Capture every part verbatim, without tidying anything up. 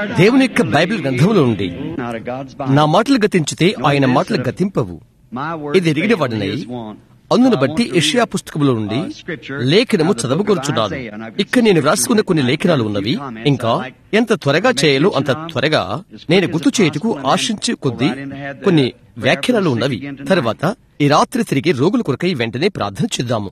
దేవుని యొక్క బైబిల్ గ్రంథంలో ఉండి నా మాటలు గతించితే ఆయన మాటలు గతింపవు. ఇది ఎరిగిన వాడినై అందును బట్టి యెషయా పుస్తకములో నుండి లేఖనము చదవకూర్చున్నాను. ఇక్కడ నేను రాసుకున్న కొన్ని లేఖనాలు ఉన్నవి. ఇంకా ఎంత త్వరగా చేయాలో అంత త్వరగా నేను గుర్తు చేయుటకు ఆశించి కొద్దీ కొన్ని వ్యాఖ్యానాలు ఉన్నవి. తర్వాత ఈ రాత్రి తిరిగి రోగుల కొరకై వెంటనే ప్రార్థన చేద్దాము.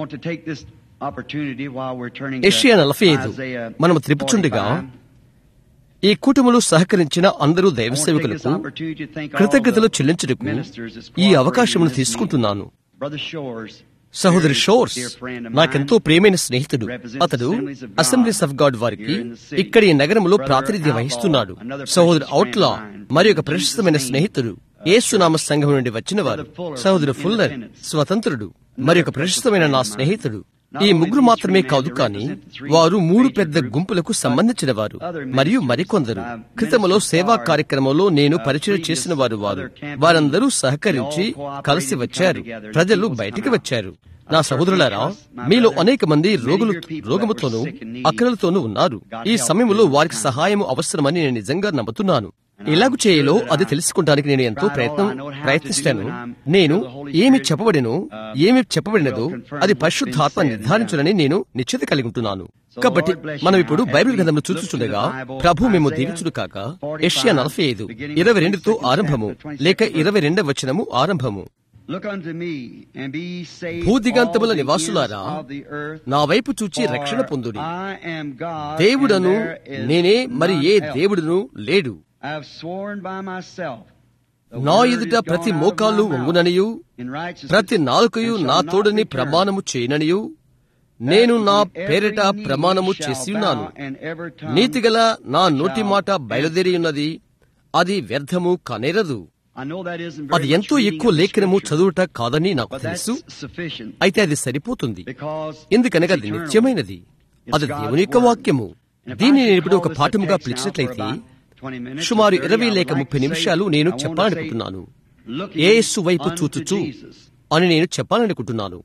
యెషయా నలభై ఐదు మనము త్రిపుచుండగా ఈ కూటములు సహకరించిన అందరూ దైవ సేవకులకు కృతజ్ఞతలు చెల్లించుటకు ఈ అవకాశమును తీసుకుంటున్నాను. సహోదరి షోర్స్ నాకెంతో ప్రియమైన స్నేహితుడు. అతడు అసెంబ్లీస్ ఆఫ్ గాడ్ వారికి ఇక్కడ ఈ నగరంలో ప్రాతినిధ్యం వహిస్తున్నాడు. సహోదరు అవుట్లా మరి ఒక ప్రశస్తమైన స్నేహితుడు, యేసునామ సంఘం నుండి వచ్చిన వారు. సహోదరు ఫుల్లర్ స్వతంత్రుడు మరి ఒక ప్రశస్తమైన నా స్నేహితుడు. ఈ ముగ్గురు మాత్రమే కాదు, కానీ వారు మూడు పెద్ద గుంపులకు సంబంధించిన వారు. మరియు మరికొందరు క్రితములో సేవా కార్యక్రమంలో నేను పరిచయం చేసిన వారు. వారు వారందరూ సహకరించి కలిసి వచ్చారు. ప్రజలు బయటికి వచ్చారు. నా సహోదరులారా, మీలో అనేక మంది రోగులు రోగముతోనూ అక్కరలతోనూ ఉన్నారు. ఈ సమయంలో వారికి సహాయం అవసరమని నేను నిజంగా నమ్ముతున్నాను. ఎలాగూ చేయాలో అది తెలుసుకోవడానికి నేను ఎంతో ప్రయత్నం ప్రయత్నిస్తాను. నేను ఏమి చెప్పబడినో ఏమి చెప్పబడినదో అది పరిశుద్ధాత్మ నిర్ధారించునని నేను నిశ్చిత కలిగి ఉంటున్నాను. కాబట్టి మనం ఇప్పుడు బైబిల్ గ్రంథంలో చూస్తుండగా ప్రభు మేము దీవించును కాక. యెషయా నలభై ఐదు ఇరవై రెండుతో ఆరంభము లేక ఇరవై రెండవ వచనము ఆరంభము. భూదిగంతముల నివాసులారా, నా వైపు చూచి రక్షణ పొందుడి. దేవుడను నేనే, మరి ఏ దేవుడును లేడు. నా ఎదుట ప్రతి మోకాలు వంగుననియు ప్రతి నాలుకయు నా తోడని ప్రమాణము చేయననియు నేను నా పేరిట ప్రమాణము చేసి ఉన్నాను. నీతిగల నా నోటి మాట బయలుదేరి ఉన్నది, అది వ్యర్థము కానేరదు. అది ఎంతో ఎక్కువ లేఖనము చదువుట కాదని నాకు తెలుసు. అయితే అది సరిపోతుంది, ఎందుకనగా అది నిత్యమైనది. అది దేవుని యొక్క వాక్యము. దీన్ని నేను ఇప్పుడు ఒక పాఠముగా పిలిచినట్లయితే సుమారు ఇరవై లేక ముప్పై నిమిషాలు నేను చెప్పాలనుకుంటున్నాను. యేసు వైపు చూచుచు అని నేను చెప్పాలనుకుంటున్నాను.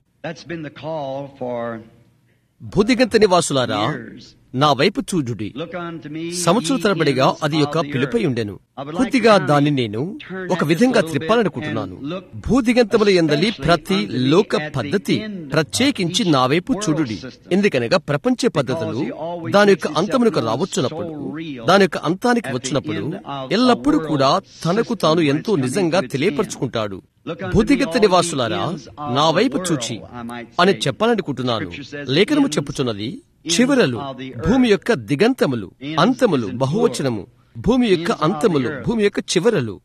భూదిగంత నివాసులారా, నా వైపు చూచుడి. సంవత్సరం తరబడిగా అది ఒక పిలుపై ఉండెను. కొద్దిగా దాన్ని నేను ఒక విధంగా త్రిప్పాలనుకుంటున్నాను. భూదిగంతముల యందలి ప్రతి లోక పద్ధతి ప్రత్యేకించి నా వైపు చూడుడి. ఎందుకనగా ప్రపంచ పద్ధతులు దాని యొక్క అంతమునకు రావచ్చున్నప్పుడు, దాని యొక్క అంతానికి వచ్చినప్పుడు ఎల్లప్పుడూ కూడా తనకు తాను ఎంతో నిజంగా తెలియపరుచుకుంటాడు. భూదిగంత నివాసులారా, నా వైపు చూచి అని చెప్పాలనుకుంటున్నాను. లేఖనము చెప్పుచున్నది, చివరలు భూమి యొక్క దిగంతములు, అంతములు బహువచనము, భూమి యొక్క అంతములు, భూమి యొక్క చివరలు.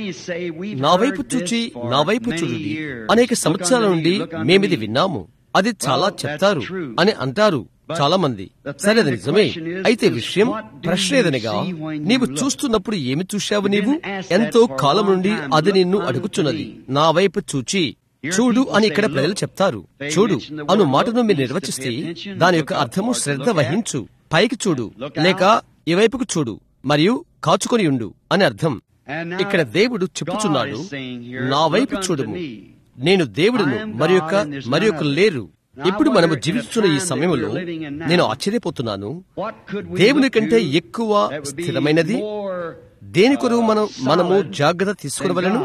నా వైపు చూచి నా వైపు చూడుడి. అనేక సంవత్సరాల నుండి మేమిది విన్నాము, అది చాలా చెప్తారు అని అంటారు చాలా మంది. సరే, అది నిజమే. అయితే విషయం ప్రశ్న ఏదనగా, నీవు చూస్తున్నప్పుడు ఏమి చూశావు? నీవు ఎంతో కాలం నుండి అది నిన్ను అడుగుచున్నది. నా వైపు చూచి చూడు అని ఇక్కడ ప్రజలు చెప్తారు. చూడు అను మాటను మీరు నిర్వచిస్తే దాని యొక్క అర్థము శ్రద్ధ వహించు, పైకి చూడు, లేక ఈ వైపుకు చూడు మరియు కాచుకొని ఉండు అని అర్థం. ఇక్కడ దేవుడు చెప్పుచున్నాడు, నా వైపు చూడుము, నేను దేవుడును, మరి యొక్క మరి యొక్క లేరు. ఇప్పుడు మనము జీవిస్తున్న ఈ సమయంలో నేను ఆశ్చర్యపోతున్నాను. దేవుని కంటే ఎక్కువ స్థిరమైనది దేని కొరకు మనం మనము జాగ్రత్త తీసుకునవలెను?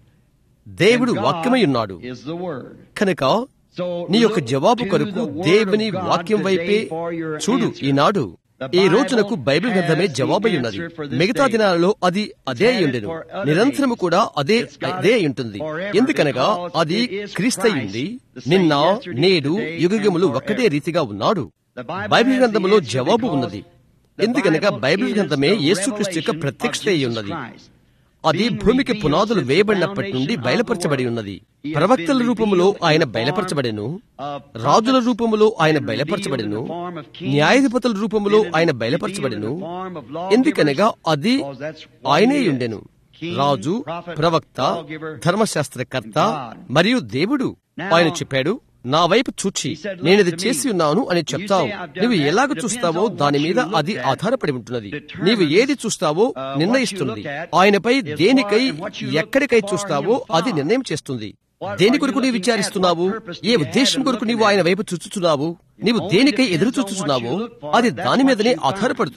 దేవుడు వాక్యమై ఉన్నాడు కనుక నీ యొక్క జవాబు కొరకు దేవుని వాక్యం వైపే చూడు. ఈనాడు ఈ రోజునకు బైబిల్ గ్రంథమే జవాబై ఉన్నది. మిగతా దినాలలో అది అదే అయ్యుండెను, నిరంతరము కూడా అదే అదే అయ్యుంటుంది. ఎందుకనగా అది క్రీస్తయుంది, నిన్న నేడు యుగయుగములు ఒక్కటే రీతిగా ఉన్నాడు. బైబిల్ గ్రంథములో జవాబు ఉన్నది. ఎందుకనగా బైబిల్ గ్రంథమే యేసుక్రీస్తు యొక్క ప్రత్యక్షత అయి ఉన్నది. అది భూమికి పునాదులు వేయబడినప్పటి నుండి బయలుపరచబడి ఉన్నది. ప్రవక్తల రూపములో ఆయన బయలుపరచబడెను, రాజుల రూపములో ఆయన బయలుపరచబడెను, న్యాయాధిపతుల రూపములో ఆయన బయలుపరచబడెను. ఎందుకనగా అది ఆయనే ఉండెను, రాజు, ప్రవక్త, ధర్మశాస్త్రకర్త మరియు దేవుడు. ఆయన చెప్పాడు, నా వైపు చూచి నేనిది చేసి ఉన్నాను అని చెప్తావు. నువ్వు ఎలాగ చూస్తావో దాని మీద అది ఆధారపడి ఉంటున్నది. నీవు ఏది చూస్తావో నిర్ణయిస్తుంది. ఆయనపై దేనికై ఎక్కడికై చూస్తావో అది నిర్ణయం చేస్తుంది. దేని కొరకు నీవు విచారిస్తున్నావు? ఏ ఉద్దేశం కొరకు నీవు ఆయన వైపు చూచుచున్నావు? నీవు దేనికై ఎదురు చూస్తున్నావో అది దాని మీదనే ఆధారపడుతుంది.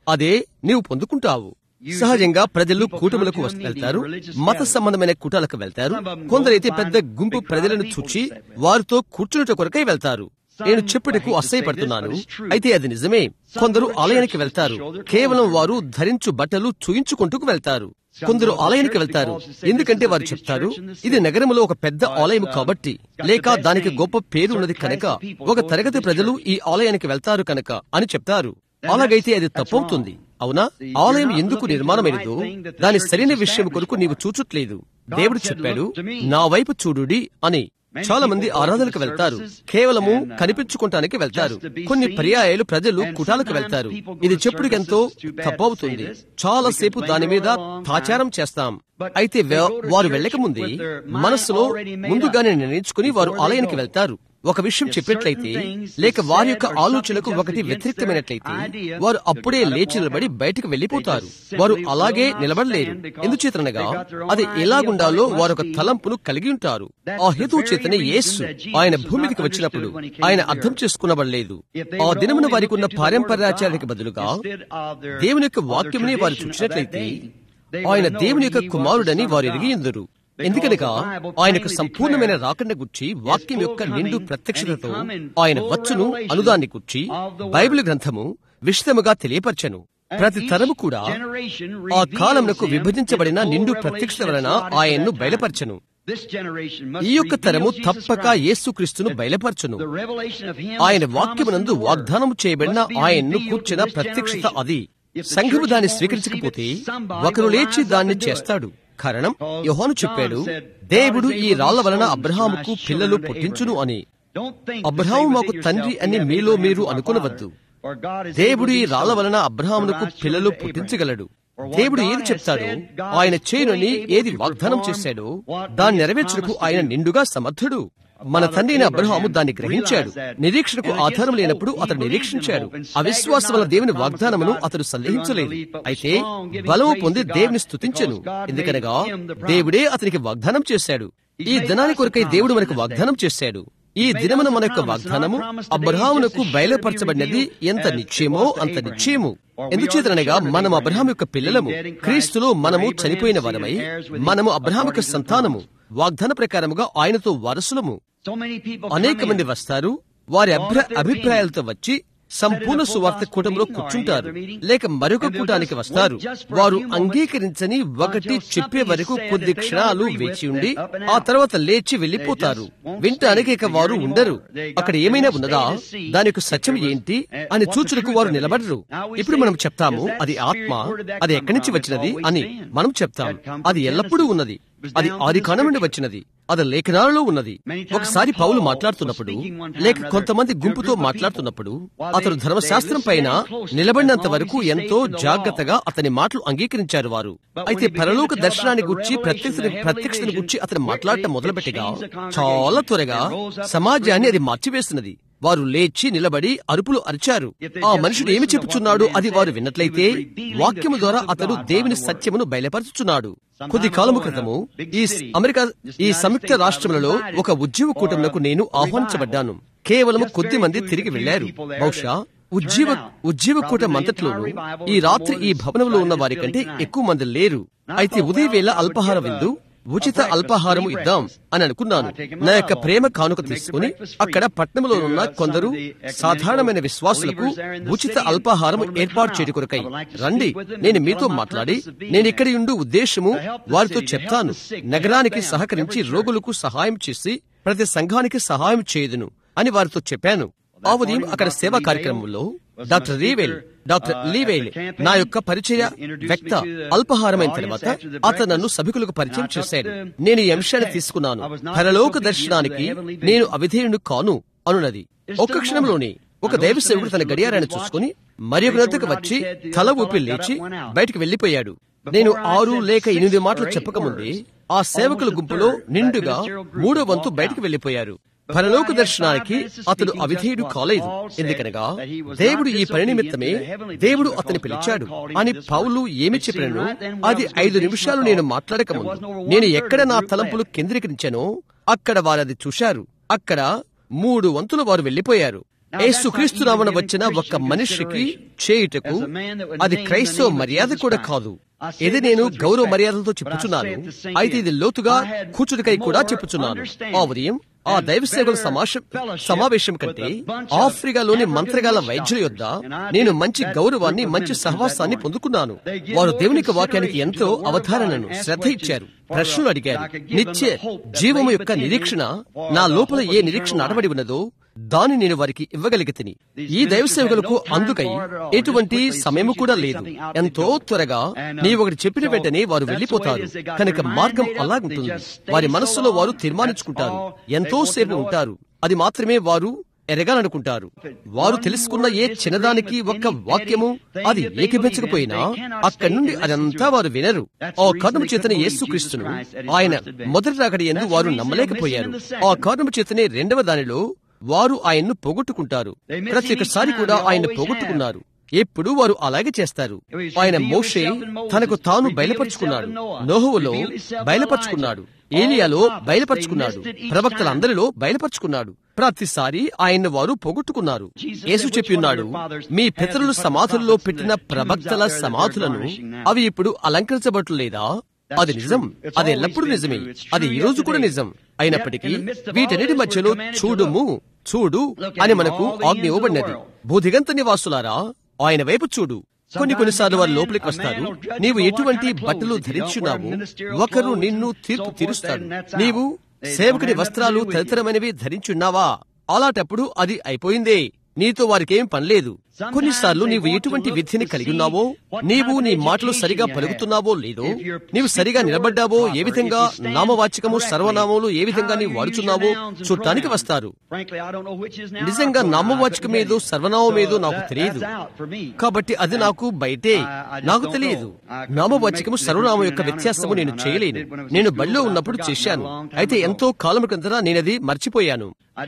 అదే నీవు పొందుకుంటావు. సహజంగా ప్రజలు కూటములకు వెళ్తారు, మత సంబంధమైన కూటాలకు వెళ్తారు. కొందరైతే పెద్ద గుంపు ప్రజలను చూచి వారితో కూర్చున్నట కొరకై వెళ్తారు. నేను చెప్పుటకు అసహ్యపడుతున్నాను, అయితే అది నిజమే. కొందరు ఆలయానికి వెళ్తారు, కేవలం వారు ధరించు బట్టలు చూయించుకుంటూ వెళ్తారు. కొందరు ఆలయానికి వెళ్తారు ఎందుకంటే వారు చెప్తారు, ఇది నగరంలో ఒక పెద్ద ఆలయం కాబట్టి, లేక దానికి గొప్ప పేరు ఉన్నది కనుక ఒక తరగతి ప్రజలు ఈ ఆలయానికి వెళ్తారు కనుక అని చెప్తారు. అలాగైతే అది తప్పవుతుంది. అవునా? ఆలయం ఎందుకు నిర్మాణమైనదో దాని సరైన విషయం కొరకు నీవు చూచుట్లేదు. దేవుడు చెప్పాడు, నా వైపు చూడుడి అని. చాలా మంది ఆరాధనకు వెళ్తారు, కేవలము కనిపించుకుంటానికి వెళ్తారు. కొన్ని పర్యాయాలు ప్రజలు కుటాలకు వెళ్తారు. ఇది చెప్పుడుకెంతో తప్పవుతుంది. చాలా సేపు దాని మీద తాచారం చేస్తాం. అయితే వారు వెళ్ళక ముందే మనస్సులో ముందుగానే నిర్ణయించుకుని వారు ఆలయానికి వెళ్తారు. ఒక విషయం చెప్పినట్లయితే, లేక వారి యొక్క ఆలోచనలకు ఒకటి వ్యతిరేక్తమైనట్లయితే వారు అప్పుడే లేచి నిలబడి బయటకు వెళ్లిపోతారు. వారు అలాగే నిలబడలేరు. ఎందుచేతనగా అది ఎలాగుండాలో వారు ఒక తలంపును కలిగి ఉంటారు. ఆ హేతువు చేతనే యేసు ఆయన భూమికి వచ్చినప్పుడు ఆయన అర్థం చేసుకునబడలేదు. ఆ దినమున వారికి ఉన్న పారంపర్యాచారానికి బదులుగా దేవుని యొక్క వాక్యముని వారు చూసినట్లయితే ఆయన దేవుని యొక్క కుమారుడని వారు ఎరిగియుందురు. ఎందుకనగా ఆయనకు సంపూర్ణమైన రాకడ గుర్చి వాక్యం యొక్క నిండు ప్రత్యక్షతతో ఆయన వచ్చును అనుదాన్ని గుర్చి బైబిల్ గ్రంథము విశదముగా తెలియపరచను. ప్రతి తరము కూడా ఆ కాలమునకు విభజించబడిన నిండు ప్రత్యక్షత వలన ఆయన్ను బయలుపరచను. ఈ యొక్క తరము తప్పక యేసుక్రీస్తును బయలుపరచును. ఆయన వాక్యమునందు వాగ్దానము చేయబడిన ఆయన్ను కూర్చిన ప్రత్యక్షత అది. సంఘము దాన్ని స్వీకరించకపోతే ఒకరు లేచి దాన్ని చేస్తాడు. కారణం, యోహాను చెప్పాడు, దేవుడు ఈ రాళ్ల వలన అబ్రహాముకు పిల్లలు పుట్టించును అని. అబ్రహాము మాకు తండ్రి అని మీలో మీరు అనుకునవద్దు. దేవుడు ఈ రాళ్ల వలన అబ్రహామునకు పిల్లలు పుట్టించగలడు. దేవుడు ఏది చెప్తాడో, ఆయన చేయనని ఏది వాగ్దానం చేశాడో దాన్ని నెరవేర్చుటకు ఆయన నిండుగా సమర్థుడు. మన తండ్రి అయిన అబ్రహాము దాన్ని గ్రహించాడు. నిరీక్షణకు ఆధారం లేనప్పుడు అతడు నిరీక్షించాడు. అవిశ్వాసం వల్ల దేవుని వాగ్దానమును అతడు సందేహించలేదు. అయితే బలము పొంది దేవుని స్తుతించెను. ఎందుకనగా దేవుడే అతనికి వాగ్దానం చేశాడు. ఈ దినాని కొరకై దేవుడు మనకు వాగ్దానం చేశాడు. ఈ దినమున మన యొక్క వాగ్దానము అబ్రహామునకు బయలుపరచబడినది ఎంత నిశ్చయమో అంత నిశ్చయము. ఎందుచేతనగా మనం అబ్రహాము యొక్క పిల్లలము. క్రీస్తులో మనము చనిపోయిన వారమై మనము అబ్రహాము యొక్క సంతానము. వాగ్దాన ప్రకారముగా ఆయనతో వారసులము. అనేక మంది వస్తారు, వారి అభిప్రాయాలతో వచ్చి సంపూర్ణ సువార్త కూటంలో కూర్చుంటారు, లేక మరొక కూటానికి వస్తారు. వారు అంగీకరించని ఒకటి చెప్పే వరకు కొద్ది క్షణాలు వేచి ఉండి ఆ తర్వాత లేచి వెళ్లిపోతారు. వింటానికి ఇక వారు ఉండరు. అక్కడ ఏమైనా ఉన్నదా, దాని యొక్క సత్యం ఏంటి అని చూచుటకు వారు నిలబడరు. ఇప్పుడు మనం చెప్తాము, అది ఆత్మ, అది ఎక్కడి నుంచి వచ్చినది అని మనం చెప్తాం. అది ఎల్లప్పుడూ ఉన్నది. అది ఆది కాలం నుండి వచ్చినది. అది లేఖనాలలో ఉన్నది. ఒకసారి పౌలు మాట్లాడుతున్నప్పుడు, లేక కొంతమంది గుంపుతో మాట్లాడుతున్నప్పుడు, అతడు ధర్మశాస్త్రం పైన నిలబడినంత వరకు ఎంతో జాగ్రత్తగా అతని మాటలు అంగీకరించారు వారు. అయితే పరలోక దర్శనాన్ని గుర్చి ప్రత్యక్ష ప్రత్యక్షతను గుర్చి అతను మాట్లాడటం మొదలుపెట్టగా చాలా త్వరగా సమాజాన్ని అది మార్చివేస్తున్నది. వారు లేచి నిలబడి అరుపులు అరిచారు. ఆ మనుషుడు ఏమి చెప్పుచున్నాడు అది వారు విన్నట్లయితే వాక్యము ద్వారా అతడు దేవుని సత్యమును బయలుపరుచుచున్నాడు. కొద్ది కాలము క్రితము ఈ అమెరికా ఈ సంయుక్త రాష్ట్రములలో ఒక ఉద్యమ కూటములకు నేను ఆహ్వానించబడ్డాను. కేవలం కొద్ది మంది తిరిగి వెళ్లారు. బహుశా ఉజ్జీవ ఉజ్జీవ కూటం అంతట్లోనూ ఈ రాత్రి ఈ భవనంలో ఉన్న వారి కంటే ఎక్కువ మంది లేరు. అయితే ఉదయ వేళ అల్పాహార విందు, ఉచిత అల్పాహారము ఇద్దాం అని అనుకున్నాను. నా యొక్క ప్రేమ కానుక తీసుకుని అక్కడ పట్టణంలో ఉన్న కొందరు సాధారణమైన విశ్వాసులకు ఉచిత అల్పాహారం ఏర్పాటు చేయడం కొరకై రండి, నేను మీతో మాట్లాడి నేను ఇక్కడ ఉండు ఉద్దేశము వారితో చెప్తాను. నగరానికి సహకరించి రోగులకు సహాయం చేసి ప్రతి సంఘానికి సహాయం చేయదును అని వారితో చెప్పాను. ఆ ఉదయం అక్కడ సేవా కార్యక్రమంలో డాక్టర్ లీవేల్ డాక్టర్ లీవేల్ నా యొక్క పరిచయ వ్యక్త అల్పహారమైన తర్వాత అతను నన్ను సభికులకు పరిచయం చేశాడు. నేను ఈ అంశాన్ని తీసుకున్నాను. పరలోక దర్శనానికి నేను అవిధేయుడు కాను అనున్నది. ఒక్క క్షణంలోనే ఒక దైవ సేవకుడు తన గడియారాన్ని చూసుకుని మరి ఒక వద్దకు వచ్చి తల ఊపి లేచి బయటకు వెళ్లిపోయాడు. నేను ఆరు లేక ఎనిమిది మాటలు చెప్పకముందే ఆ సేవకుల గుంపులో నిండుగా మూడో వంతు బయటకు వెళ్లిపోయారు. పరలోక దర్శనానికి అతడు అవిధేయుడు కాలేదు. ఎందుకనగా దేవుడు ఈ పని నిమిత్తమే దేవుడు అతని పిలిచాడు అని పౌలు ఏమి చెప్పినను అది ఐదు నిమిషాలు నేను మాట్లాడక ముందు నేను ఎక్కడ నా తలంపులు కేంద్రీకరించానో అక్కడ వారది చూశారు. అక్కడ మూడు వంతులు వారు వెళ్లిపోయారు. యేసుక్రీస్తు నామమున వచ్చిన ఒక మనిషికి చేయుటకు అది క్రైస్తవ మర్యాద కూడా కాదు. ఇది నేను గౌరవ మర్యాదలతో చెప్పుచున్నాను. అయితే ఇది లోతుగా కూర్చుడికై కూడా చెప్పుచున్నాను. ఆ ఉదయం ఆ దైవ సేవల సమావేశం కంటే ఆఫ్రికాలోని మంత్రగాల వైద్యుల యొద్ద నేను మంచి గౌరవాన్ని, మంచి సహవాసాన్ని పొందుకున్నాను. వారు దేవునికి వాక్యానికి ఎంతో అవధారణను, శ్రద్ధ ఇచ్చారు, ప్రశ్నలు అడిగారు. నిత్య జీవము యొక్క నిరీక్షణ నా లోపల ఏ నిరీక్షణ అడబడి ఉన్నదో దాన్ని నేను వారికి ఇవ్వగలిగితిని. ఈ దైవ సేవకులకు అందుకై ఎటువంటి సమయము కూడా లేదు. ఎంతో త్వరగా నీ ఒకటి చెప్పిన వెంటనే వారు వెళ్లిపోతారు. కనుక మార్గం అలాగుంటుంది. వారి మనస్సులో వారు తీర్మానించుకుంటారు. ఎంతో సేపు ఉంటారు. అది మాత్రమే వారు ఎరగాలనుకుంటారు. వారు తెలుసుకున్న ఏ చిన్నదానికి ఒక్క వాక్యము అది ఏకీపించకపోయినా అక్కడి నుండి అదంతా వారు వినరు. ఆ కారణము చేతనే యేసుక్రీస్తును ఆయన మొదటి రాకడ యందు వారు నమ్మలేకపోయారు. ఆ కారణము చేతనే రెండవ దానిలో వారు ఆయన్ను పోగొట్టుకుంటారు. ప్రతి ఒక్కసారి కూడా ఆయన పోగొట్టుకున్నారు. ఎప్పుడు వారు అలాగే చేస్తారు. ఆయన మోషే తనకు తాను బయలుపరుచుకున్నాడు, నోహువులో బయలుపరుచుకున్నాడు, ఏలియాలో బయలుపరుచుకున్నాడు, ప్రవక్తలందరిలో బయలుపరుచుకున్నాడు. ప్రతిసారి ఆయన్ని వారు పోగొట్టుకున్నారు. యేసు చెప్పి ఉన్నాడు, మీ పితరులు సమాధుల్లో పెట్టిన ప్రవక్తల సమాధులను అవి ఇప్పుడు అలంకరించబడలేదా? అది నిజం. అది ఎల్లప్పుడూ నిజమే. అది ఈ రోజు కూడా నిజం. అయినప్పటికీ వీటన్నిటి మధ్యలో చూడుము, చూడు అని మనకు ఆజ్ఞ ఇవ్వబడినది. భూదిగంత నివాసులారా ఆయన వైపు చూడు. కొన్ని కొన్నిసార్లు వారు లోపలికి వస్తారు. నీవు ఎటువంటి బట్టలు ధరించున్నావు, ఒకరు నిన్ను తీర్పు తీరుస్తాడు. నీవు సేవకుడి వస్త్రాలు తదితరమైనవి ధరించున్నావా? అలాంటప్పుడు అది అయిపోయిందే. నీతో వారికేం పనిలేదు. కొన్నిసార్లు నీవు ఎటువంటి విద్యని కలిగి ఉన్నావో, నీవు నీ మాటలు సరిగా పలుకుతున్నావో లేదో, నీవు సరిగా నిలబడ్డావో, ఏ విధంగా నామవాచకము సర్వనామములు ఏ విధంగా నీవు వాడుచున్నావో చూడటానికి వస్తారు. నిజంగా నామవాచకమేదో సర్వనామమేదో నాకు తెలియదు, కాబట్టి అది నాకు బయటే. నాకు తెలియదు. నామవాచకము సర్వనామం యొక్క వ్యత్యాసము నేను చేయలేను. నేను బడిలో ఉన్నప్పుడు చేశాను. అయితే ఎంతో కాలం క్రిందట నేనది మర్చిపోయాను.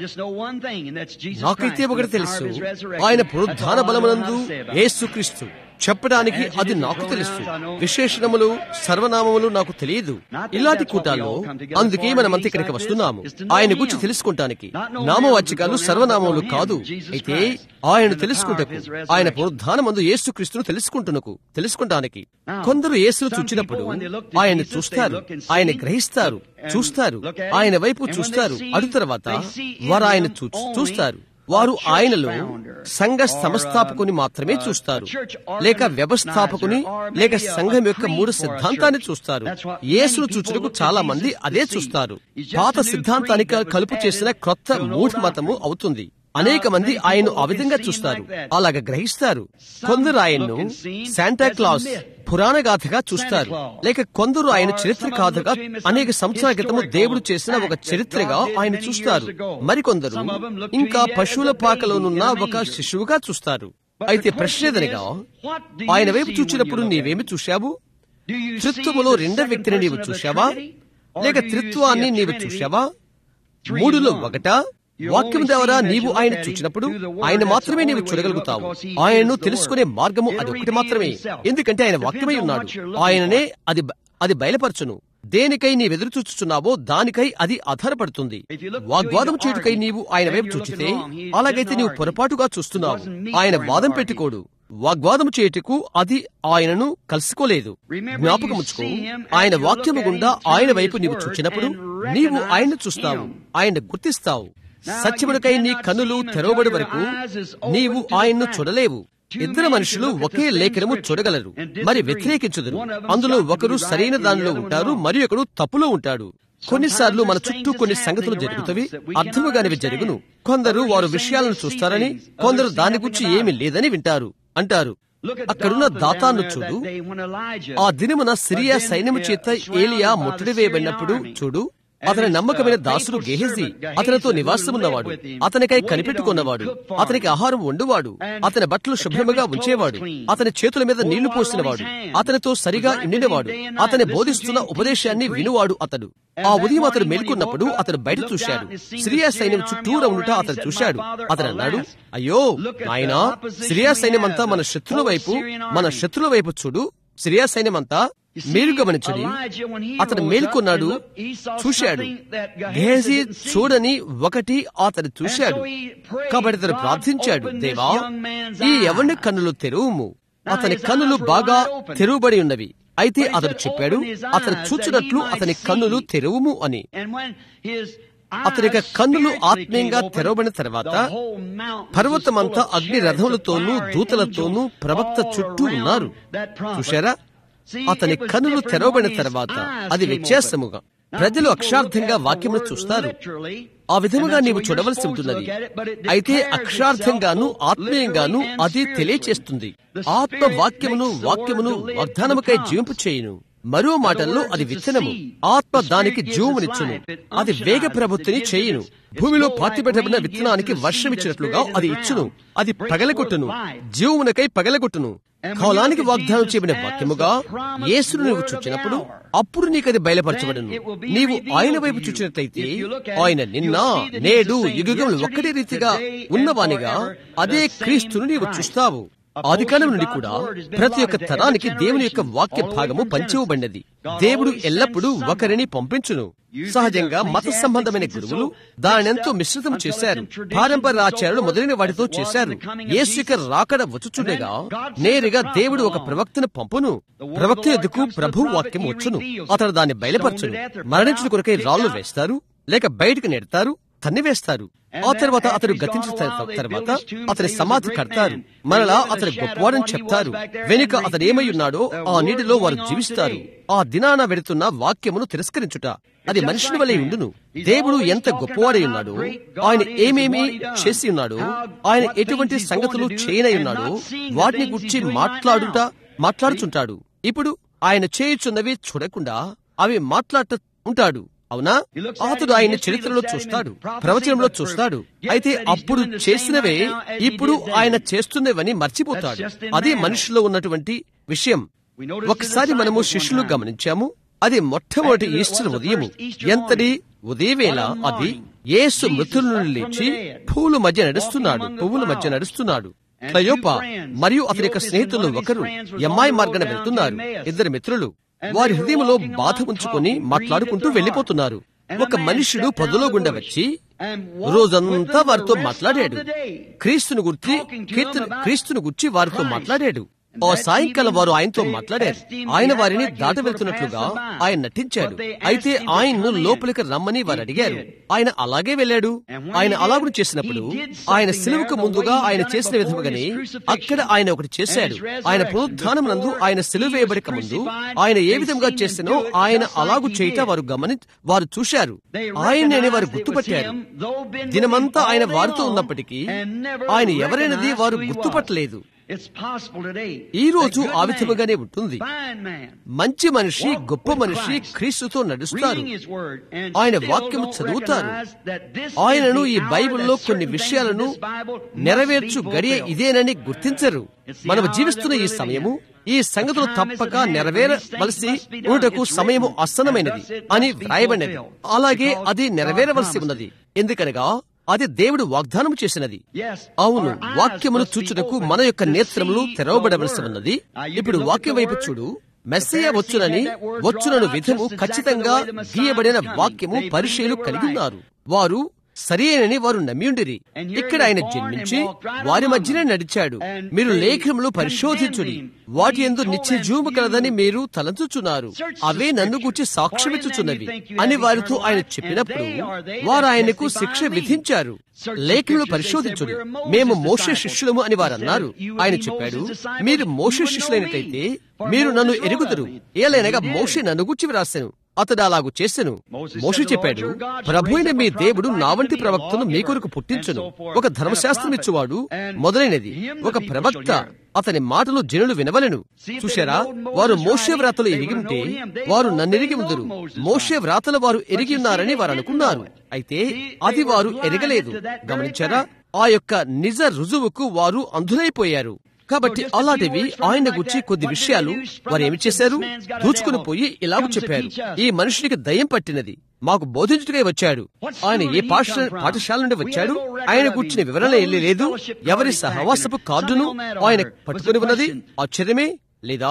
నాకైతే ఒకటి తెలుసు, ఆయన పునరుద్ధాన బలమునందు యేసుక్రీస్తు చెప్పడానికి అది నాకు తెలుసు. విశేషణములు సర్వనామములు నాకు తెలియదు. ఇలాంటి కూటాల్లో అందుకే మనమంతా ఇక్కడికి వస్తున్నాము, ఆయన గురించి తెలుసుకుంటానికి. నామవాచకాలు సర్వనామములు కాదు, అయితే ఆయన తెలుసుకుంటకు, ఆయన పునరుద్ధానమందు యేసుక్రీస్తును తెలుసుకుంటునకు తెలుసుకుంటానికి. కొందరు యేసును చూచినప్పుడు ఆయన చూస్తారు, ఆయన గ్రహిస్తారు, చూస్తారు, ఆయన వైపు చూస్తారు. అటు తర్వాత వారు ఆయన చూస్తారు. వారు ఆయనలో సంఘ సంస్థాపకుని మాత్రమే చూస్తారు, లేక వ్యవస్థాపకుని, లేక సంఘం యొక్క మూడు సిద్ధాంతాన్ని చూస్తారు. యేసును చూచుటకు చాలా మంది అదే చూస్తారు. పాత సిద్ధాంతానికి కలుపు చేసిన క్రొత్త మూఢ మతము అవుతుంది. అనేక మంది ఆయన్ను ఆ విధంగా చూస్తారు, అలాగ గ్రహిస్తారు. కొందరు ఆయన్ను శాంటా క్లాస్ పురాణ గాథగా చూస్తారు, లేక కొందరు ఆయన చరిత్ర గాథగా అనేక సంవత్సరాల క్రితము దేవుడు చేసిన ఒక చరిత్రగా ఆయన చూస్తారు. మరికొందరు ఇంకా పశువుల పాకలోనున్న ఒక శిశువుగా చూస్తారు. అయితే ప్రశ్నేదనగా ఆయన వైపు చూచినప్పుడు నీవేమి చూశావు? త్రిత్వములో రెండవ వ్యక్తిని నీవు చూశావా, లేక త్రిత్వాన్ని నీవు చూశావా? మూడులో ఒకటా? వాక్యం ద్వారా నీవు ఆయన చూచినప్పుడు ఆయన మాత్రమే నీవు చూడగలుగుతావు. ఆయనను తెలుసుకునే మార్గము అది ఒకటి మాత్రమే, ఎందుకంటే ఆయన వాక్యమై ఉన్నాడు. ఆయననే అది అది బయలుపరచును. దేనికై నీవు ఎదురు చూచుచున్నావో దానికై అది ఆధారపడుతుంది. వాగ్వాదం చేటుకై నీవు ఆయన వైపు చూచితే అలాగైతే నీవు పొరపాటుగా చూస్తున్నావు. ఆయన వాదం పెట్టుకోడు. వాగ్వాదము చేటుకు అది ఆయనను కలుసుకోలేదు. జ్ఞాపకముచ్చుకో, ఆయన వాక్యము గుండా ఆయన వైపు నీవు చూచినప్పుడు నీవు ఆయన్ను చూస్తావు, ఆయన గుర్తిస్తావు. సత్యమునకై నీ కన్నులు తెరవబడి వరకు నీవు ఆయన్ను చూడలేవు. ఇద్దరు మనుషులు ఒకే లేఖనము చూడగలరు, మరి వ్యతిరేకించుదురు. అందులో ఒకరు సరైన దానిలో ఉంటారు, మరి ఒకరు తప్పులో ఉంటాడు. కొన్నిసార్లు మన చుట్టూ కొన్ని సంగతులు జరుగుతవి, అర్థముగానివి జరుగును. కొందరు వారు విషయాలను చూస్తారని, కొందరు దాని గురించి ఏమీ లేదని వింటారు అంటారు. అక్కడున్న దాతాను చూడు. ఆ దినమున సిరియా సైన్యము చేత ఏలియా ముట్టడి వేయబడినప్పుడు చూడు, అతని నమ్మకమైన దాసుడు గేహజీ అతనితో నివాసమున్నవాడు, అతనికై కనిపెట్టుకున్నవాడు, అతనికి ఆహారం వండువాడు, అతని బట్టలు శుభ్రముగా ఉంచేవాడు, అతని చేతుల మీద నీళ్లు పోసినవాడు, అతనితో సరిగా ఉండినవాడు, అతని బోధిస్తున్న ఉపదేశాన్ని వినువాడు అతడు. ఆ ఉదయం అతడు మేల్కొన్నప్పుడు అతడు బయట చూశాడు. సిరియా సైన్యం చుట్టూరా ఉండుట అతడు చూశాడు. అతడు అన్నాడు, అయ్యో నాయనా, సిరియా సైన్యమంతా మన శత్రుల వైపు మన శత్రుల వైపు చూడు. సిరియా సైన్యమంతా మీరు గమనించండి, అతను మేలుకొన్నాడు, చూశాడు. గేహజీ చూడని ఒకటి అతను చూశాడు. కాబట్టి అతను ప్రార్థించాడు, దేవా, ఈ యవని కన్నులు తెరువుము. అతని కన్నులు బాగా తెరువబడి ఉన్నవి. అయితే అతడు చెప్పాడు, అతను చూచినట్లు అతని కన్నులు తెరువుము అని. అతని కన్నులు ఆత్మీయంగా తెరవబడిన తర్వాత పర్వతమంతా అగ్ని రథములతోనూ దూతలతోనూ ప్రవక్త చుట్టూ ఉన్నారు. చూశారా? అతని కన్నులు తెరవబడిన తర్వాత అది వ్యత్యాసముగా ప్రజలు అక్షార్థంగా వాక్యమును చూస్తారు. ఆ విధముగా నీవు చూడవలసి ఉంటున్నది. అయితే అక్షార్థంగాను ఆత్మీయంగాను అది తెలియచేస్తుంది. ఆత్మ వాక్యమును వాక్యమును వాగ్దానముకై జీవింపు చేయును. మరో మాటల్లో అది విత్తనము. ఆత్మ దానికి జీవమునిచ్చును. అది వేగ ప్రభుత్వని చేయును. భూమిలో పాతిపెట్టబడిన విత్తనానికి వర్షమిచ్చినట్లుగా అది ఇచ్చును. అది పగలగొట్టును, జీవమునకై పగలగొట్టును. కాలానికి వాగ్దానం చేయబడిన వాక్యముగా యేసును నీవు చూచినప్పుడు అప్పుడు నీకది బయలుపరచబడును. నీవు ఆయన వైపు చూచినట్లయితే ఆయన నిన్న నేడు యుగములు ఒక్కటే రీతిగా ఉన్నవానిగా అదే క్రీస్తును నీవు చూస్తావు. ఆదికాలం నుండి కూడా ప్రతి ఒక్క తరానికి దేవుని యొక్క వాక్య భాగము పంచివ్వబడినది. దేవుడు ఎల్లప్పుడూ ఒకరిని పంపించును. సహజంగా మత సంబంధమైన గురువులు దానినెంతో మిశ్రితం చేశారు. పారంపర్యాచార్యులు మొదలైన వాటితో చేశారు. యేసు యొక్క రాకడ వచ్చుచుండగా నేరుగా దేవుడు ఒక ప్రవక్తను పంపును. ప్రవక్త ఎదుకు ప్రభు వాక్యం వచ్చును. అతడు దాన్ని బయలుపరచును. మరణించిన కొరకై రాళ్లు వేస్తారు, లేక బయటకు నెడతారు, తన్నివేస్తారు. ఆ తర్వాత అతడు గతించిన తర్వాత అతని సమాధి కడతారు. మరలా అతని గొప్పవాడని చెప్తారు. వెనుక అతడు ఏమై ఉన్నాడో ఆ నీటిలో వారు జీవిస్తారు. ఆ దినాన వెడుతున్న వాక్యమును తిరస్కరించుట అది మనుషుని వలె ఉండును. దేవుడు ఎంత గొప్పవాడై ఉన్నాడో, ఆయన ఏమేమి చేసి ఉన్నాడో, ఆయన ఎటువంటి సంగతులు చేయనై ఉన్నాడో వాటిని గురించి మాట్లాడుట మాట్లాడుచుంటాడు. ఇప్పుడు ఆయన చేయుచున్నవి చూడకుండా అవి మాట్లాడుతూ ఉంటాడు. అవునా? అతడు ఆయన చరిత్రలో చూస్తాడు, ప్రవచనంలో చూస్తాడు. అయితే అప్పుడు చేసినవే ఇప్పుడు ఆయన చేస్తున్నవని మర్చిపోతాడు. అదే మనుషుల్లో ఉన్నటువంటి విషయం. ఒకసారి మనము శిష్యులు గమనించాము. అది మొట్టమొదటి ఈస్టర్ ఉదయము. ఎంతటి ఉదయవేళ అది! యేసు మృతుల నుండి లేచి పువ్వుల మధ్య నడుస్తున్నాడు పువ్వుల మధ్య నడుస్తున్నాడు క్లయోపా మరియు అతని యొక్క స్నేహితులు ఒకరు ఎమ్మాయి మార్గాన వెళ్తున్నారు. ఇద్దరు మిత్రులు వారి హృదయంలో బాధ ఉంచుకొని మాట్లాడుకుంటూ వెళ్లిపోతున్నారు. ఒక మనుషుడు పొదలో గుండా వచ్చి రోజంతా వారితో మాట్లాడాడు. క్రీస్తును గుర్చి క్రీస్తును గుర్చి వారితో మాట్లాడాడు. ఆ సాయంకాలం వారు ఆయనతో మాట్లాడారు. ఆయన వారిని దాట వెళ్తున్నట్లుగా ఆయన నటించాడు. అయితే ఆయన్ను లోపలికి రమ్మని వారు అడిగారు. ఆయన అలాగే వెళ్ళాడు. ఆయన అలాగూ చేసినప్పుడు ఆయన సిలువకు ముందుగా ఆయన చేసిన విధముగానే అక్కడ ఆయన ఒకటి చేశాడు. ఆయన పునరుత్థానమునందు ఆయన సిలువ వేయబడక ముందు ఆయన ఏ విధంగా చేసినో ఆయన అలాగూ చేయట వారు గమని వారు చూశారు. ఆయననే వారు గుర్తుపట్టారు. దినమంతా ఆయన వారితో ఉన్నప్పటికీ ఆయన ఎవరైనది వారు గుర్తుపట్టలేదు. ఈ రోజు ఆ విధముగానే ఉంటుంది. మంచి మనిషి, గొప్ప మనిషి క్రీస్తుతో నడుస్తారు. ఆయన వాక్యము చదువుతారు. ఆయనను ఈ బైబిల్లో కొన్ని విషయాలను నెరవేర్చు గడియ ఇదేనని గుర్తించరు. మనము జీవిస్తున్న ఈ సమయము ఈ సంగతులు తప్పక నెరవేరవలసి ఉండటకు సమయము ఆసన్నమైనది అని వ్రాయబడినది. అలాగే అది నెరవేరవలసి ఉన్నది. ఎందుకనగా అది దేవుడు వాగ్దానం చేసినది. అవును, వాక్యమును చూచుటకు మన యొక్క నేత్రములు తెరవబడవలసి ఉన్నది. ఇప్పుడు వాక్యం వైపు చూడు. మెస్సయ్య వచ్చునని వచ్చునను విధము ఖచ్చితంగా గీయబడిన వాక్యము పరిచయులు కలిగి ఉన్నారు. వారు సరియనని వారు నమ్మియుండిరి. ఇక్కడ ఆయన జన్మించి వారి మధ్యనే నడిచాడు. మీరు లేఖనములు పరిశోధించుడి, వాటి యందు నిత్య జీవము కలదని మీరు తలంచుచున్నారు, అవే నన్ను గూర్చి సాక్ష్యమిచ్చుచున్నవి అని వారితో ఆయన చెప్పినప్పుడు వారు ఆయనకు శిక్ష విధించారు. లేఖనలు పరిశోధించుడి, మేము మోషే శిష్యులము అని వారు అన్నారు. ఆయన చెప్పాడు, మీరు మోషే శిష్యులైనట్లయితే మీరు నన్ను ఎరుగుదురు, ఏలైనగా మోషే నన్ను గూర్చి వ్రాసెను, అతడు అలాగూ చేసెను. మోషే చెప్పాడు, ప్రభువైన మీ దేవుడు నా వంటి ప్రవక్తను మీ కొరకు పుట్టించును, ఒక ధర్మశాస్త్రం ఇచ్చువాడు మొదలైనది, ఒక ప్రవక్త, అతని మాటలు జనులు వినవలెను. చూశారా? వారు మోషే వ్రాతలు ఎరిగి ఉంటే వారు నన్నెరిగి ఉందరు. మోషే వ్రాతలు వారు ఎరిగి ఉన్నారని వారు అనుకున్నారు. అయితే అది వారు ఎరగలేదు. గమనించారా? ఆ యొక్క నిజ రుజువుకు వారు అంధులైపోయారు. కాబట్టి అలాంటివి ఆయన గురించి కొద్ది విషయాలు వారు ఏమి చేశారు? దూచుకుని పోయి ఇలాగూ చెప్పారు, ఈ మనుషునికి దయ్యం పట్టినది, మాకు బోధించుటకే వచ్చాడు. ఆయన ఏ పాఠ పాఠశాల నుండి వచ్చాడు? ఆయన కూర్చుని వివరణ ఏమీ లేదు. ఎవరి సహవాసపు కార్డును ఆయన పట్టుకుని ఉన్నది ఆశ్చర్యమే లేదా?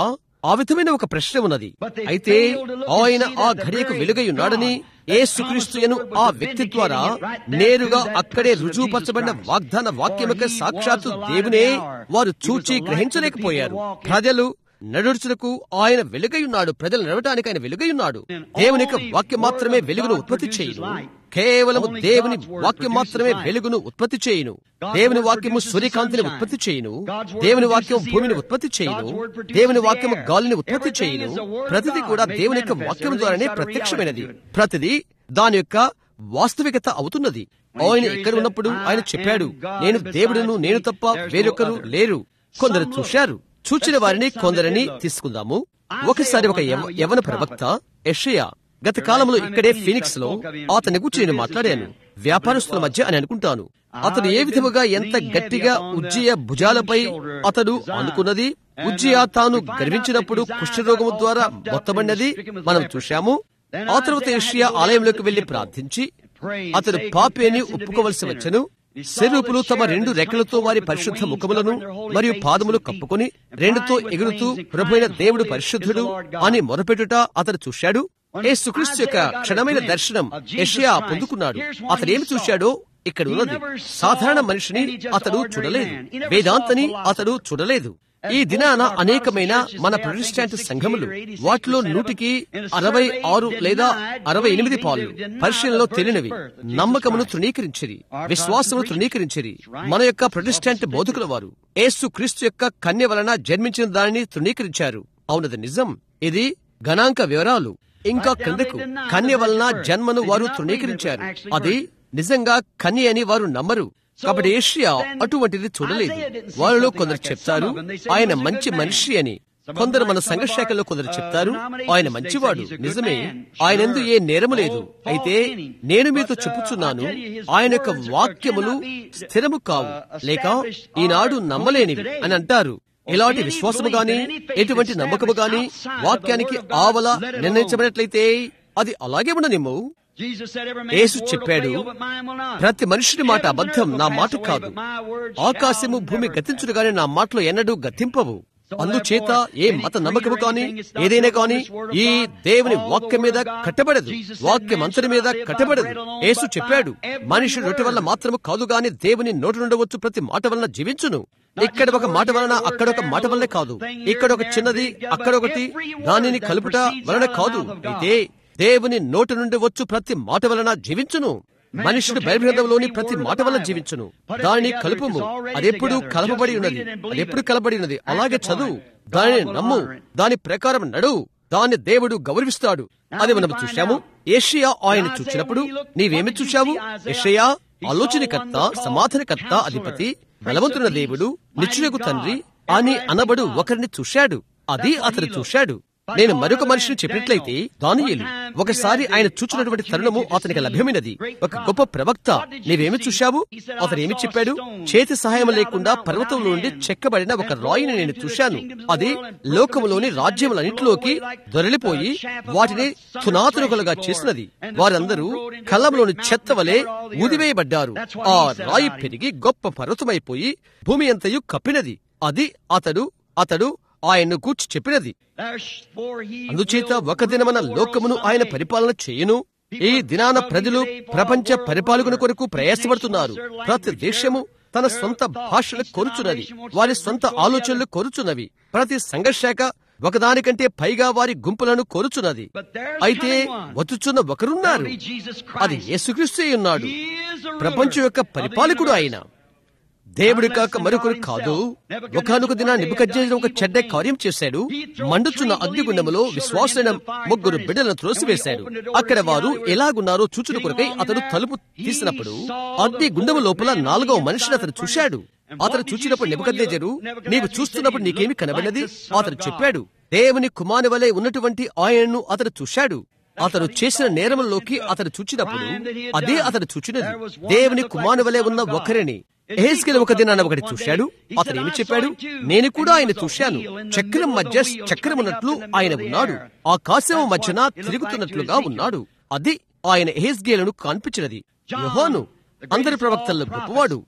ఆ విధమైన ఒక ప్రశ్న ఉన్నది. అయితే ఆయన ఆ ఘడియకు వెలుగై ఉన్నాడని యేసుక్రీస్తును ఆ వ్యక్తి ద్వారా నేరుగా అక్కడే రుజువుపరచబడిన వాగ్దాన వాక్యముక సాక్షాత్తు దేవునే వారు చూచి గ్రహించలేకపోయారు. ప్రజలు నడుచుటకు ఆయన వెలుగై ఉన్నాడు, ప్రజలు నడవటానికి ఆయన వెలుగై ఉన్నాడు. దేవుని యొక్క వాక్యం మాత్రమే వెలుగును ఉత్పత్తి చేయును. కేవలము దేవుని వాక్యం మాత్రమే వెలుగును ఉత్పత్తి చేయును. దేవుని వాక్యము సూర్యకాంతిని ఉత్పత్తి చేయును. దేవుని వాక్యం భూమిని ఉత్పత్తి చేయును. దేవుని వాక్యము గాలిని ఉత్పత్తి చేయును. ప్రతిదీ కూడా దేవుని యొక్క వాక్యం ద్వారానే ప్రత్యక్షమైనది. ప్రతిదీ దాని యొక్క వాస్తవికత అవుతున్నది. ఆయన ఇక్కడ ఉన్నప్పుడు ఆయన చెప్పాడు, నేను దేవుడును, నేను తప్ప వేరొకరు లేరు. కొందరు చూశారు, చూచిన వారిని కొందరిని తీసుకుందాము. ఒకసారి ఒక యవన ప్రవక్త యెషయా గత కాలంలో ఇక్కడే ఫీనిక్స్ లో అతని గురించి నేను మాట్లాడాను. వ్యాపారస్తుల మధ్య అని అనుకుంటాను. అతడు ఏ విధముగా ఎంత గట్టిగా ఉజ్జియా భుజాలపై అతడు అనుకున్నది. ఉజ్జియా తాను గర్వించినప్పుడు కుష్ఠరోగము ద్వారా మొత్తబడినది మనం చూశాము. ఆ తర్వాత యెషయా ఆలయంలోకి వెళ్లి ప్రార్థించి అతడు పాపి అని ఒప్పుకోవలసి వచ్చెను. సెరూపులు తమ రెండు రెక్కలతో వారి పరిశుద్ధ ముఖములను మరియు పాదములు కప్పుకొని రెండుతో ఎగురుతూ ప్రభువైన దేవుడు పరిశుద్ధుడు అని మొరపెట్టుట అతడు చూశాడు. యేసుక్రీస్తు యొక్క క్షణమైన దర్శనం యెషయా పొందుకున్నాడు. అతడు ఏమి చూశాడో ఇక్కడ ఉన్నది. సాధారణ మనిషిని అతడు చూడలేదు, వేదాంతని అతడు చూడలేదు. ఈ దినాన అనేకమైన మన ప్రొటెస్టాంట్ సంఘములు వాటిలో నూటికి అరవై ఆరు లేదా అరవై ఎనిమిది పాలు పరిశీలనలో తేలినవి నమ్మకమును తృణీకరించిరి, విశ్వాసమును తృణీకరించిరి. మన యొక్క ప్రొటెస్టాంట్ బోధకుల వారు యేసు క్రీస్తు యొక్క కన్య వలన జన్మించిన దానిని తృణీకరించారు. అవునది నిజం. ఇది గణాంక వివరాలు. ఇంకా క్రిందకు కన్య వలన జన్మను వారు తృణీకరించారు. అది నిజంగా కన్య అని వారు నమ్మరు. కాబట్టి యెషయా అటువంటిది చూడలేదు. వారిలో కొందరు చెప్తారు ఆయన మంచి మనిషి అని, కొందరు మన సంఘశాఖలో కొందరు చెప్తారు ఆయన మంచివాడు. నిజమే, ఆయనందు ఏ నేరము లేదు. అయితే నేను మీతో చెప్పుచున్నాను, ఆయన యొక్క వాక్యములు స్థిరము కావు, లేక ఈనాడు నమ్మలేనివి అని అంటారు. ఇలాంటి విశ్వాసము గాని ఎటువంటి నమ్మకము గాని వాక్యానికి ఆవల నిర్ణయించబడినట్లయితే అది అలాగే ఉండనిమ్ము. యేసు చెప్పాడు, ప్రతి మనుషుని మాట అబద్ధం, నా మాట కాదు. ఆకాశము భూమి గతించుడు గాని నా మాటలు ఎన్నడూ గతింపవు. అందుచేత ఏ మత నమ్మకము కాని ఏదైనా కాని ఈ దేవుని వాక్యం మీద కట్టబడదు, వాక్యం అంతటి మీద కట్టబడదు. యేసు చెప్పాడు, మనిషి రొట్టె వల్ల మాత్రము కాదు గాని దేవుని నోటి నుండవచ్చు ప్రతి మాట వలన జీవించును. ఇక్కడ ఒక మాట వలన అక్కడ ఒక మాట వల్లే కాదు, ఇక్కడ ఒక చిన్నది అక్కడ ఒకటి దానిని కలుపుట వలన కాదు. అయితే దేవుని నోటి నుండి వచ్చు ప్రతి మాట వలన జీవించును. మనుషుడు బైబిల్ గ్రంథంలోని ప్రతి మాట వల్ల జీవించును. దానిని కలుపుము, అదెప్పుడు కలపబడి ఉన్నది, అదెప్పుడు కలపబడి ఉన్నది. అలాగే చదువు, దానిని నమ్ము, దాని ప్రకారం నడు, దాన్ని దేవుడు గౌరవిస్తాడు. అది మనం చూశాము. యెషయా ఆయన చూసినప్పుడు నీవేమి చూశావు? యెషయా ఆలోచనకర్త, సమాధానకర్త, అధిపతి, బలవంతున్న దేవుడు, నిత్యులకు తండ్రి అని అనబడు ఒకరిని చూశాడు. అది అతడు చూశాడు. నేను మరొక మనిషిని చెప్పినట్లయితే దానియేలు ఒకసారి ఆయన చూచినటువంటి తరుణము అతనికి లభ్యమైనది. ఒక గొప్ప ప్రవక్త, నీవేమి చూశావు? అతను ఏమి చెప్పాడు? చేతి సహాయం లేకుండా పర్వతంలో నుండి చెక్కబడిన ఒక రాయిని నేను చూశాను. అది లోకములోని రాజ్యములన్నింటిలోకి దొరలిపోయి వాటిని తునాతునకలుగా చేసినది. వారందరూ కళ్ళంలోని చెత్త వలె ఊదివేయబడ్డారు. ఆ రాయి పెరిగి గొప్ప పర్వతమైపోయి భూమి అంతయు కప్పినది. అది అతడు అతడు ఆయన్ను గూర్చి చెప్పినది. అందుచేత ఒక దినమన లోకమును ఆయన పరిపాలన చేయును. ఈ దినాన ప్రజలు ప్రపంచ పరిపాలన కొరకు ప్రయాసపడుతున్నారు. ప్రతి దేశము తన సొంత భాషలు కోరుచున్నది, వారి సొంత ఆలోచనలు కోరుచున్నవి. ప్రతి సంఘశాఖ ఒకదానికంటే పైగా వారి గుంపులను కోరుచున్నది. అయితే వచ్చుచున్న ఒకరున్నారు, అది యేసుక్రీస్తు ఉన్నాడు. ప్రపంచం యొక్క పరిపాలకుడు ఆయన, దేవుడి కాక మరొకరు కాదు. ఒకనొక దిన నెబుకద్నెజరు ఒక చెడ్డ కార్యం చేశాడు. మండుచున్న అగ్నిగుండములో విశ్వాసైన ముగ్గురు బిడ్డలను త్రోసివేశాడు. అక్కడ వారు ఎలాగున్నారో చూచుట కొరకై అతడు తలుపు తీసినప్పుడు అగ్ని గుండము లోపల నాలుగవ మనిషిని అతను చూశాడు. అతను చూచినప్పుడు నెబుకద్నెజరు, నీవు చూస్తున్నప్పుడు నీకేమి కనబడినది? అతను చెప్పాడు, దేవుని కుమారుని వలె ఉన్నటువంటి ఆయనను అతను చూశాడు. అతను చేసిన నేరములోకి అతను చూచినప్పుడు అదే అతను చూచినది, దేవుని కుమారుని వలె ఉన్న ఒకరిని. యెహెజ్కేలు ఒక దినాన ఒకటి చూశాడు. అతను ఏమి చెప్పాడు? నేను కూడా ఆయన చూశాను. చక్రం మధ్య చక్రం ఉన్నట్లు ఆయన ఉన్నాడు, ఆకాశం మధ్యన తిరుగుతున్నట్లుగా ఉన్నాడు. అది ఆయన యెహెజ్కేలును కనిపించినది. యోహాను అందరి ప్రవక్తల్లో గొప్పవాడు.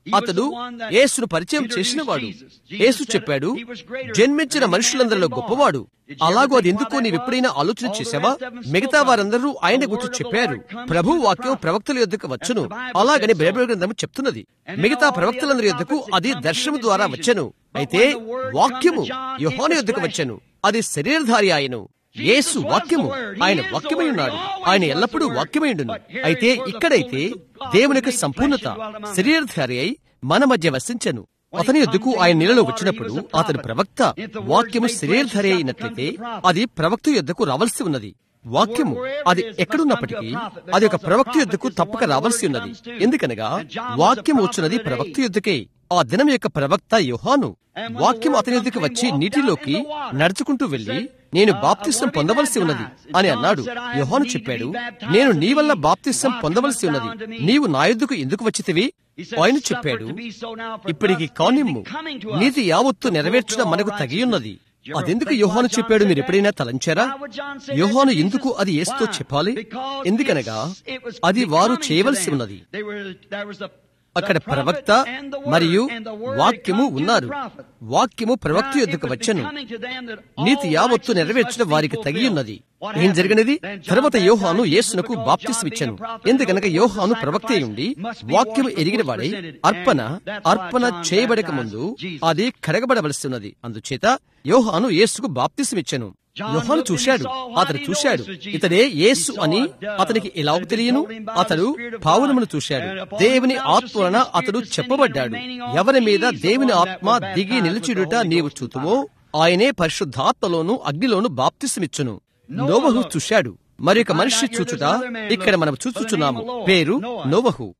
అతడు యేసును పరిచయం చేసినవాడు. యేసు చెప్పాడు, జన్మించిన మనుషులందరిలో గొప్పవాడు. అలాగూ అది ఎందుకో నీవెప్పుడైనా ఆలోచన చేశావా? మిగతా వారందరూ ఆయన గురించి చెప్పారు, ప్రభు వాక్యం ప్రవక్తల యొద్దకు వచ్చును. అలాగని బైబిల్ గ్రంథం చెప్తున్నది. మిగతా ప్రవక్తలందరి యొద్దకు అది దర్శనము ద్వారా వచ్చెను. అయితే వాక్యము యోహాను యొద్దకు వచ్చెను. అది శరీరధారి ఆయను. యేసు వాక్యము, ఆయన వాక్యమై ఉన్నాడు. ఆయన ఎల్లప్పుడూ వాక్యమై ఉండును. అయితే ఇక్కడైతే దేవునికి సంపూర్ణత శరీరధారి అయి మన మధ్య వసించెను. అతని యొద్దకు ఆయన నీళ్ళలో వచ్చినప్పుడు అతడు ప్రవక్త. వాక్యము శరీరధారి అయినట్లయితే అది ప్రవక్త యొద్దకు రావలసి ఉన్నది. వాక్యము అది ఎక్కడున్నప్పటికీ అది ఒక ప్రవక్త యొద్దకు తప్పక రావలసి ఉన్నది. ఎందుకనగా వాక్యం వచ్చినది ప్రవక్త యొద్దకే. ఆ దినం యొక్క ప్రవక్త యోహాను. వాక్యం అతని యొద్దకు వచ్చి నీటిలోకి నడుచుకుంటూ వెళ్లి, నేను బాప్తిసం పొందవలసి ఉన్నది అని అన్నాడు. యోహాను చెప్పాడు, నేను నీ వల్ల బాప్తిసం పొందవలసి ఉన్నది, నీవు నా యొద్దకు ఎందుకు వచ్చితివి? ఆయన చెప్పాడు, ఇప్పటికి కానిమ్ము, నీతి యావత్తు నెరవేర్చడం మనకు తగియున్నది. అదెందుకు యోహాను చెప్పాడు? మీరు ఎప్పుడైనా తలంచారా? యోహాను ఎందుకు అది యేసుతో చెప్పాలి? ఎందుకనగా అది వారు చేయవలసి ఉన్నది. అక్కడ ప్రవక్త మరియు వాక్యము ఉన్నారు. వాక్యము ప్రవక్త యొద్దకు వచ్చెను. నీతి యావత్తు నెరవేర్చడం వారికి తగి ఉన్నది. ఏం జరిగినది? తర్వాత యోహాను యేసునకు బాప్తిస్మిచ్చెను. ఎందుకనగా యోహాను ప్రవక్త ఉండి వాక్యము ఎరిగిన వాడై అర్పణ అర్పణ చేయబడక ముందు అది కడగబడవలసి ఉన్నది. అందుచేత యోహాను యేసుకు బాప్తిస్మిచ్చెను. యోహాను చూశాడు, అతడు చూశాడు ఇతడే యేసు అని అతనికి ఎలాగ తెలియను? అతడు పావురమును చూశాడు. దేవుని ఆత్మ వలన అతడు చెప్పబడ్డాడు. ఎవరి మీద దేవుని ఆత్మ దిగి నిలిచిడుట నీవు చూతువో ఆయనే పరిశుద్ధాత్మలోను అగ్నిలోను బాప్తిస్మిచ్చును. నోవహు చూశాడు. మరొక మనిషి చూచుట ఇక్కడ మనం చూచుచున్నాము. పేరు నోవహు.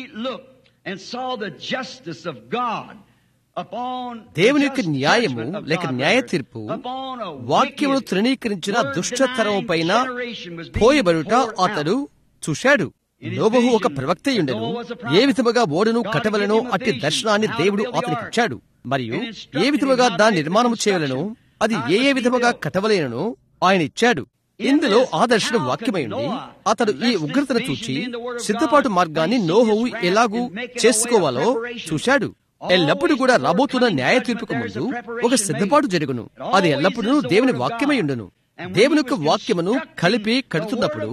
దేవుని యొక్క న్యాయము లేక న్యాయ తీర్పు వాక్యమును తృణీకరించిన దుష్టతరము పైన పోయబడుట అతడు చూశాడు. నోవహు ఒక ప్రవక్త ఉండెను. ఏ విధముగా ఓడను కట్టవలనో అట్టి దర్శనాన్ని దేవుడు అతనికి ఇచ్చాడు. మరియు ఏ విధముగా దాన్ని నిర్మాణము చేయవలనో, అది ఏ ఏ విధముగా కట్టవలేనో ఆయన ఇచ్చాడు. ఇందులో ఆ దర్శనం వాక్యమైంది. అతడు ఈ ఉగ్రతను చూచి సిద్ధపాటు మార్గాన్ని నోవహు ఎలాగూ చేసుకోవాలో చూశాడు. ఎల్లప్పుడూ కూడా రాబోతున్న న్యాయ తీర్పుకు ముందు ఒక సిద్ధపాటు జరుగును. అది ఎల్లప్పుడూ దేవుని వాక్యమై ఉండును. దేవుని యొక్క వాక్యమును కలిపి కడుతున్నప్పుడు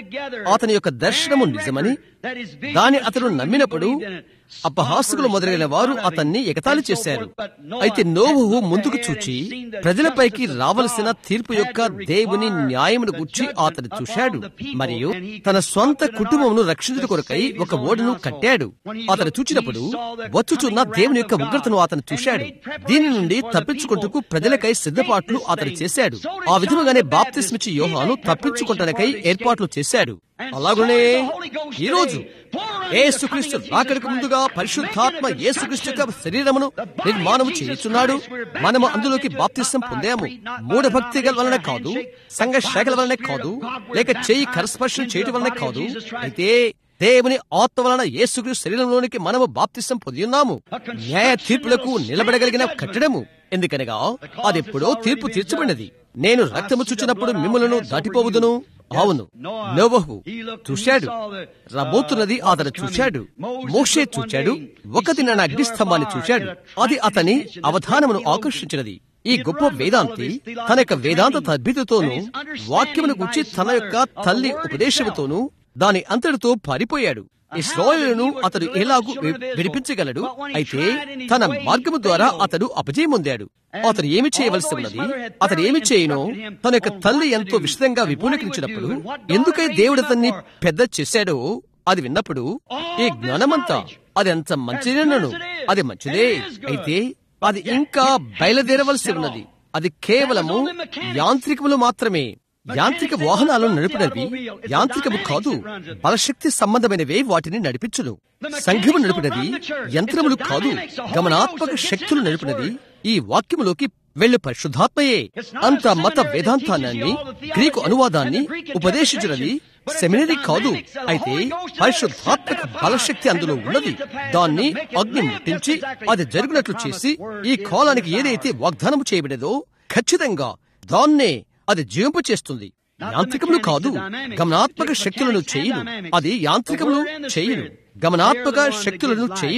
అతని యొక్క దర్శనము నిజమని దాన్ని అతడు నమ్మినప్పుడు అపహాసకులు మొదలైన వారు అతన్ని ఎగతాళి చేశారు. అయితే నోవహు ముందుకు చూచి ప్రజలపైకి రావలసిన తీర్పు యొక్క దేవుని న్యాయమును గురించి అతను చూశాడు. మరియు తన స్వంత కుటుంబమును రక్షించుట కొరకై ఒక ఓడను కట్టాడు. అతను చూచినప్పుడు వచ్చుచున్న దేవుని యొక్క ఉగ్రతను అతను చూశాడు. దీని నుండి తప్పించుకుంటూ ప్రజలకై సిద్ధపాట్లు అతను చేశాడు. ఆ విధముగానే బాప్తిస్మిచ్చి యోహాను తప్పించుకుంటానికై ఏర్పాట్లు చేశాడు. అలాగనే ఈ రోజు యేసుక్రీస్తు రాకడకు ముందుగా పరిశుద్ధాత్మ యేసుక్రీస్తు యొక్క శరీరమును నిర్మాణము చేయుచున్నాడు. మనము అందులోకి బాప్తిసం పొందాము. మూఢభక్తి గల వలన కాదు, సంఘ శాఖల వలన కాదు, లేక చేయి కరస్పర్శం చేయటం వలన కాదు. అయితే దేవుని ఆత్మ వలన యేసుక్రీస్తు శరీరంలోనికి మనము బాప్తిసం పొంది ఉన్నాము. న్యాయ తీర్పులకు నిలబడగలిగిన కట్టడము. ఎందుకనగా అదెప్పుడో తీర్పు తీర్చబడినది. నేను రక్తము చూచినప్పుడు మిమ్మలను దాటిపోవుదును. అవును, నోవహు చూశాడు. రాబోతున్నది అతను చూశాడు. మోషే చూశాడు. ఒక దిన అగ్నిస్తంభాన్ని చూశాడు. అది అతని అవధానమును ఆకర్షించినది. ఈ గొప్ప వేదాంతి తన యొక్క వేదాంత తద్భితతోనూ వాక్యమును గురించి తన యొక్క తల్లి ఉపదేశముతోనూ దాని అంతటితో పారిపోయాడు. ఇశ్రాయేలును అతడు ఎలాగూ విడిపించగలడు. అయితే తన మార్గము ద్వారా అతడు అపజయం పొందాడు. అతడు ఏమి చేయవలసి ఉన్నది? అతడు ఏమి చేయనో తన యొక్క తల్లి ఎంతో విషదంగా విపూలకించినప్పుడు, ఎందుకై దేవుడు అతన్ని పెద్ద చేశాడో అది విన్నప్పుడు ఈ జ్ఞానమంతా అది అంత మంచిదేనను. అది మంచిదే. అయితే అది ఇంకా బయలుదేరవలసి ఉన్నది. అది కేవలము యాంత్రికములు మాత్రమే. యాంత్రిక వాహనాలను నడిపినవి యాంత్రికము కాదు, బలశక్తి సంబంధమైనవే వాటిని నడిపించును. సంఘము నడిపినది యంత్రములు కాదు, గమనాత్మక శక్తులు నడిపినది ఈ వాక్యములోకి వెళ్ళు పరిశుద్ధాత్మయే. అంత మత వేదాంతాన్ని, గ్రీకు అనువాదాన్ని ఉపదేశించినది సెమినరీ కాదు. అయితే పరిశుద్ధాత్మక బలశక్తి అందులో ఉన్నది. దాన్ని అగ్ని ముట్టించి అది జరిగినట్లు చేసి ఈ కాలానికి ఏదైతే వాగ్దానము చేయబడేదో ఖచ్చితంగా దాన్నే అది జీవింపు చేస్తుంది. యాంత్రికములు కాదు, గమనాత్మక శక్తులను చేయును. అది యాంత్రికములు చేయును, గమనాత్మక శక్తులను చేయును.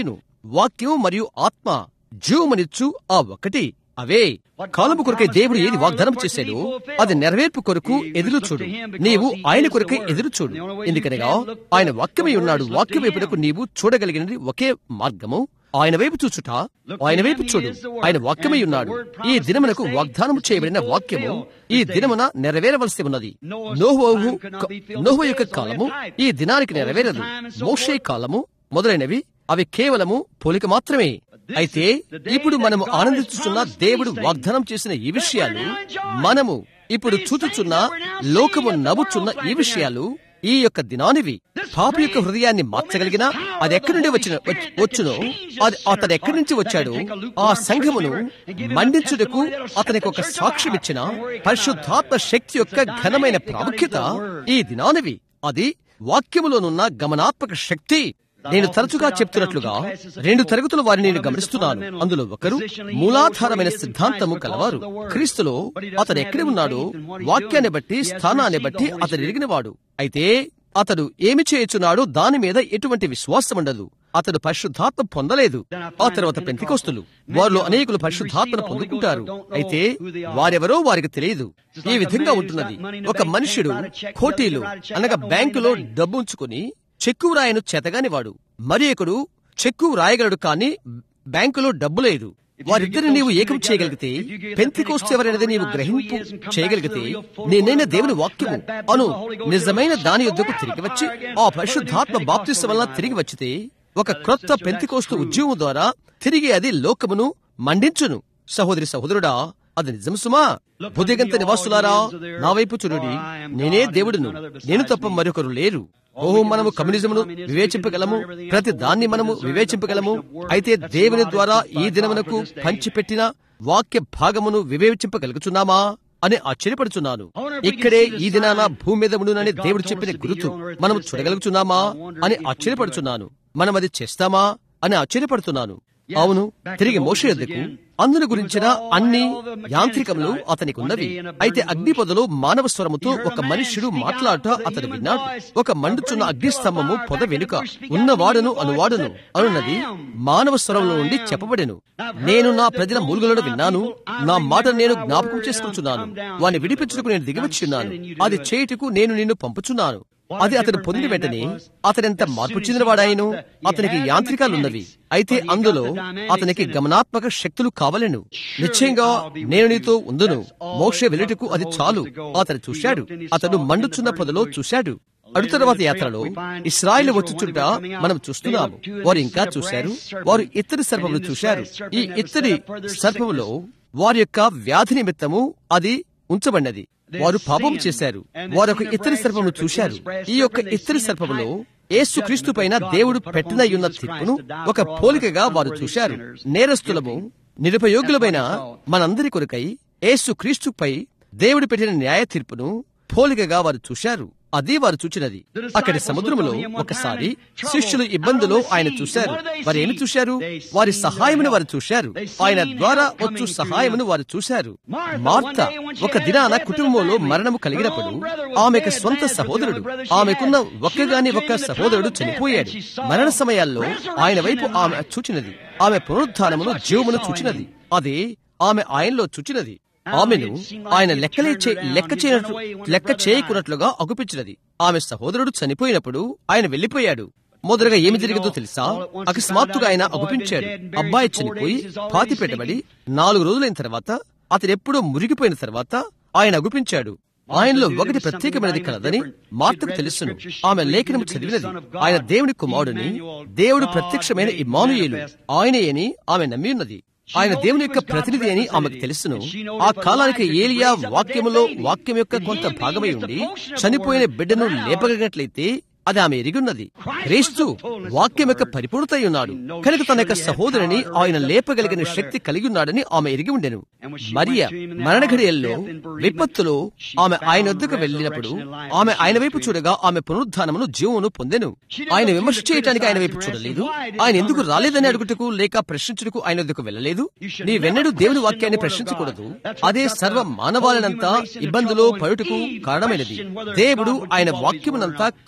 వాక్యం మరియు ఆత్మ జీవమునిచ్చు ఆ ఒక్కటి. అవే కాలము కొరకై దేవుడు ఏది వాగ్దానం చేశాడో అది నెరవేర్పు కొరకు ఎదురు చూడు. నీవు ఆయన కొరకై ఎదురు చూడు. ఎందుకనగా ఆయన వాక్యమై ఉన్నాడు. వాక్యం వైపునకు నీవు చూడగలిగినది ఒకే మార్గము ఆయన వైపు చూచుట. ఆయన వైపు చూడు. ఆయన వాక్యమై ఉన్నాడు. ఈ దినమునకు వాగ్దానం చేయబడిన వాక్యము ఈ దినమున నెరవేరవలసి ఉన్నది. నోహు నోహు యొక్క కాలము ఈ దినానికి నెరవేరదు. మోషే కాలము మొదలైనవి అవి కేవలము పోలిక మాత్రమే. అయితే ఇప్పుడు మనము ఆనందించుచున్న దేవుడు వాగ్దానం చేసిన ఈ విషయాలు, మనము ఇప్పుడు చూచుచున్న లోకము నవ్వుచున్న ఈ విషయాలు ఈ యొక్క దినానివి. పాపి యొక్క హృదయాన్ని మార్చగలిగిన అది ఎక్కడి నుండి వచ్చిన వచ్చునో అది అతడు ఎక్కడి నుంచి వచ్చాడో ఆ సంఘమును మండించుటకు అతనికి ఒక సాక్ష్యం ఇచ్చిన పరిశుద్ధాత్మ శక్తి యొక్క ఘనమైన ప్రాముఖ్యత ఈ దినానివి. అది వాక్యములోనున్న గమనాత్మక శక్తి. నేను తరచుగా చెప్తున్నట్లుగా రెండు తరగతుల వారిని నేను గమనిస్తున్నాను. అందులో ఒకరు మూలాధారమైన సిద్ధాంతము కలవారు. క్రీస్తులో అతడు ఎక్కడి ఉన్నాడో వాక్యాన్ని బట్టి స్థానాన్ని బట్టి అతడు ఎరిగినవాడు. అయితే అతడు ఏమి చేయుచున్నాడో దాని మీద ఎటువంటి విశ్వాసం ఉండదు. అతడు పరిశుద్ధాత్మ పొందలేదు. ఆ తర్వాత పెంతెకొస్తలు వారిలో అనేకులు పరిశుద్ధాత్మను పొందుకుంటారు. అయితే వారెవరో వారికి తెలియదు. ఈ విధంగా ఉంటున్నది. ఒక మనుష్యుడు కోటీలు అనగా బ్యాంకులో డబ్బు ఉంచుకుని చెక్కు వ్రాయను చేతగానివాడు. మరి ఒకడు చెక్కు వ్రాయగలడు, కానీ బ్యాంకులో డబ్బు లేదు. వారిద్దరిని నీవు ఏకం చేయగలిగితే, పెంతెకొస్తు ఎవరనేది నీవు గ్రహింపు చేయగలిగితే, నేనైనా దేవుని వాక్యము అను నిజమైన దాని యొద్దకు తిరిగి వచ్చి ఆ పరిశుద్ధాత్మ బాప్తిస్మం వలన తిరిగి వచ్చితే ఒక క్రొత్త పెంతెకొస్తు ఉద్యమం ద్వారా తిరిగి అది లోకమును మండించును. సహోదరి సహోదరుడా, అది నిజం సుమా. బుద్ధిగంత నివాసులారా, నా వైపు చూడండి. నేనే దేవుడును, నేను తప్ప మరొకరు లేరు. ఓహో, మనము కమ్యూనిజమును వివేచింపగలము, ప్రతి దాన్ని మనము వివేచింపగలము. అయితే దేవుని ద్వారా ఈ దినమునకు పంచిపెట్టిన వాక్య భాగమును వివేచింపగలుగుచున్నామా అని ఆశ్చర్యపడుచున్నాను. ఇక్కడే ఈ దినాన భూమి మీద ఉండునని దేవుడు చెప్పిన గురుతు మనము చూడగలుగుచున్నామా అని ఆశ్చర్యపడుచున్నాను. మనం అది చేస్తామా అని ఆశ్చర్యపడుతున్నాను. అవును, తిరిగి మోషే యొద్దకు అందును గురించిన అన్ని యాంత్రికములు అతనికి ఉన్నవి. అయితే అగ్ని పొదలో మానవ స్వరముతో ఒక మనుష్యుడు మాట్లాడుట అతడు విన్నాడు. ఒక మండుచున్న అగ్నిస్తంభము పొద వెనుక ఉన్నవాడను అనువాడను అనున్నది మానవ స్వరంలో నుండి చెప్పబడెను. నేను నా ప్రజల మూలుగులను విన్నాను, నా మాటను నేను జ్ఞాపకం చేసుకుంటున్నాను. వాని విడిపించుటకు నేను దిగివచ్చున్నాను, అది చేయుటకు నేను నిన్ను పంపుచున్నాను. అది అతను పొందిన వెంటనే అతనెంత మార్పు చెందినవాడాయను. అతనికి యాంత్రికాలున్నవి, అయితే అందులో అతనికి గమనాత్మక శక్తులు కావలెను. నిశ్చయంగా నేను నీతో ఉందును. మోషే వెళ్ళుటకు అది చాలు. అతను చూశాడు, అతడు మండుచున్న పొదలో చూశాడు. అడు తర్వాత యాత్రలో ఇశ్రాయేలు వచ్చుచుంట మనం చూస్తున్నాము. వారు ఇంకా చూశారు. వారు ఇత్తడి సర్పములు చూశారు. ఈ ఇత్తడి సర్పములో వారి యొక్క వ్యాధి నిమిత్తము అది ఉంచబడినది. వారు పాపం చేశారు. వారు ఒక ఇత్తడి సర్పమును చూశారు. ఈ యొక్క ఇత్తడి సర్పములో యేసు క్రీస్తు పైన దేవుడు పెట్టినయున్న తీర్పును ఒక పోలికగా వారు చూశారు. నేరస్తులము నిరుపయోగులమైన మనందరి కొరకై యేసు క్రీస్తుపై దేవుడు పెట్టిన న్యాయ తీర్పును పోలికగా వారు చూశారు. అది వారు చూచినది. అక్కడి సముద్రములో ఒకసారి శిష్యులు ఇబ్బందులో ఆయన చూశారు. వారు ఏమి చూశారు? వారి సహాయమును వారు చూశారు. ఆయన ద్వారా వచ్చు సహాయమును వారు చూశారు. మార్త ఒక దినాన కుటుంబంలో మరణము కలిగినప్పుడు ఆమెకు స్వంత సహోదరుడు, ఆమెకున్న ఒక్కగాని ఒక్క సహోదరుడు చనిపోయాడు. మరణ సమయాల్లో ఆయన వైపు ఆమె చూచినది. ఆమె పునరుద్ధానమును జీవమును చూచినది. అదే ఆమె ఆయనలో చూచినది. ఆమెను ఆయన లెక్కలే లెక్క చేయనట్లు లెక్క చేయకున్నట్లుగా అగుపించినది. ఆమె సహోదరుడు చనిపోయినప్పుడు ఆయన వెళ్లిపోయాడు. మొదటగా ఏమి జరిగిందో తెలుసా? అకస్మాత్తుగా ఆయన అగుపించాడు. అబ్బాయి చనిపోయి పాతి పెట్టబడి నాలుగు రోజులైన తర్వాత, అతడెప్పుడో మురిగిపోయిన తర్వాత ఆయన అగుపించాడు. ఆయనలో ఒకటి ప్రత్యేకమైనది కలదని మార్తకు తెలుసును. ఆమె లేఖనము చదివినది. ఆయన దేవుని కుమారుడని, దేవుడు ప్రత్యక్షమైన ఇమ్మానుయేలు ఆయనే అని ఆమె నమ్మి ఉన్నది. ఆయన దేవుని యొక్క ప్రతినిధి అని ఆమెకు తెలుసును. ఆ కాలానికి ఏలియా వాక్యములో వాక్యం యొక్క కొంత భాగమై ఉండి చనిపోయిన బిడ్డను లేపగలిగినట్లయితే అది ఆమె ఎరిగున్నది. క్రీస్తు వాక్యం యొక్క పరిపూర్ణత ఉన్నాడు కనుక తన యొక్క సహోదరిని ఆయన లేపగలిగిన శక్తి కలిగి ఉన్నాడని ఆమె ఎరిగి ఉండెను. మరియ మరణ ఘడియల్లో విపత్తులో ఆమె ఆయన వద్దకు వెళ్ళినప్పుడు ఆమె ఆయన వైపు చూడగా ఆమె పునరుద్ధానమును జీవమును పొందెను. ఆయన విమర్శ చేయటానికి ఆయన వైపు చూడలేదు. ఆయన ఎందుకు రాలేదని అడుగుటకు లేక ప్రశ్నించుటకు ఆయన వద్దకు వెళ్ళలేదు. నీవెన్నడూ దేవుని వాక్యాన్ని ప్రశ్నించకూడదు. అదే సర్వ మానవాళనంతా ఇబ్బందులో పడుటకు కారణమైనది. దేవుడు ఆయన వాక్యమునంతా కాపాడుకు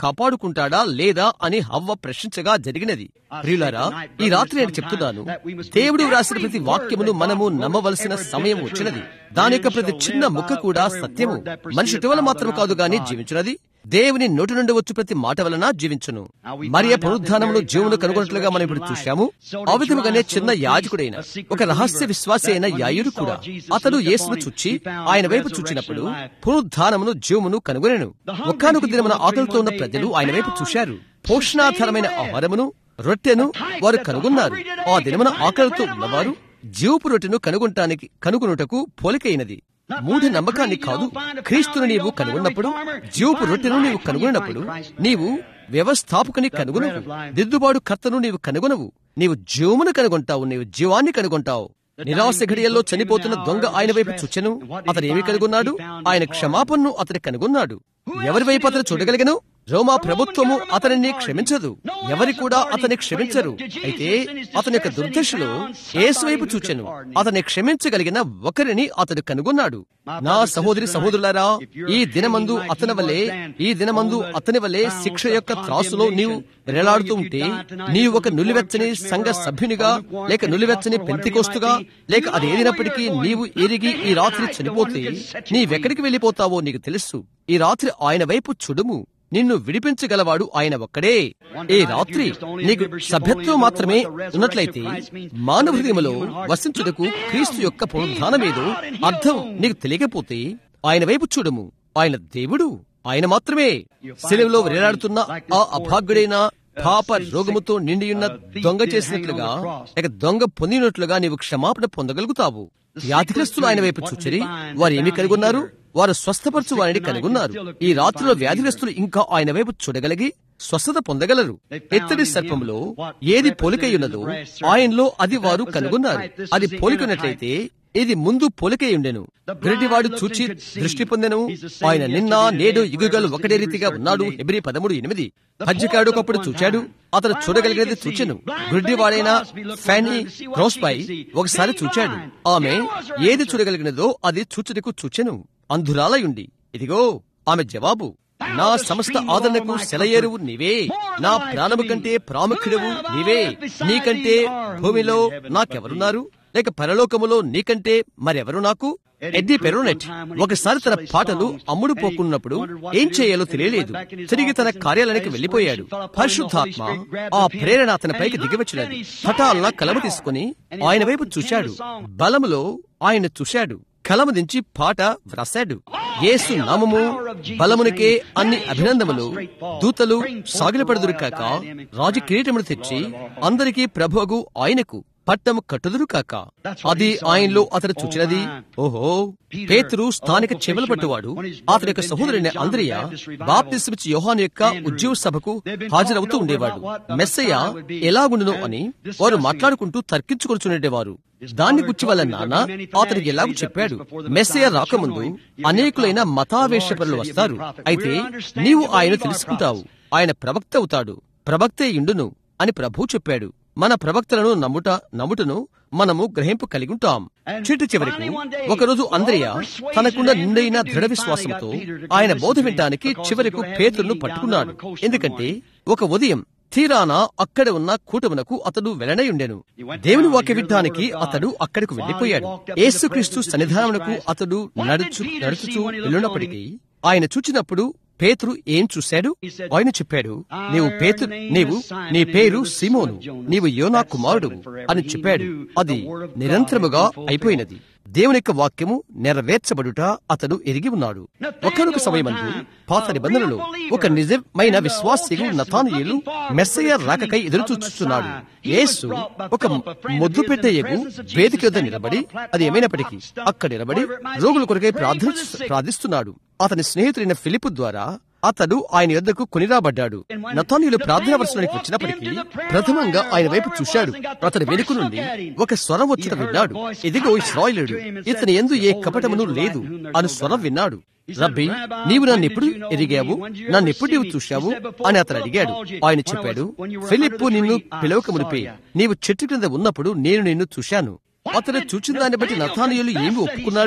కోరుకుంటాడా లేదా అని హవ్వ ప్రశ్నించగా జరిగినది. ప్రియులారా, ఈ రాత్రి నేను చెప్తున్నాను, దేవుడు వ్రాసిన ప్రతి వాక్యమును మనము నమ్మవలసిన సమయం వచ్చినది. దాని యొక్క ప్రతి చిన్న ముక్క కూడా సత్యము. మనిషి ఇటీవల మాత్రం కాదు గాని జీవించినది దేవుని నోటి నుండి వచ్చు ప్రతి మాట వలన జీవించును. మరియ పునరుద్ధానమును జీవమును కనుగొన్నట్లుగా మనం ఇప్పుడు చూశాము. ఆ విధముగానే చిన్న యాజకుడైన ఒక రహస్య విశ్వాసి అయిన యాయుడు కూడా అతడు యేసును చూచి ఆయన వైపు చూచినప్పుడు పునరుద్ధానమును జీవమును కనుగొనెను. ఒకానొక దినమున ఆకలితో ఉన్న ప్రజలు ఆయన వైపు చూశారు. పోషణాధారమైన ఆహారమును రొట్టెను వారు కనుగొన్నారు. ఆ దినమున ఆకలితో ఉన్నవారు జీవపు రొట్టెను కనుగొనటానికి కనుగొనుటకు పోలికైనది. మూఢ నమ్మకాన్ని కాదు, క్రీస్తును నీవు కనుగొన్నప్పుడు, జీవపు రొట్టెను నీవు కనుగొన్నప్పుడు నీవు వ్యవస్థాపకుని కనుగొనవు, దిద్దుబాటు కర్తను నీవు కనుగొనవు. నీవు జీవమును కనుగొంటావు, నీవు జీవాన్ని కనుగొంటావు. నిరాశ ఘడియల్లో చనిపోతున్న దొంగ ఆయన వైపు చూచెను. అతను ఏమి కనుగొన్నాడు? ఆయన క్షమాపణను అతని కనుగొన్నాడు. ఎవరి వైపు అతను చూడగలిగను? రోమా ప్రభుత్వము అతనిని క్షమించదు. ఎవరి కూడా అతన్ని క్షమించరు. అయితే అతని యొక్క దుర్దశలో యేసు వైపు చూచెను. అతన్ని క్షమించగలిగిన ఒకరిని అతడు కనుగొన్నాడు. నా సహోదరి సహోదరులారా, ఈ దినమందు అతని వలె ఈ దినమందు అతని వలె శిక్ష యొక్క త్రాసులో నీవు వేలాడుతూ ఉంటే, నీవు ఒక నులివెచ్చని సంఘ సభ్యునిగా లేక నులివెచ్చని పెంతికోస్తుగా లేక అది ఏదినప్పటికీ నీవు ఎరిగి ఈ రాత్రి చనిపోతే నీవెక్కడికి వెళ్ళిపోతావో నీకు తెలుసు. ఈ రాత్రి ఆయన వైపు చూడుము. నిన్ను విడిపించగలవాడు ఆయన ఒక్కడే. ఈ రాత్రి నీకు సభ్యత్వం మాత్రమే ఉన్నట్లయితే మానవ హృదయములో వసించుటకు క్రీస్తు యొక్క పునరుద్ధానమేదో అర్థం నీకు తెలియకపోతే ఆయన వైపు చూడము. ఆయన దేవుడు, ఆయన మాత్రమే. శిలువలో వేలాడుతున్న ఆ అభాగ్యుడైన పాప రోగముతో నిండియున్న దొంగ చేసినట్లుగా లేక దొంగ పొందినట్లుగా నీవు క్షమాపణ పొందగలుగుతావు. వ్యాధిగ్రస్తులు ఆయన వైపు చూచిరి. వారు ఏమి కనుగొన్నారు? వారు స్వస్థపరచు వారిని కనుగొన్నారు. ఈ రాత్రిలో వ్యాధిగ్రస్తులు ఇంకా ఆయన వైపు చూడగలిగి స్వస్థత పొందగలరు. ఎత్తడి సర్పంలో ఏది పోలికయున్నదో ఆయనలో అది వారు కనుగొన్నారు. అది పోలికనట్లయితే ఇది ముందు పోలికయుండెను. గురిటివాడు చూచి దృష్టి పొందెను. ఆయన నిన్న నేడు యుగలు ఒకటే రీతిగా ఉన్నాడు. హెబ్రీ పదమూడు ఎనిమిది. హజ్జికాడు ఒకప్పుడు చూచాడు, అతను చూడగలిగినది చూచెను. గుడ్డివాడైన ఫ్యానీ క్రోస్పై ఒకసారి చూచాడు. ఆమె ఏది చూడగలిగినదో అది చూచుటకు చూచెను. అంధురాలయుండి ఇదిగో ఆమె జవాబు, నా సమస్త ఆదరణకు సెలయేరువు నీవే, నా ప్రాణము కంటే ప్రాముఖ్యుడవు నీవే. నీకంటే భూమిలో నాకెవరున్నారు, లేక పరలోకములో నీకంటే మరెవరు నాకు? ఎడ్డీ పెరోనెట్ ఒకసారి తన పాటలు అమ్ముడు పోకున్నప్పుడు ఏం చేయాలో తెలియలేదు. తిరిగి తన కార్యాలయానికి వెళ్లిపోయాడు. పరిశుద్ధాత్మ ఆ ప్రేరణ అతనిపైకి దిగివచ్చినది. హఠాత్తుగా కలము తీసుకుని ఆయన వైపు చూశాడు. బలములో ఆయన చూశాడు. కలము దించి పాట వ్రాశాడు. యేసు నామము బలమునికే అన్ని అభినందములు. దూతలు సాగిలపడుదురు కాక, రాజు కిరీటమును తెచ్చి అందరికీ ప్రభువగు ఆయనకు పట్టము కట్టుదురు కాక. అది ఆయనలో అతడు చూచినది. ఓహో, పేతురు స్థానిక చెవులు పట్టువాడు. అతని యొక్క సహోదరుని అంద్రియ బాప్తిస్మిచ్చి యోహాను యొక్క ఉద్యోగ సభకు హాజరవుతూ ఉండేవాడు. మెస్సయ్య ఎలాగుండును అని వారు మాట్లాడుకుంటూ తర్కించుకొనిచుండేవారు. దాన్ని గుర్చి వాళ్ళ నాన్న అతనికి ఎలాగూ చెప్పాడు, మెస్సయ్య రాకముందు అనేకులైన మతావేశపరులు వస్తారు. అయితే నీవు ఆయన తెలుసుకుంటావు, ఆయన ప్రవక్త అవుతాడు, ప్రవక్తే ఇండును అని ప్రభువు చెప్పాడు. మన ప్రవక్తలను నమ్ముట నమ్ముటను మనము గ్రహింపు కలిగి ఉంటాం. చిట్టు చివరికి ఒకరోజు అంద్రియ తనకున్న నిండైన దృఢ విశ్వాసంతో ఆయన బోధ వినటానికి చివరకు పేతురును పట్టుకున్నాడు. ఎందుకంటే ఒక ఉదయం తీరాన అక్కడ ఉన్న కూటమునకు అతడు వెళ్లనయుండెను. దేవుని వాక్య వినటానికి అతడు అక్కడికి వెళ్లిపోయాడు. యేసుక్రీస్తు సన్నిధానమునకు అతడు నడుచు నడుచుచూ వెళ్ళినప్పటికీ ఆయన చూచినప్పుడు పేతురు ఏం చూశాడు? ఆయన చెప్పాడు, నీవు పేతురు, నీవు నీ పేరు సీమోను, నీవు యోనా కుమారుడు అని చెప్పాడు. అది నిరంతరముగా అయిపోయినది. దేవుని యొక్క వాక్యము నెరవేర్చబడుట అతడు ఎరిగి ఉన్నాడు. ఒకనొక సమయమందు పాత నిబంధనలో ఒక నిజమైన విశ్వాసిగు నతానయేలు మెస్సయ్య రాకకై ఎదురు చూస్తున్నాడు. యేసు ఒక ముద్దు పెట్టేయగు వేదిక యొద్ద నిలబడి, అది ఏమైనప్పటికీ అక్కడ నిలబడి రోగుల కొరకై ప్రార్థన ప్రార్థిస్తున్నాడు. అతని స్నేహితుడైన ఫిలిప్పు ద్వారా అతడు ఆయన యొద్దకు కొనిరాబడ్డాడు. నతానయేలు ప్రార్థన వరుసలోనికి వచ్చినప్పటికీ ప్రథమంగా ఆయన వైపు చూశాడు. అతని వెనుక నుండి ఒక స్వరం వచ్చుట విన్నాడు. ఇదిగో ఇశ్రాయేలుడు, ఇతని యందు ఏ కపటమును లేదు అని స్వరం విన్నాడు. రబ్బీ, నీవు నన్ను ఎప్పుడు ఎరిగావు, నన్ను ఎప్పుడు నీవు చూశావు అని అతను అడిగాడు. ఆయన చెప్పాడు, ఫిలిప్పు నిన్ను పిలవక మునిపే నీవు చెట్టు క్రింద ఉన్నప్పుడు నేను నిన్ను చూశాను. అతను చూచిన దాన్ని బట్టి నతానయేలు ఏమి ఒప్పుకున్నాడు?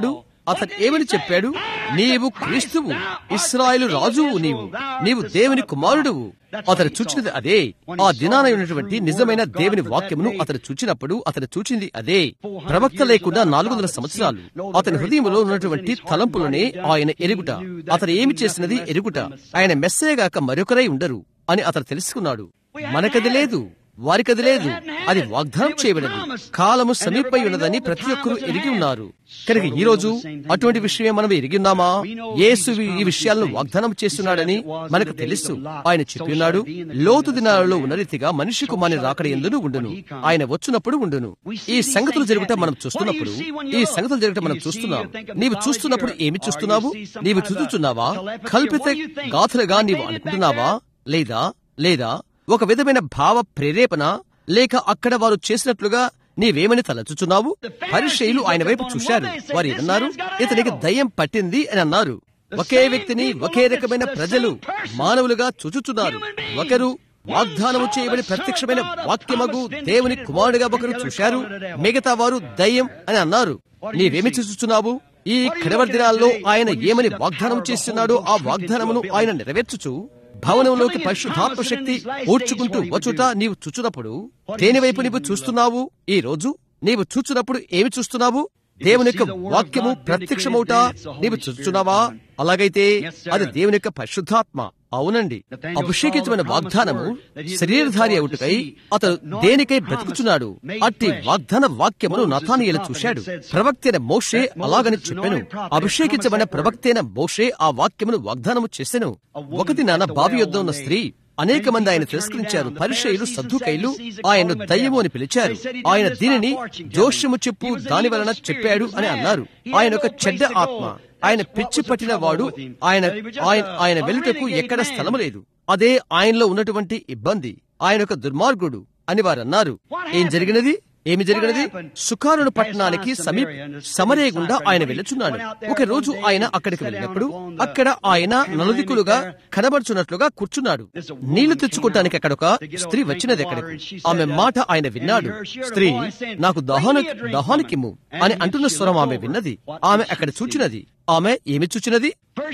అతను ఏమని చెప్పాడు? నీవు క్రీస్తువు, ఇశ్రాయేలు రాజువు, నీవు నీవు దేవుని కుమారుడువు. అతను చూచినది అదే. ఆ దినాన ఉన్నటువంటి నిజమైన దేవుని వాక్యమును అతను చూచినప్పుడు అతను చూచింది అదే. ప్రవక్త లేకుండా నాలుగు వందల సంవత్సరాలు అతని హృదయంలో ఉన్నటువంటి తలంపులనే ఆయన ఎరుగుట, అతను ఏమి చేసినది ఎరుగుట, ఆయన మెస్సేగాక మరొకరై ఉండరు అని అతను తెలుసుకున్నాడు. మనకది లేదు, వారికది లేదు. అది వాగ్దానం చేయబడింది. కాలము సమీపై ఉన్నదని ప్రతి ఒక్కరూ ఎరిగి ఉన్నారు. కనుక ఈ రోజు అటువంటి విషయమే మనం ఎరిగి ఉన్నామా? యేసు ఈ విషయాలను వాగ్దానం చేస్తున్నాడని మనకు తెలుసు. ఆయన చెప్పి ఉన్నాడు, లోతు దినాలలో ఉన్న రీతిగా మనిషి కుమారుని రాకడ యందును ఉండును, ఆయన వచ్చినప్పుడు ఉండును. ఈ సంగతులు జరుగుట మనం చూస్తున్నప్పుడు ఈ సంగతులు జరుగుట మనం చూస్తున్నాం. నీవు చూస్తున్నప్పుడు ఏమి చూస్తున్నావు? నీవు చూస్తున్నావా? కల్పిత గాథలుగా నీవు అనుకుంటున్నావా? లేదా లేదా ఒక విధమైన భావ ప్రేరేపణ, లేక అక్కడ వారు చేసినట్లుగా నీవేమని తలచుచున్నావు? పరిసయ్యులు ఆయన వైపు చూశారు. వారు ఏమన్నారు? ఇతనికి దయ్యం పట్టింది అని అన్నారు. ఒకే వ్యక్తిని ఒకే రకమైన ప్రజలు మానవులుగా చూచుచున్నారు. ఒకరు వాగ్దానము చేయబడి ప్రత్యక్షమైన వాక్యమగు దేవుని కుమారుడిగా ఒకరు చూశారు, మిగతా వారు దయ్యం అని అన్నారు. నీవేమి చూచుచున్నావు? ఈ కడవరి దినాల్లో ఆయన ఏమని వాగ్దానం చేస్తున్నాడో ఆ వాగ్దానమును ఆయన నెరవేర్చుచు భవనంలోకి పరిశుద్ధాత్మ శక్తి ఊడ్చుకుంటూ వచ్చుట నీవు చూచున్నప్పుడు దేని వైపు నీవు చూస్తున్నావు? ఈ రోజు నీవు చూచున్నప్పుడు ఏమి చూస్తున్నావు? దేవుని యొక్క వాక్యము ప్రత్యక్షమవుట నీవు చూస్తున్నావా? అలాగైతే అది దేవుని యొక్క పరిశుద్ధాత్మ. అవునండి, అభిషేకించమైన వాగ్దానము శరీరధారి అవుటకై అతను దేనికై బ్రతుకుచున్నాడు. అట్టి వాగ్దాన వాక్యమును నతానీయేలు చూశాడు. ప్రవక్తైన మోషే అలాగని చెప్పెను. అభిషేకించబడిన ప్రవక్తైన మోషే ఆ వాక్యమును వాగ్దానము చేసెను. ఒకటి నాన్న బావి యొద్ద ఉన్న స్త్రీ అనేక మంది ఆయన తిరస్కరించారు. పరిసయ్యులు, సద్దూకయ్యులు ఆయన్ను దయ్యము అని పిలిచారు. ఆయన దీనిని జోష్యము చెప్పు దాని వలన చెప్పాడు అని అన్నారు. ఆయన ఒక చెడ్డ ఆత్మ, ఆయన పిచ్చి పట్టిన వాడు, ఆయన ఆయన వెలుటకు ఎక్కడ స్థలము లేదు. అదే ఆయనలో ఉన్నటువంటి ఇబ్బంది. ఆయన ఒక దుర్మార్గుడు అని వారు అన్నారు. ఏం జరిగినది? ఏమి జరిగినది? సుకారుని పట్టణానికి సమీప సమరే గుండా ఆయన వెళ్ళుచున్నాడు. ఒక రోజు ఆయన అక్కడికి వెళ్ళినప్పుడు అక్కడ ఆయన నలుదిక్కులుగా కనబడుచున్నట్లుగా కూర్చున్నాడు. నీళ్లు తెచ్చుకోవటానికి అక్కడ ఒక స్త్రీ వచ్చినది. అక్కడికి ఆమె మాట ఆయన విన్నాడు. స్త్రీ, నాకు దహాను దహానికిమ్ము అని అంటున్న స్వరం ఆమె విన్నది. ఆమె అక్కడ చూచినది. ఆమె ఏమి చూచినది?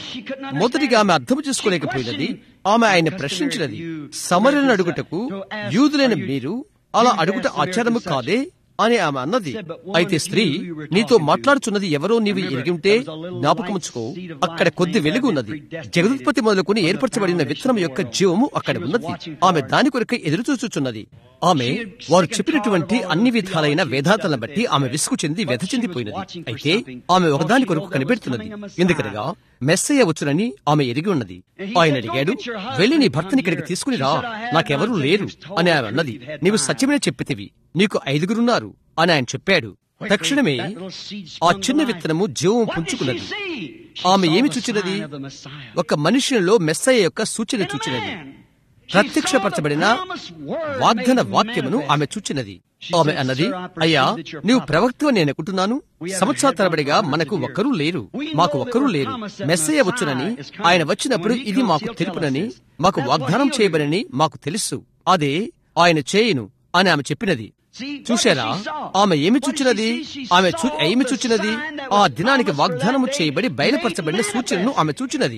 మొదటిగా ఆమె అర్థం చేసుకోలేకపోయినది. ఆమె ఆయన ప్రశ్నించినది, సమరను అడుగుటకు యూదులైన మీరు అలా అడుగుట ఆచారము కాదే అని ఆమె అన్నది. అయితే స్త్రీ, నీతో మాట్లాడుచున్నది ఎవరో నీవు ఎరిగి ఉంటే జ్ఞాపకముచ్చుకో, అక్కడ కొద్ది వెలుగు ఉన్నది. జగదుత్పత్తి మొదలుకొని ఏర్పరచబడిన విత్తనం యొక్క జీవము అక్కడ ఉన్నది. ఆమె దాని కొరకై ఎదురు చూచుచున్నది. ఆమె వారు చెప్పినటువంటి అన్ని విధాలైన వేదాంతాలను బట్టి ఆమె విసుగు చెంది వ్యధ చెందిపోయినది. అయితే ఆమె ఒకదాని కొరకు కనిపెడుతున్నది. ఎందుకనగా మెస్సయ్య వచ్చునని ఆమె ఎరిగి ఉన్నది. ఆయన అడిగాడు, వెళ్లి నీ భర్తని ఇక్కడికి తీసుకుని రా, నాకెవరూ లేరు అని ఆమె అన్నది. నీవు సత్యమే చెప్పితివి, నీకు ఐదుగురున్నారు అని ఆయన చెప్పాడు. తక్షణమే ఆ చిన్న విత్తనము జీవము పుంజుకున్నది. ఆమె ఏమి చూచినది? ఒక మనుషునిలో మెస్సయ్య యొక్క సూచన చూచినది. ప్రత్యక్షపరచబడిన వాగ్దాన వాక్యమును ఆమె చూచినది. ఆమె అన్నది, అయ్యా, నీవు ప్రవక్తవు నేను అనుకుంటున్నాను. సంవత్సరాల తరబడిగా మనకు ఒక్కరూ లేరు, మాకు ఒక్కరూ లేరు. మెస్సయ్య వచ్చునని, ఆయన వచ్చినప్పుడు ఇది మాకు తెలుపునని, మాకు వాగ్దానం చేయబడని మాకు తెలుసు. అదే ఆయన చేయను అని ఆమె చెప్పినది. చూశారా ఆమె ఏమి చూచినది? ఆమె ఏమి చూచినది? ఆ దినానికి వాగ్దానము చేయబడి బయలుపరచబడిన సూచనను ఆమె చూచినది.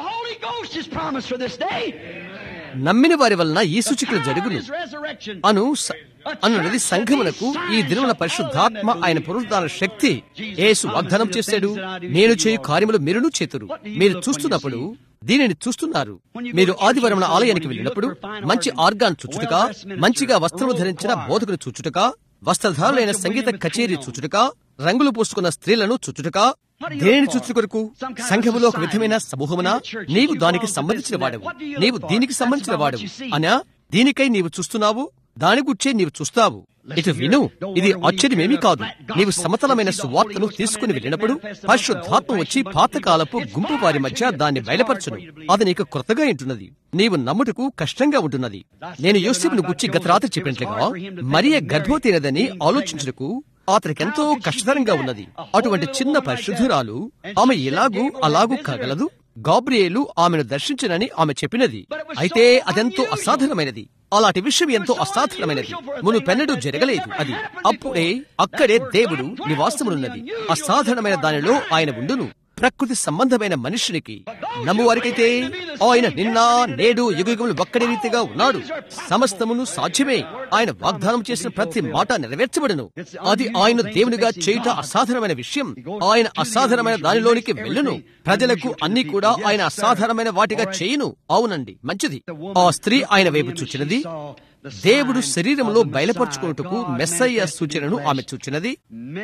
నమ్మిన వారి వలన ఈ సూచికలు జరుగును అను అన్నది సంఘమునకు ఈ దినమున పరిశుద్ధాత్మ ఆయన పునరుద్ధాన శక్తి. యేసు వాగ్దానం చేశాడు, నేను చేయు కార్యములు మీరును చేతురు. మీరు చూస్తున్నప్పుడు దీనిని చూస్తున్నారు. మీరు ఆదివారం ఆలయానికి వెళ్ళినప్పుడు మంచి ఆర్గాన్ చూచుటక, మంచిగా వస్త్రము ధరించిన బోధకులు చూచుటక, వస్త్రధారులైన సంగీత కచేరీ చూచుటక, రంగులు పూసుకున్న స్త్రీలను చూచుటక, దేనిని చూచు కొరకు? సంఘములో ఒక విధమైన సమూహమున నీవు దానికి సంబంధించిన వాడవు, నీవు దీనికి సంబంధించిన వాడవు అనా? దీనికై నీవు చూస్తున్నావు, దాని గుర్చే నీవు చూస్తావు. ఇటు విను, ఇది ఆశ్చర్యమేమీ కాదు. నీవు సమతలమైన సువార్తను తీసుకుని వెళ్ళినప్పుడు పరిశుద్ధాత్మ వచ్చి పాతకాలపు గుంపు వారి మధ్య దాన్ని బయలుపరచును. అది నీకు క్రొత్తగా ఉంటున్నది, నీవు నమ్ముటకు కష్టంగా ఉంటున్నది. నేను యోసేపును గుర్చి గత రాత్రి చెప్పినట్లుగా మరియ గర్భవతినదని ఆలోచించుటకు అతనికెంతో కష్టతరంగా ఉన్నది. అటువంటి చిన్న పరిశుద్ధురాలు ఆమె ఎలాగూ అలాగూ కాగలదు. గాబ్రియేలు ఆమెను దర్శించనని ఆమె చెప్పినది. అయితే అదెంతో అసాధారణమైనది. అలాంటి విషయం ఎంతో అసాధారణమైనది, మునుపెన్నడూ జరగలేదు. అది అప్పుడే అక్కడే దేవుడు నివాసమునున్నది. అసాధారణమైన దానిలో ఆయన ఉండును. ప్రకృతి సంబంధమైన మనుషునికి నమ్మువారికైతే ఆయన నిన్న నేడు యుగయుగములు ఒక్కడి రీతిగా ఉన్నాడు. సమస్తమును సాధ్యమే. ఆయన వాగ్దానం చేసిన ప్రతి మాట నెరవేర్చబడును. అది ఆయన దేవునిగా చేయుట అసాధారణమైన విషయం. ఆయన అసాధారణమైన దానిలోనికి వెళ్ళును. ప్రజలకు అన్ని కూడా ఆయన అసాధారణమైన వాటిగా చేయును. అవునండి, మంచిది. ఆ స్త్రీ ఆయన వైపు చూచినది. దేవుడు శరీరంలో బయలుపరుచుకున్నట్టుకు మెస్సయ్య సూచనను ఆమె చూచినది.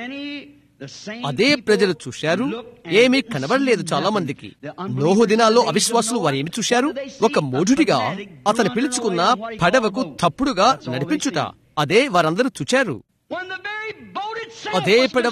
అదే ప్రజలు చూశారు. ఏమీ కనబడలేదు చాలా మందికి. నోహు దినాల్లో అవిశ్వాసులు వారు ఏమి చూశారు? ఒక మూఢుడిగా అతను పిలుచుకున్న పడవకు తప్పుడుగా నడిపించుట. అదే వారందరూ చూచారు. అదే పడవ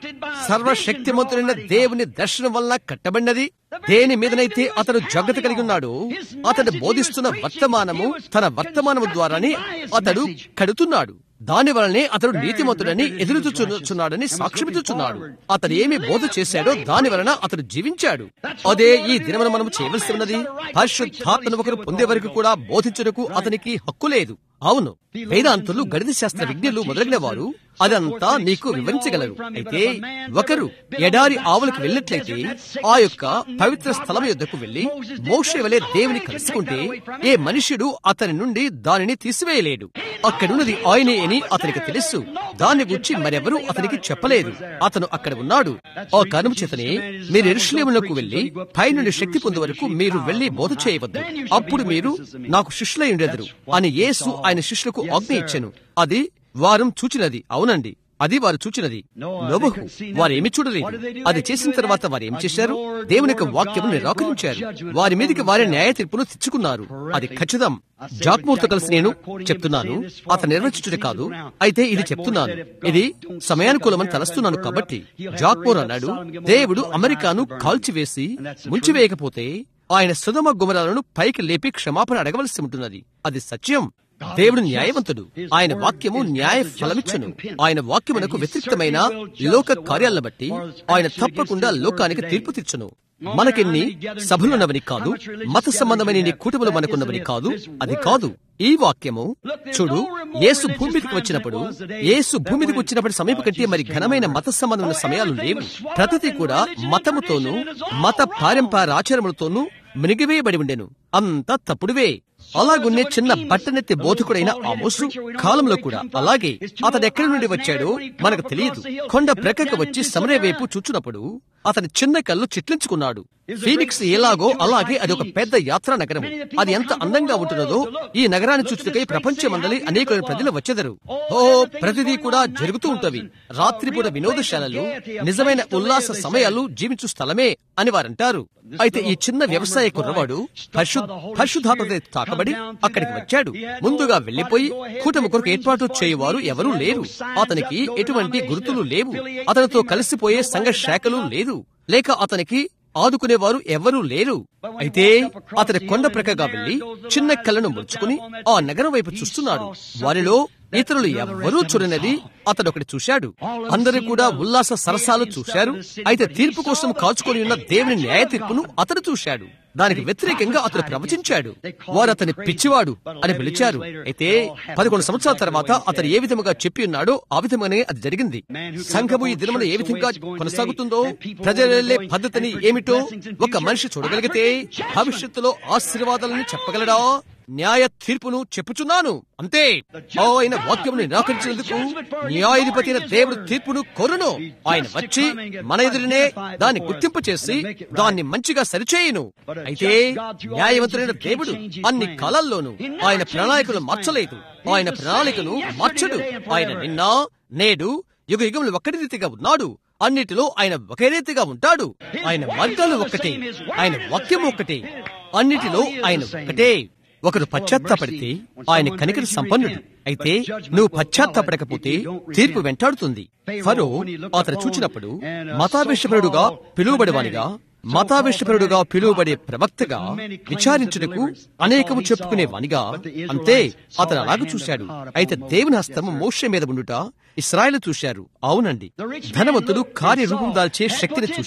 సర్వశక్తిమంతుడైన దేవుని దర్శనం వల్ల కట్టబడినది. దేని మీదనైతే అతడు జాగ్రత్త కలిగి ఉన్నాడు, అతడు బోధిస్తున్న వర్తమానము తన వర్తమానము ద్వారానే అతడు కడుతున్నాడు. దాని వలనే అతడు నీతిమంతుడని ఎదురుచూచున్నాడని సాక్ష్యమిచ్చుచున్నాడు. అతడు ఏమి బోధ చేశాడో దాని వలన అతడు జీవించాడు. అదే ఈ దినమున మనం చేయవలసి ఉన్నది. పరిశుద్ధాత్మను ఒకరు పొందే వరకు కూడా బోధించుటకు అతనికి హక్కు లేదు. అవును, వేదాంతులు, గణిత శాస్త్ర విజ్ఞులు మొదలైన వారు అదంతా నీకు వివరించగలరు. అయితే ఒకరు ఎడారి ఆవులకు వెళ్ళినట్లయితే ఆ యొక్క పవిత్ర స్థలం యొద్దకు వెళ్లి మోషే వలె దేవుని కలుసుకుంటే ఏ మనుష్యుడు అతని నుండి దానిని తీసివేయలేడు. అక్కడున్నది ఆయనే అని అతనికి తెలుసు. దాన్ని గురించి మరెవరూ అతనికి చెప్పలేదు. అతను అక్కడ ఉన్నాడు. ఆ కారణం చేతనే మీరు యెరూషలేమునకు వెళ్లి పై నుండి శక్తి పొందే వరకు మీరు వెళ్లి బోధ చేయవద్దు. అప్పుడు మీరు నాకు శిష్యులై ఉండెదరు అని యేసు ఆయన శిష్యులకు ఆజ్ఞ ఇచ్చెను. అది వారు చూచినది. అవునండి, అది వారు చూచినది. నోబహు వారేమి చూడలేదు. అది చేసిన తర్వాత వారేం చేశారు? దేవుని యొక్క వాక్యము నిరాకరించారు. వారి మీదకి వారి న్యాయ తీర్పును తెచ్చుకున్నారు. అది ఖచ్చితం. జాక్మూర్తో కలిసి నేను చెప్తున్నాను, అతను నిర్వచించుట కాదు, అయితే ఇది చెప్తున్నాను. ఇది సమయానుకూలమని తలస్తున్నాను. కాబట్టి జాక్మూర్ అన్నాడు, దేవుడు అమెరికాను కాల్చివేసి ముంచివేయకపోతే ఆయన సొదొమ గొమొర్రాలను పైకి లేపి క్షమాపణ అడగవలసి ఉంటున్నది. అది సత్యం. దేవుడు న్యాయవంతుడు. ఆయన వాక్యము న్యాయ ఫలమిచ్చును. ఆయన వాక్యమునకు వ్యతిరేకమైన లోక కార్యాలను బట్టి ఆయన తప్పకుండా లోకానికి తీర్పు తీర్చును. మనకెన్ని సభలున్నవని కాదు, మత సంబంధమైన కూటములు మనకున్నవని కాదు. అది కాదు ఈ వాక్యము. చూడు, యేసు భూమి మీదకి వచ్చినప్పుడు యేసు భూమి మీదకి వచ్చినప్పుడు సమీప కంటే మరి ఘనమైన మత సంబంధమైన సమయాలు లేవు. ప్రతిదీ కూడా మతముతోనూ మత పారంపరాచారములతోనూ మినిగివేయబడి ఉండెను. అంతా తప్పుడువే. అలాగున్నే చిన్న బట్టనెత్తి బోధకుడైన ఆమోసు కాలంలో కూడా అలాగే. అతడు ఎక్కడి నుండి వచ్చాడో మనకు తెలియదు. కొండ ప్రక్కకు వచ్చి సమరయ వైపు చూచున్నప్పుడు అతని చిన్న కళ్ళు చిట్లించుకున్నాడు. ఫీనిక్స్ ఎలాగో అలాగే అది ఒక పెద్ద యాత్రా నగరం. అది ఎంత అందంగా ఉంటున్నదో ఈ నగరాన్ని చూచుటకై ప్రపంచమందలి అనేక ప్రజలు వచ్చెదరు. ఓ, ప్రతిదీ కూడా జరుగుతూ ఉంటవి. రాత్రిపూట వినోదశాలలు, నిజమైన ఉల్లాస సమయాలు జీవించు స్థలమే అని వారంటారు. అయితే ఈ చిన్న వ్యవసాయ కుర్రవాడు పరిశుద్ధాత్మతో తాకబడి అక్కడికి వచ్చాడు. ముందుగా వెళ్లిపోయి కూటమి కొరకు ఏర్పాటు చేయువారు ఎవరూ లేరు. అతనికి ఎటువంటి గుర్తులు లేవు. అతనితో కలిసిపోయే సంఘ శాఖలు లేదు, లేక అతనికి ఆదుకునేవారు ఎవరూ లేరు. అయితే అతని కొండ ప్రక్కగా వెళ్లి చిన్న కళ్ళను ముడుచుకుని ఆ నగరం వైపు చూస్తున్నాడు. వారిలో ఇతరులు ఎవ్వరూ చూడనది అతడు ఒకటి చూశాడు. అందరూ కూడా ఉల్లాస సరసాలు చూశారు. అయితే తీర్పు కోసం కాచుకొని ఉన్న దేవుని న్యాయ తీర్పును అతడు చూశాడు. దానికి వ్యతిరేకంగా అతడు ప్రవచించాడు. వారు అతని పిచ్చివాడు అని పిలిచారు. అయితే పదకొండు సంవత్సరాల తర్వాత అతను ఏ విధముగా చెప్పి ఉన్నాడో ఆ విధంగానే అది జరిగింది. సంఘము ఈ దినమున ఏ విధంగా కొనసాగుతుందో, ప్రజలెళ్లే పద్ధతిని ఏమిటో ఒక మనిషి చూడగలిగితే భవిష్యత్తులో ఆశీర్వాదాలను చెప్పగలడా? న్యాయ తీర్పును చెప్పుచున్నాను అంతే. ఆయన వాక్యమును నిరాకరించినందుకు న్యాయాధిపతి అయిన దేవుడు తీర్పును కోరును. ఆయన వచ్చి మన ఎదురునే దాన్ని గుర్తింపు చేసి దాన్ని మంచిగా సరిచేయును. అయితే న్యాయవంతుడైన దేవుడు అన్ని కాలాల్లోనూ ఆయన ప్రణాళికలు మార్చలేదు. ఆయన ప్రణాళికను మార్చడు. ఆయన నిన్న నేడు యుగ యుగములు ఒక్కటి రీతిగా ఉన్నాడు. అన్నిటిలో ఆయన ఒకే రీతిగా ఉంటాడు. ఆయన మార్గాలు ఒక్కటే, ఆయన వాక్యం ఒక్కటే, అన్నిటిలో ఆయన ఒక్కటే. ఒకరు పశ్చాత్తాపడితే ఆయన కనికర సంపన్నుడు. అయితే నువ్వు పశ్చాత్తాపడకపోతే తీర్పు వెంటాడుతుంది. ఫరో అతను చూచినప్పుడు మతావేశపరుడుగా పిలువబడేవానిగా, మతావేశపరుడుగా పిలువబడే ప్రవక్తగా, విచారించుటకు అనేకము చెప్పుకునేవానిగా, అంతే అతను అలాగ చూశాడు. అయితే దేవుని హస్తము మోషే మీద ఉండుట ఇశ్రాయేలు చూశారు. అవునండి, ధనవంతుడు కార్యరూపం దాల్చే శక్తిని చూశాడు.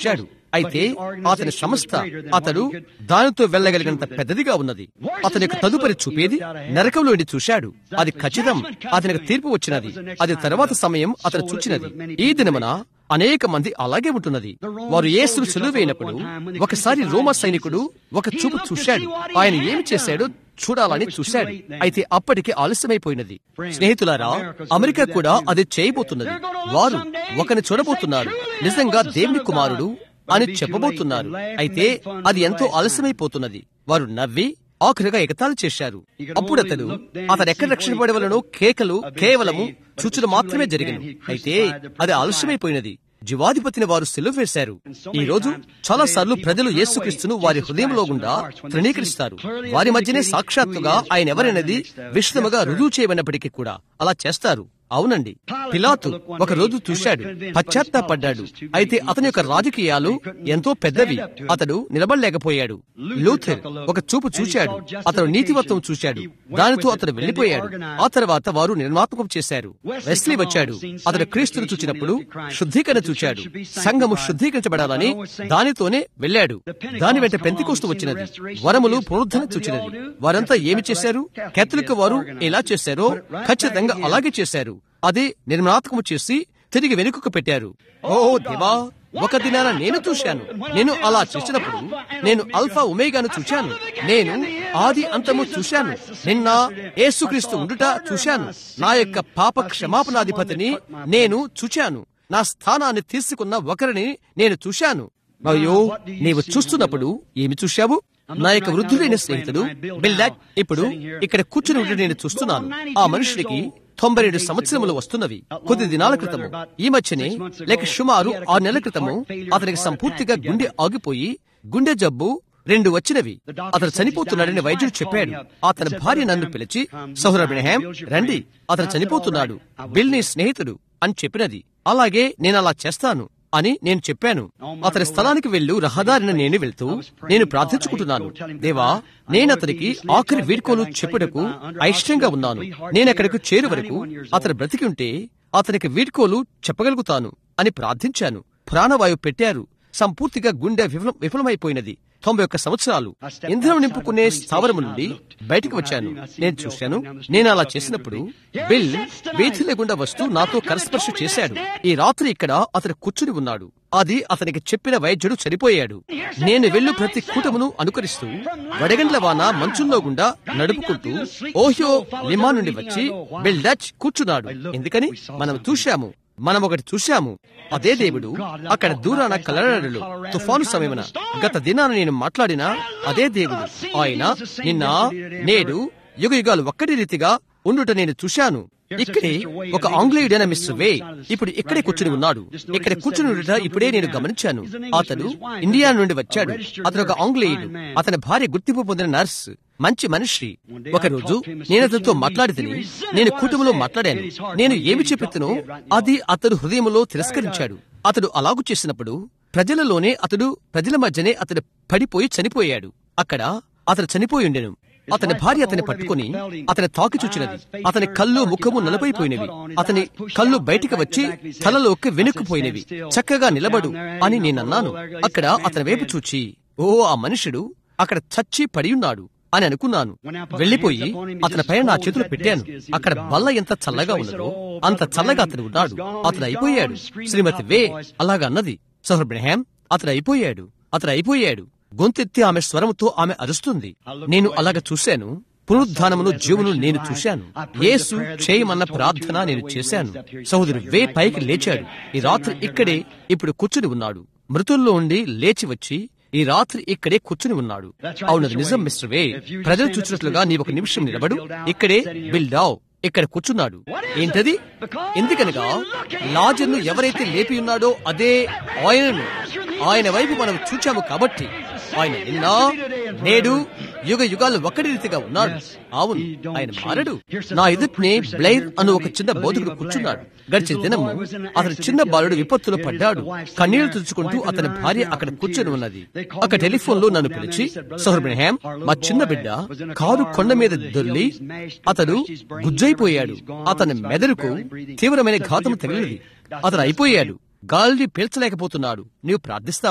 అయితే అతని సంస్థ అతడు దానితో వెళ్ళగలిగినంత పెద్దదిగా ఉన్నది. అతని యొక్క తదుపరి చూపేది నరకంలోండి చూశాడు. అది ఖచ్చితం. అతనికి తీర్పు వచ్చినది. అది తర్వాత సమయం అతను చూచినది. ఈ దినమున అనేక మంది అలాగే ఉంటున్నది. వారు యేసును సిలువేసినప్పుడు ఒకసారి రోమా సైనికుడు ఒక చూపు చూశాడు. ఆయన ఏమి చేశాడో చూడాలని చూశాడు. అయితే అప్పటికి ఆలస్యమైపోయినది. స్నేహితులారా, అమెరికా కూడా అది చేయబోతున్నది. వారు ఒకరిని చూడబోతున్నారు, నిజంగా దేవుని కుమారుడు అని చెప్పబోతున్నారు. అయితే అది ఎంతో ఆలస్యమైపోతున్నది. వారు నవ్వి ఆఖరిగా ఎగతాళి చేశారు. అప్పుడు అతడు అతను ఎక్కడ రక్షించబడవలనో కేకలు కేవలము చూచులు మాత్రమే జరిగిన. అయితే అది ఆలస్యమైపోయినది. జీవాధిపతిని వారు సిలువ వేశారు. ఈ రోజు చాలా సార్లు ప్రజలు యేసుక్రీస్తును వారి హృదయంలో గుండా తృణీకరిస్తారు. వారి మధ్యనే సాక్షాత్తుగా ఆయన ఎవరనేది విషదముగా రుజువు చేయబడినప్పటికీ కూడా అలా చేస్తారు. అవునండి, పిలాతు ఒక రోజు చూశాడు, పశ్చాత్తాపడ్డాడు. అయితే అతని యొక్క రాజకీయాలు ఎంతో పెద్దవి. అతడు నిలబడలేకపోయాడు. లూథర్ ఒక చూపు చూశాడు. అతడు నీతివత్వం చూశాడు. దానితో అతడు వెళ్లిపోయాడు. ఆ తర్వాత వారు నిర్మాత్మకం చేశారు. వెస్లీ వచ్చాడు. అతడు క్రీస్తును చూచినప్పుడు శుద్ధీకరణ చూశాడు. సంఘము శుద్ధీకరించబడాలని దానితోనే వెళ్ళాడు. దాని వెంట పెంతెకోస్తు వచ్చినది. వరములు పునరుద్ధరణ చూచినది. వారంతా ఏమి చేశారు? కేథలిక్ వారు ఎలా చేశారో ఖచ్చితంగా అలాగే చేశారు. అది నిర్మాణాత్మకము చేసి తిరిగి వెనుకకు పెట్టారు. ఓ దేవా, ఒక దినాన నేను చూశాను. నేను అలా చేసినప్పుడు నేను అల్ఫా ఒమేగాను చూశాను. నేను ఆది అంతము చూశాను. నిన్న యేసుక్రీస్తు ఉండుట చూశాను. నా యొక్క పాప క్షమాపణాధిపతిని నేను చూశాను. నా స్థానాన్ని తీసుకున్న ఒకరిని నేను చూశాను. అయ్యో, నీవు చూస్తున్నప్పుడు ఏమి చూశావు? నా యొక్క వృద్ధుడైన స్నేహితుడు బిల్డాక్ ఇప్పుడు ఇక్కడ కూర్చుని ఉంటే నేను చూస్తున్నాను. ఆ మనుషుడికి తొంభై ఏడు సంవత్సరములు వస్తున్నవి. కొద్ది దినాల క్రితము, ఈ మధ్యనే లేక సుమారు ఆరు నెలల క్రితము అతనికి సంపూర్తిగా గుండె ఆగిపోయి గుండె జబ్బు రెండు వచ్చినవి. అతను చనిపోతున్నాడని వైద్యుడు చెప్పాడు. అతని భార్య నన్ను పిలిచి, సహోదర బ్రహ్యాం రండి, అతను చనిపోతున్నాడు, బిల్ నీ స్నేహితుడు అని చెప్పినది. అలాగే నేను అలా చేస్తాను అని నేను చెప్పాను. అతని స్థలానికి వెళ్ళు రహదారిని నేను వెళ్తూ నేను ప్రార్థించుకుంటున్నాను. దేవా, నేను అతనికి ఆఖరి వీడ్కోలు చెప్పుటకు అయిష్టంగా ఉన్నాను. నేనెక్కడికి చేరు వరకు అతను బ్రతికి ఉంటే అతనికి వీడ్కోలు చెప్పగలుగుతాను అని ప్రార్థించాను. ప్రాణవాయువు పెట్టారు. సంపూర్తిగా గుండె విఫలం విఫలమైపోయినది. తొంభై ఒక్క సంవత్సరాలు. ఇంధనం నింపుకునే స్థావరం నుండి బయటకు వచ్చాను. నేను చూశాను. నేను అలా చేసినప్పుడు బిల్ వీధి లేకుండా వస్తూ నాతో కరస్పర్శ చేశాడు. ఈ రాత్రి ఇక్కడ అతను కూర్చుని ఉన్నాడు. అది అతనికి చెప్పిన వైద్యుడు చనిపోయాడు. నేను వెళ్ళు ప్రతి కూటమును అనుకరిస్తూ వడగండ్ల వాన మంచుల్లో గుండా నడుపుకుంటూ ఓహియో లిమా నుండి వచ్చి బిల్ డచ్ కూర్చున్నాడు. ఎందుకని? మనం చూశాము మనం ఒకటి చూశాము. అదే దేవుడు అక్కడ దూరాన కలరడలో తుఫాను సమయమున గత దినాన నేను మాట్లాడిన అదే దేవుడు. ఆయన నిన్న నేడు యుగ యుగాలు ఒక్కటి రీతిగా ఉండుట నేను చూశాను. ఇక్కడే ఒక ఆంగ్లేయుడైన మిస్టర్ వే ఇప్పుడు ఇక్కడే కూర్చుని ఉన్నాడు. ఇక్కడ కూర్చుని ఉండట ఇప్పుడే నేను గమనించాను. అతడు ఇండియా నుండి వచ్చాడు. అతను ఒక ఆంగ్లేయుడు. అతని భార్య గుర్తింపు పొందిన నర్స్, మంచి మనిషి. ఒకరోజు నేను అతనితో మాట్లాడి తిని నేను కుటుంబంలో మాట్లాడాను. నేను ఏమి చెప్పినో అది అతడు హృదయంలో తిరస్కరించాడు. అతడు అలాగు చేసినప్పుడు ప్రజలలోనే అతడు ప్రజల మధ్యనే అతడు పడిపోయి చనిపోయాడు. అక్కడ అతడు చనిపోయి ఉండెను. అతని భార్య అతని పట్టుకుని అతని తాకి చూచినది. అతని కళ్ళు ముఖము నలపైపోయినవి. అతని కళ్ళు బయటికి వచ్చి తలలోకి వెనుక్కుపోయినవి. చక్కగా నిలబడు అని నేనన్నాను. అక్కడ అతని వైపు చూచి, ఓ ఆ మనుషుడు అక్కడ చచ్చి పడి ఉన్నాడు అని అనుకున్నాను. వెళ్లిపోయి అతని పైన నా చేతులు పెట్టాను. అక్కడ బల్ల ఎంత చల్లగా ఉన్నదో అంత చల్లగా అతను ఉన్నాడు. అతను అయిపోయాడు. శ్రీమతి వే అలాగా అన్నది. సహోదర్ బ్రహ్యాం, అతను అయిపోయాడు. అతను అయిపోయాడు. గొంతెత్తి ఆమె స్వరముతో ఆమె అరుస్తుంది. నేను అలాగ చూశాను. పునరుద్ధానమును జీవును నేను చూశాను. యేసు చేయమన్న ప్రార్థన నేను చేశాను. సహోదరు వే పైకి లేచాడు. ఈ రాత్రి ఇక్కడే ఇప్పుడు కూర్చుని ఉన్నాడు. మృతుల్లో ఉండి లేచి వచ్చి ఈ రాత్రి ఇక్కడే కూర్చుని ఉన్నాడు. అవునది నిజం మిస్టర్ వే. ప్రజలు చూసినట్లుగా నీ ఒక నిమిషం నిలబడు. ఇక్కడే బిల్డావ్ ఇక్కడ కూర్చున్నాడు. ఏంటది? ఎందుకనగా లాజర్ను ఎవరైతే లేపి ఉన్నాడో అదే ఆయనను. ఆయన వైపు మనం చూచాము కాబట్టి ఆయన నిన్న నేడు యుగ యుగాలు ఒక్కడి రీతిగా ఉన్నాడు. అవును, ఆయన మారడు. నా ఎదుటినే బ్లైర్ అను ఒక చిన్న బోధకుడు కూర్చున్నాడు. గడిచిన దినము అతని చిన్న బాలుడు విపత్తులో పడ్డాడు. కన్నీళ్లు తుడుచుకుంటూ అతని భార్య అక్కడ కూర్చొని ఉన్నది. అక్కడ టెలిఫోన్ లో నన్ను పిలిచి, సహోదర్ బ్రహ్యాం, మా చిన్న బిడ్డ కారు కొండ మీద దొర్లి అతడు గుజ్జైపోయాడు. అతని మెదడుకు తీవ్రమైన ఘాతము తగిలింది. అతను అయిపోయాడు. గాలి పీల్చలేకపోతున్నాడు. నీవు ప్రార్థిస్తావా?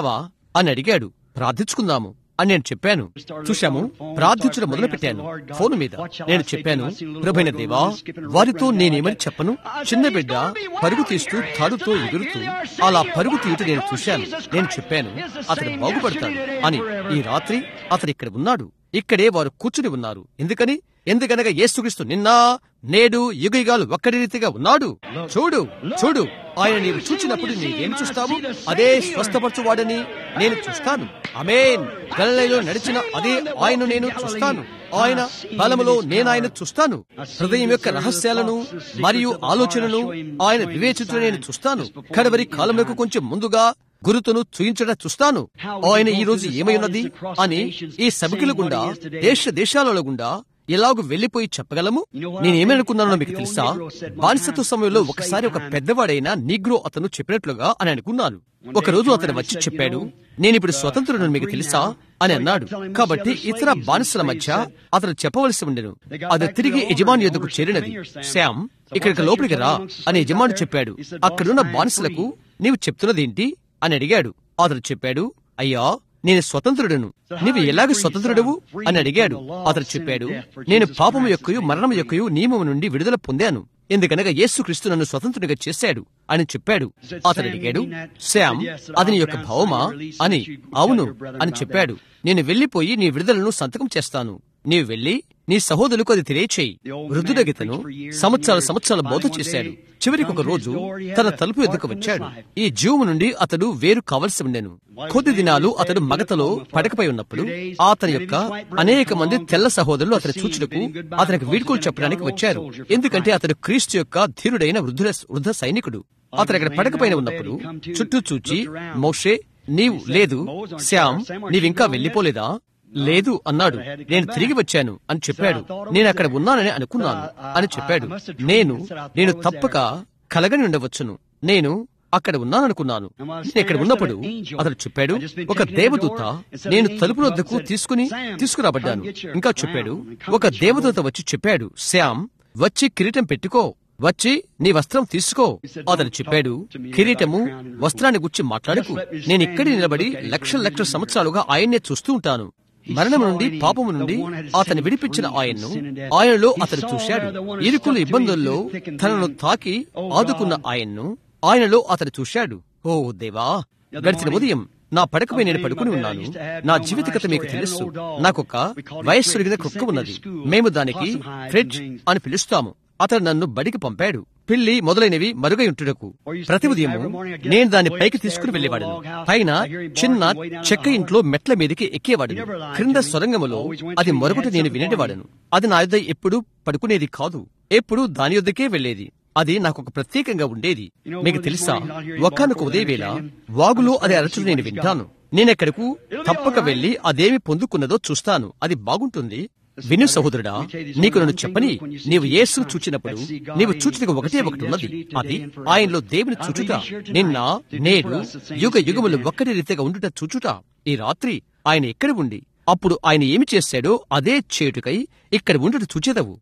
అని అడిగాడు. ప్రార్థించుకుందాము అని నేను చెప్పాను. చూశాము, ప్రార్థించడం మొదలు పెట్టాను ఫోను మీద. నేను చెప్పాను, ప్రభువైన దేవా, వారితో నేనేమని చెప్పను? చిన్న బిడ్డ పరుగు తీస్తూ తాడుతో ఎగురుతూ అలా పరుగు తీయటం నేను చూశాను. నేను చెప్పాను, అతడు బాగుపడతాడు అని. ఈ రాత్రి అతడు ఇక్కడ ఉన్నాడు. ఇక్కడే వారు కూర్చుని ఉన్నారు. ఎందుకని? ఎందుకనగా యేసుక్రీస్తు నిన్న నేడు యుగయుగాలు ఒక్కడి రీతిగా ఉన్నాడు. చూడు చూడు, ఆయన నీవు చూచినప్పుడు నీవేం చూస్తావు? అదే స్వస్థపరచువాడని నేను చూస్తాను. ఆమేన్. గలిలయలో నడిచిన అదే ఆయన నేను చూస్తాను. ఆయన బలములో నేను ఆయన చూస్తాను. హృదయం యొక్క రహస్యాలను మరియు ఆలోచనను ఆయన వివేచించడం నేను చూస్తాను. కడవరి కాలంలో కొంచెం ముందుగా గురుతును చూయించడం చూస్తాను. ఆయన ఈ రోజు ఏమై ఉన్నది అని ఈ సభకుల గుండా, దేశ దేశాలలో గుండా ఎలాగూ వెళ్లిపోయి చెప్పగలము? నేనేమనుకున్నానో మీకు తెలుసా? బానిసత్వ సమయంలో ఒకసారి ఒక పెద్దవాడైన నీగ్రో అతను చెప్పినట్లుగా అని అనుకున్నాను. ఒక రోజు అతను వచ్చి చెప్పాడు, నేనిప్పుడు స్వతంత్రుడని మీకు తెలుసా అని అన్నాడు. కాబట్టి ఇతర బానిసల మధ్య అతను చెప్పవలసి ఉండెను. అది తిరిగి యజమాని యొద్దకు చేరినది. శ్యామ్, ఇక్కడికి లోపలికి రా అని యజమాని చెప్పాడు. అక్కడున్న బానిసలకు నీవు చెప్తున్నదేంటి అని అడిగాడు. అతడు చెప్పాడు, అయ్యా, నేను స్వతంత్రుడను. నీవు ఎలాగ స్వతంత్రుడవు అని అడిగాడు. అతడు చెప్పాడు, నేను పాపము యొక్కయు మరణము యొక్కయు నియమము నుండి విడుదల పొందాను. ఎందుకనగా యేసుక్రీస్తు నన్ను స్వతంత్రునిగా చేశాడు అని చెప్పాడు. అతడు అడిగాడు, శ్యామ్, అది నీ యొక్క భావమా అని. అవును అని చెప్పాడు. నేను వెళ్లిపోయి నీ విడుదలను సంతకం చేస్తాను. నీవు వెళ్లి నీ సహోదరులకు అది తెలియచేయి. వృద్ధుడగితను సంవత్సరాల సంవత్సరాల బోధ చేశాడు. చివరికి ఒక రోజు తన తలుపు ఎదుకు వచ్చాడు. ఈ జీవము నుండి అతడు వేరు కావలసి ఉండెను. కొద్ది దినాలు అతడు మగతలో పడకపై ఉన్నప్పుడు అతని యొక్క అనేక మంది తెల్ల సహోదరులు అతని చూచుటకు అతనికి వీడ్కోలు చెప్పడానికి వచ్చారు. ఎందుకంటే అతడు క్రీస్తు యొక్క ధీరుడైన వృద్ధుల వృద్ధ సైనికుడు. అతను అక్కడ పడకపైన ఉన్నప్పుడు చుట్టూ చూచి, మోషే, నీవు లేదు, శ్యామ్, నీవింకా వెళ్లిపోలేదా? లేదు అన్నాడు. నేను తిరిగి వచ్చాను అని చెప్పాడు. నేను అక్కడ ఉన్నానని అనుకున్నాను అని చెప్పాడు. నేను నేను తప్పక కలగని ఉండవచ్చును. నేను అక్కడ ఉన్నాననుకున్నాను. నేను ఇక్కడ ఉన్నప్పుడు అతడు చెప్పాడు, ఒక దేవదూత నేను తలుపు వద్దకు తీసుకుని తీసుకురాబడ్డాను. ఇంకా చెప్పాడు, ఒక దేవదూత వచ్చి చెప్పాడు, శ్యామ్, వచ్చి కిరీటం పెట్టుకో, వచ్చి నీ వస్త్రం తీసుకో. అతను చెప్పాడు, కిరీటము వస్త్రాన్ని గురించి మాట్లాడకు. నేను ఇక్కడే నిలబడి లక్షల లక్షల సంవత్సరాలుగా ఆయన్నే చూస్తూ ఉంటాను. మరణం నుండి పాపము నుండి అతను విడిపించిన ఆయన్ను ఆయనలో అతను చూశాడు. ఇరుకుల ఇబ్బందుల్లో తనను తాకి ఆదుకున్న ఆయన్ను ఆయనలో అతను చూశాడు. ఓ దేవా, గడిచిన ఉదయం నా పడకపై నేను పడుకుని ఉన్నాను. నా జీవిత కథ మీకు తెలుసు. నాకొక వయస్సురిగిన కుక్క ఉన్నది. మేము దానికి ఫ్రెడ్ అని పిలుస్తాము. అతను నన్ను బడికి పంపాడు. పిల్లి మొదలైనవి మరుగై ఉంటుటకు ప్రతి ఉదయము నేను దాన్ని పైకి తీసుకుని వెళ్లేవాడును. పైన చిన్న చెక్క ఇంట్లో మెట్ల మీదకి ఎక్కేవాడును. క్రింద సొరంగములో అది మరొకటి నేను వినేవాడును. అది నా యొద్ద ఎప్పుడు పడుకునేది కాదు. ఎప్పుడు దాని యొద్దకే వెళ్లేది. అది నాకు ఒక ప్రత్యేకంగా ఉండేది. మీకు తెలుసా, ఒకానొక ఉదయవేళ వాగులో అది అరచుడు నేను వింటాను. నేనెక్కడకు తప్పక వెళ్లి అదేమి పొందుకున్నదో చూస్తాను. అది బాగుంటుంది. విను సహోదరుడా, నీకు నన్ను చెప్పని, నీవు యేసును చూచినప్పుడు నీవు చూచుటకు ఒకటే ఒకటి ఉన్నది. అది ఆయనలో దేవుని చూచుట. నిన్న నేడు యుగ యుగములు ఒక్కటి రీతిగా ఉండుట చూచుట. ఈ రాత్రి ఆయన ఎక్కడ ఉండి అప్పుడు ఆయన ఏమి చేశాడో అదే చేటుకై ఇక్కడ ఉండుట చూచేదవు.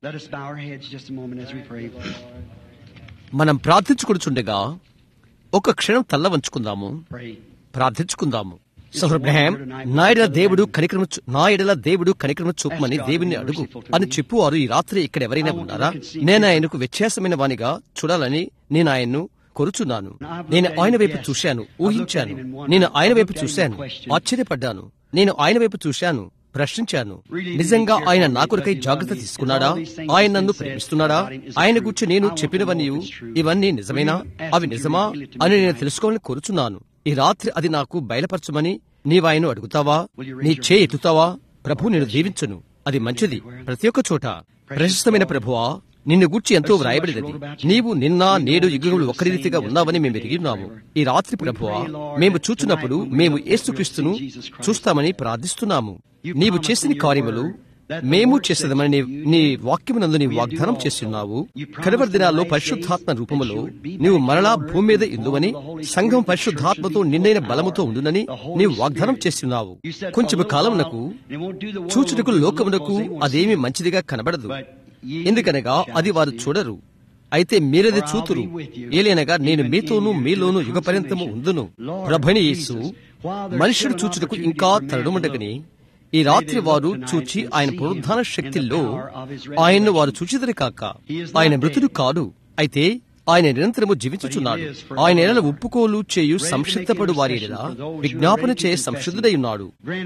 మనం ప్రార్థించుకొనుచుండగా ఒక క్షణం తల్ల వంచుకుందాము, ప్రార్థించుకుందాము. సహోదరబ్రహాం, నా ఎడల దేవుడు కనికరము నా ఎడల దేవుడు కనికరము చూపమని దేవుని అడుగు అని చెప్పువారు ఈ రాత్రి ఇక్కడ ఎవరైనా ఉన్నారా? నేను ఆయనకు వ్యత్యాసమైన వానిగా చూడాలని నేను ఆయన్ను కోరుచున్నాను. నేను ఆయన వైపు చూశాను, ఊహించాను. నేను ఆయన వైపు చూశాను, ఆశ్చర్యపడ్డాను. నేను ఆయన వైపు చూశాను, ప్రశ్నించాను. నిజంగా ఆయన నా కొరకై జాగ్రత్త తీసుకున్నాడా? ఆయన నన్ను ప్రేమిస్తున్నాడా? ఆయన గురించి నేను చెప్పినవన్నీ ఇవన్నీ నిజమేనా? అవి నిజమా అని నేను తెలుసుకోవాలని కోరుచున్నాను. ఈ రాత్రి అది నాకు బయలుపరచమని నీవాయను అడుగుతావా? నీ చేయి ఎత్తుతావా? ప్రభు నిన్ను దీవించును. అది మంచిది. ప్రతి ఒక్క చోట ప్రశస్తమైన ప్రభువా, నిన్ను గూర్చి ఎంతో వ్రాయబడినది. నీవు నిన్న నేడు యుగములు ఒక్కరి రీతిగా ఉన్నావని మేము ఎరిగినాము. ఈ రాత్రి ప్రభువా, మేము చూచున్నప్పుడు మేము యేసుక్రీస్తును చూస్తామని ప్రార్థిస్తున్నాము. నీవు చేసిన కార్యములు మేము చేసేదమని నీ వాక్యమునందు నీవు వాగ్దానం చేస్తున్నావు. కడవరి దినాల్లో పరిశుద్ధాత్మ రూపములో నీవు మరలా భూమి మీద ఇందువని, సంఘం పరిశుద్ధాత్మతో నిండైన బలముతో ఉండునని నీవు వాగ్దానం చేస్తున్నావు. కొంచెం కాలమునకు చూచుటకు లోకమునకు అదేమి మంచిదిగా కనబడదు. ఎందుకనగా అది వారు చూడరు. అయితే మీరది చూతురు. ఏలైనగా నేను మీతోనూ మీలోనూ యుగ పర్యంతము ఉందును. ప్రభువైన యేసు, మనుష్యుడు చూచుటకు ఇంకా తరుణముండగని ఈ రాత్రి వారు చూచి ఆయన పునరుద్ధాన శక్తిలో ఆయన్ను వారు చూచిదరు కాక. ఆయన మృతుడు కాడు, అయితే ఆయన నిరంతరము జీవించుచున్నాడు. ఆయన ఎడల ఒప్పుకోలు చేయు సంసిద్ధపడు వారి ఎడల విజ్ఞాపన చేయ సంసిద్ధుడై ఉన్నాడు.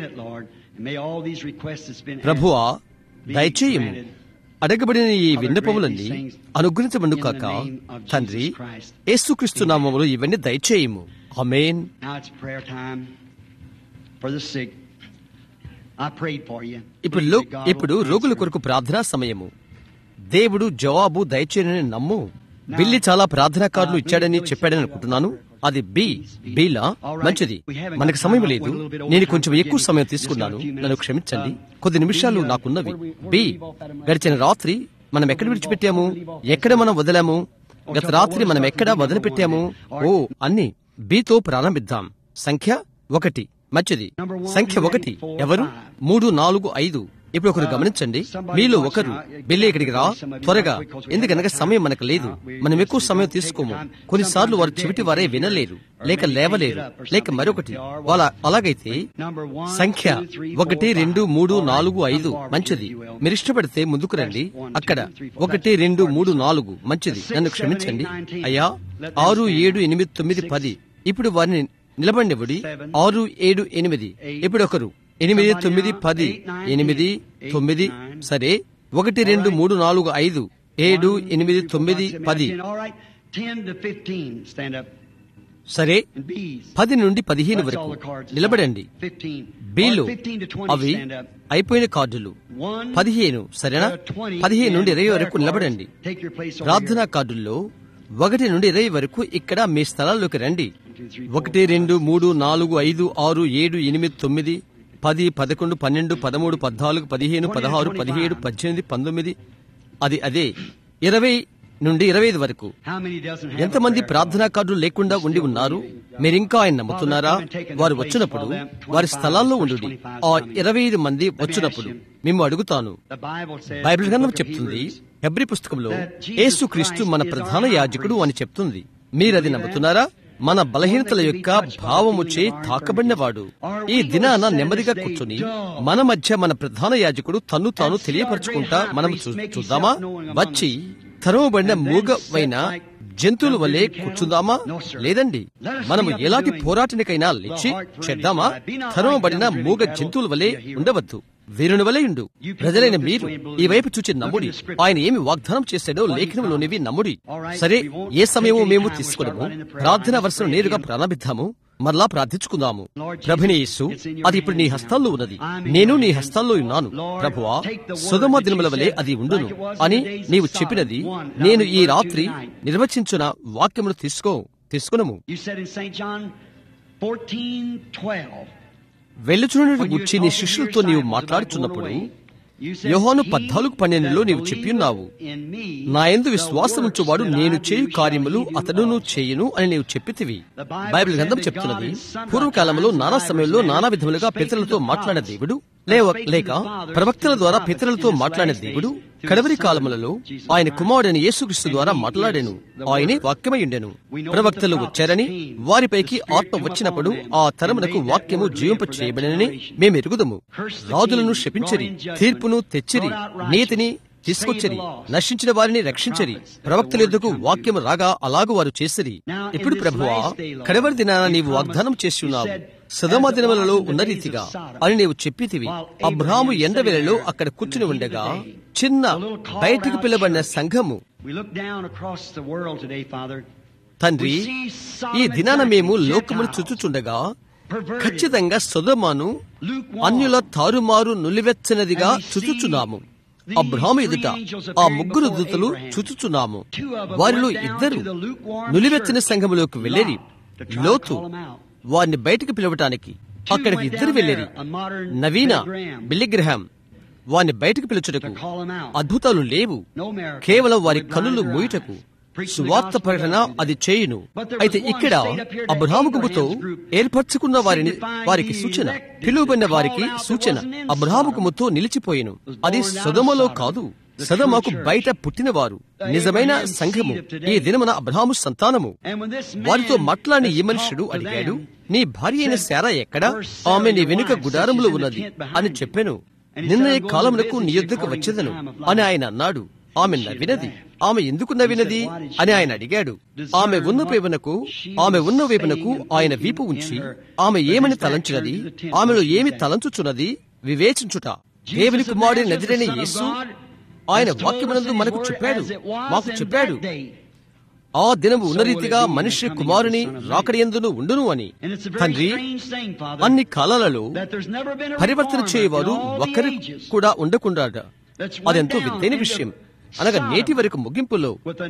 ప్రభువా, దయచేయము అడగబడిన ఈ విన్నపములన్నీ అనుగ్రహించబడు కాక. తండ్రి, యేసుక్రీస్తు నామములో ఇవన్నీ దయచేయము. ఆమేన్. ఇప్పుడు ఇప్పుడు రోగుల కొరకు ప్రార్థనా సమయము. దేవుడు జవాబు దయచేయనని నమ్ము. బిల్లి చాలా ప్రార్థనా కార్డులు ఇచ్చాడని చెప్పాడని అనుకుంటున్నాను. అది బి బీలా మంచిది. మనకు సమయం లేదు, నేను కొంచెం ఎక్కువ సమయం తీసుకున్నాను, నన్ను క్షమించండి. కొద్ది నిమిషాలు నాకున్నవి. బి, గడిచిన రాత్రి మనం ఎక్కడ విడిచిపెట్టాము, ఎక్కడ మనం వదిలాము, గత రాత్రి మనం ఎక్కడ వదిలిపెట్టాము. ఓ అన్ని బితో ప్రారంభిద్దాం. సంఖ్య ఒకటి మంచిది. సంఖ్య ఒకటి ఎవరు? మూడు నాలుగు ఐదు. ఇప్పుడు ఒకరు గమనించండి, మీలో ఒకరు బిల్లి ఇక్కడికి రా త్వరగా, ఎందుకనగా సమయం మనకు లేదు, మనం ఎక్కువ సమయం తీసుకోము. కొన్నిసార్లు వారు చెవిటి వారే వినలేరు, లేక లేవలేరు, లేక మరొకటి. వాళ్ళ అలాగైతే సంఖ్య ఒకటి రెండు మూడు నాలుగు ఐదు మంచిది. మీరు ఇష్టపడితే ముందుకు రండి. అక్కడ ఒకటి రెండు మూడు నాలుగు మంచిది. నన్ను క్షమించండి అయ్యా. ఆరు ఏడు ఎనిమిది తొమ్మిది పది. ఇప్పుడు వారిని నిలబడినబడి ఆరు ఏడు ఎనిమిది. ఇప్పుడు ఒకరు ఎనిమిది తొమ్మిది పది. ఎనిమిది తొమ్మిది. సరే, ఒకటి రెండు మూడు నాలుగు ఐదు ఏడు ఎనిమిది తొమ్మిది పది. సరే, పది నుండి పదిహేను వరకు నిలబడండి. బీలో అవి అయిపోయిన కార్డులు. పదిహేను సరేనా? పదిహేను నుండి ఇరవై వరకు నిలబడండి. ప్రార్థనా కార్డుల్లో ఒకటి నుండి ఇరవై వరకు ఇక్కడ మీ స్థలాల్లోకి రండి. ఒకటి రెండు మూడు నాలుగు ఐదు ఆరు ఏడు ఎనిమిది తొమ్మిది పది పదకొండు పన్నెండు పదమూడు పద్నాలుగు పదిహేను పదహారు పదిహేడు పద్దెనిమిది పంతొమ్మిది. అది అదే ఇరవై నుండి ఇరవై ఐదు వరకు. ఎంతమంది ప్రార్థనా కార్డులు లేకుండా ఉండి ఉన్నారు? మీరింకా ఆయన నమ్ముతున్నారా? వారు వచ్చినప్పుడు వారి స్థలాల్లో ఉండు. ఆ ఇరవై ఐదు మంది వచ్చినప్పుడు మేము అడుగుతాను. బైబిల్ గ్రంథం చెప్తుంది, హెబ్రీ పుస్తకంలో యేసుక్రీస్తు మన ప్రధాన యాజకుడు అని చెప్తుంది. మీరది నమ్ముతున్నారా? మన బలహీనతల యొక్క భావముచే తాకబడినవాడు ఈ దినాన నెమ్మదిగా కూర్చొని మన మధ్య మన ప్రధాన యాజకుడు తన్ను తాను తెలియపరచుకుంటా మనం చూద్దామా? వచ్చి తరమబడిన మూగవైన జంతువుల వల్లే కూర్చుందామా? లేదండి, మనము ఎలాంటి పోరాటానికైనా లేచి చేద్దామా? తరమబడిన మూగ జంతువుల వల్లే ఉండవద్దు, వీరుని వలె ఉండు. ప్రజలైన మీరు ఈ వైపు చూచి నమ్ముడి. ఆయన ఏమి వాగ్దానం చేశాడో లేఖనంలోనివి నమ్ముడి. సరే, ఏ సమయమో మేము తీసుకున్నాము. ప్రార్థన వరుసను నేరుగా ప్రారంభిద్దాము. మరలా ప్రార్థించుకుందాము. ప్రభుని యేసు, అది ఇప్పుడు నీ హస్తాల్లో ఉన్నది, నేను నీ హస్తాల్లో ఉన్నాను. ప్రభువా, సొదొమ దినముల వలె అది ఉండును అని నీవు చెప్పినది నేను ఈ రాత్రి నిర్వచించిన వాక్యమును తీసుకో తీసుకునము. వెళ్ళుచున్నటి గురించి నీ శిష్యులతో నీవు మాట్లాడుచున్నప్పుడు యోహాను పద్నాలుగు పన్నెండులో నీవు చెప్పియున్నావు, నా యందు విశ్వాసముంచువాడు నేను చేయు కార్యములు అతడును చేయును అని నీవు చెప్పితివి. బైబిల్ గ్రంథం చెప్తున్నది, పూర్వకాలంలో నానా సమయంలో నానా విధములుగా పితరులతో మాట్లాడిన దేవుడు లేక ప్రవక్తల ద్వారా పితరులతో మాట్లాడిన దేవుడు కడవరి కాలములలో ఆయన కుమారుడైన యేసుక్రీస్తు ద్వారా మాట్లాడాను. ఆయనే వాక్యమయుండెను. ప్రవక్తలు వచ్చారని, వారిపైకి ఆత్మ వచ్చినప్పుడు ఆ తరమునకు వాక్యము జీవింప చేయబడినని మేము ఎరుగుదము. రాజులను శపించరి, తీర్పును తెచ్చిరి, నీతిని తీసుకొచ్చరి, నశించిన వారిని రక్షించరి. ప్రవక్తల యొద్దకు వాక్యము రాగా అలాగు వారు చేసిరి. ఇప్పుడు ప్రభువా, కడవరి దినాన నీవు వాగ్దానం చేసి ఉన్నావు, సదొమ దినములలో ఉన్న రీతిగా అని నీవు చెప్పితివి. అబ్రాహాము ఎండవేళలో అక్కడ కూర్చుని ఉండగా చిన్న బయటకు పిలబడిన సంఘము. తండ్రి, ఈ దినాన మేము లోకమును చుచుచుండగా ఖచ్చితంగా సొదొమను అన్యుల తారుమారు నులివెచ్చనదిగా చుచుచున్నాము. అబ్రాహాము ఎదుట ఆ ముగ్గురు దూతలు చూచుచున్నాము. వారిలో ఇద్దరు నులివెచ్చని సంఘములోకి వెళ్ళేరి. లోతు వారిని బయటకు పిలవటానికి అక్కడికి ఇద్దరు వెళ్ళేరి. నవీన బిల్లిగ్రహాం వారిని బయటకు పిలుచుటకు. అద్భుతాలు లేవు, కేవలం వారి కన్నులు మూయుటకు. సువార్త ప్రకటన అది చేయును. అయితే ఇక్కడ అబ్రాహాము గుంపుతో ఏర్పరచుకున్న వారిని వారికి సూచన, పిలువబడిన వారికి సూచన అబ్రాహాము గుంపుతో నిలిచిపోయిను. అది సొదొమలో కాదు, సదోమకు బయట పుట్టినవారు, నిజమైన సంఘము, ఈ దినమున అబ్రహాము సంతానము. వారితో మాట్లాడిన ఈ మనుషుడు అడిగాడు, నీ భార్య అయిన శారా ఎక్కడా? ఆమె నీ వెనుక గుడారములో ఉన్నది అని చెప్పాను. నిన్న ఈ కాలమునకు నీ యొద్దకు వచ్చేదను అని ఆయన అన్నాడు. ఆమె నవ్వినది. ఆమె ఎందుకు నవ్వినది అని ఆయన అడిగాడు. ఆమె ఉన్న వైపునకు ఆమె ఉన్న వైపునకు ఆయన వీపు ఉంచి ఆమె ఏమని తలంచినది, ఆమెలో ఏమి తలంచుచున్నది వివేచించుట. దేవుని కుమారుడి నజరేయుడైన యేసు ఆయన వాక్యమునందు మనకు చెప్పాడు, మాకు చెప్పాడు, ఆ దినము ఉన్న రీతిగా మనిషి కుమారుని రాకడయందును ఉండును అని. తండ్రి, అన్ని కాలాలలో పరివర్తన చేయవారు ఒక్కరి కూడా ఉండకుండా అదెంతో వింతైన విషయం. అనగా నేటి వరకు ముగింపులో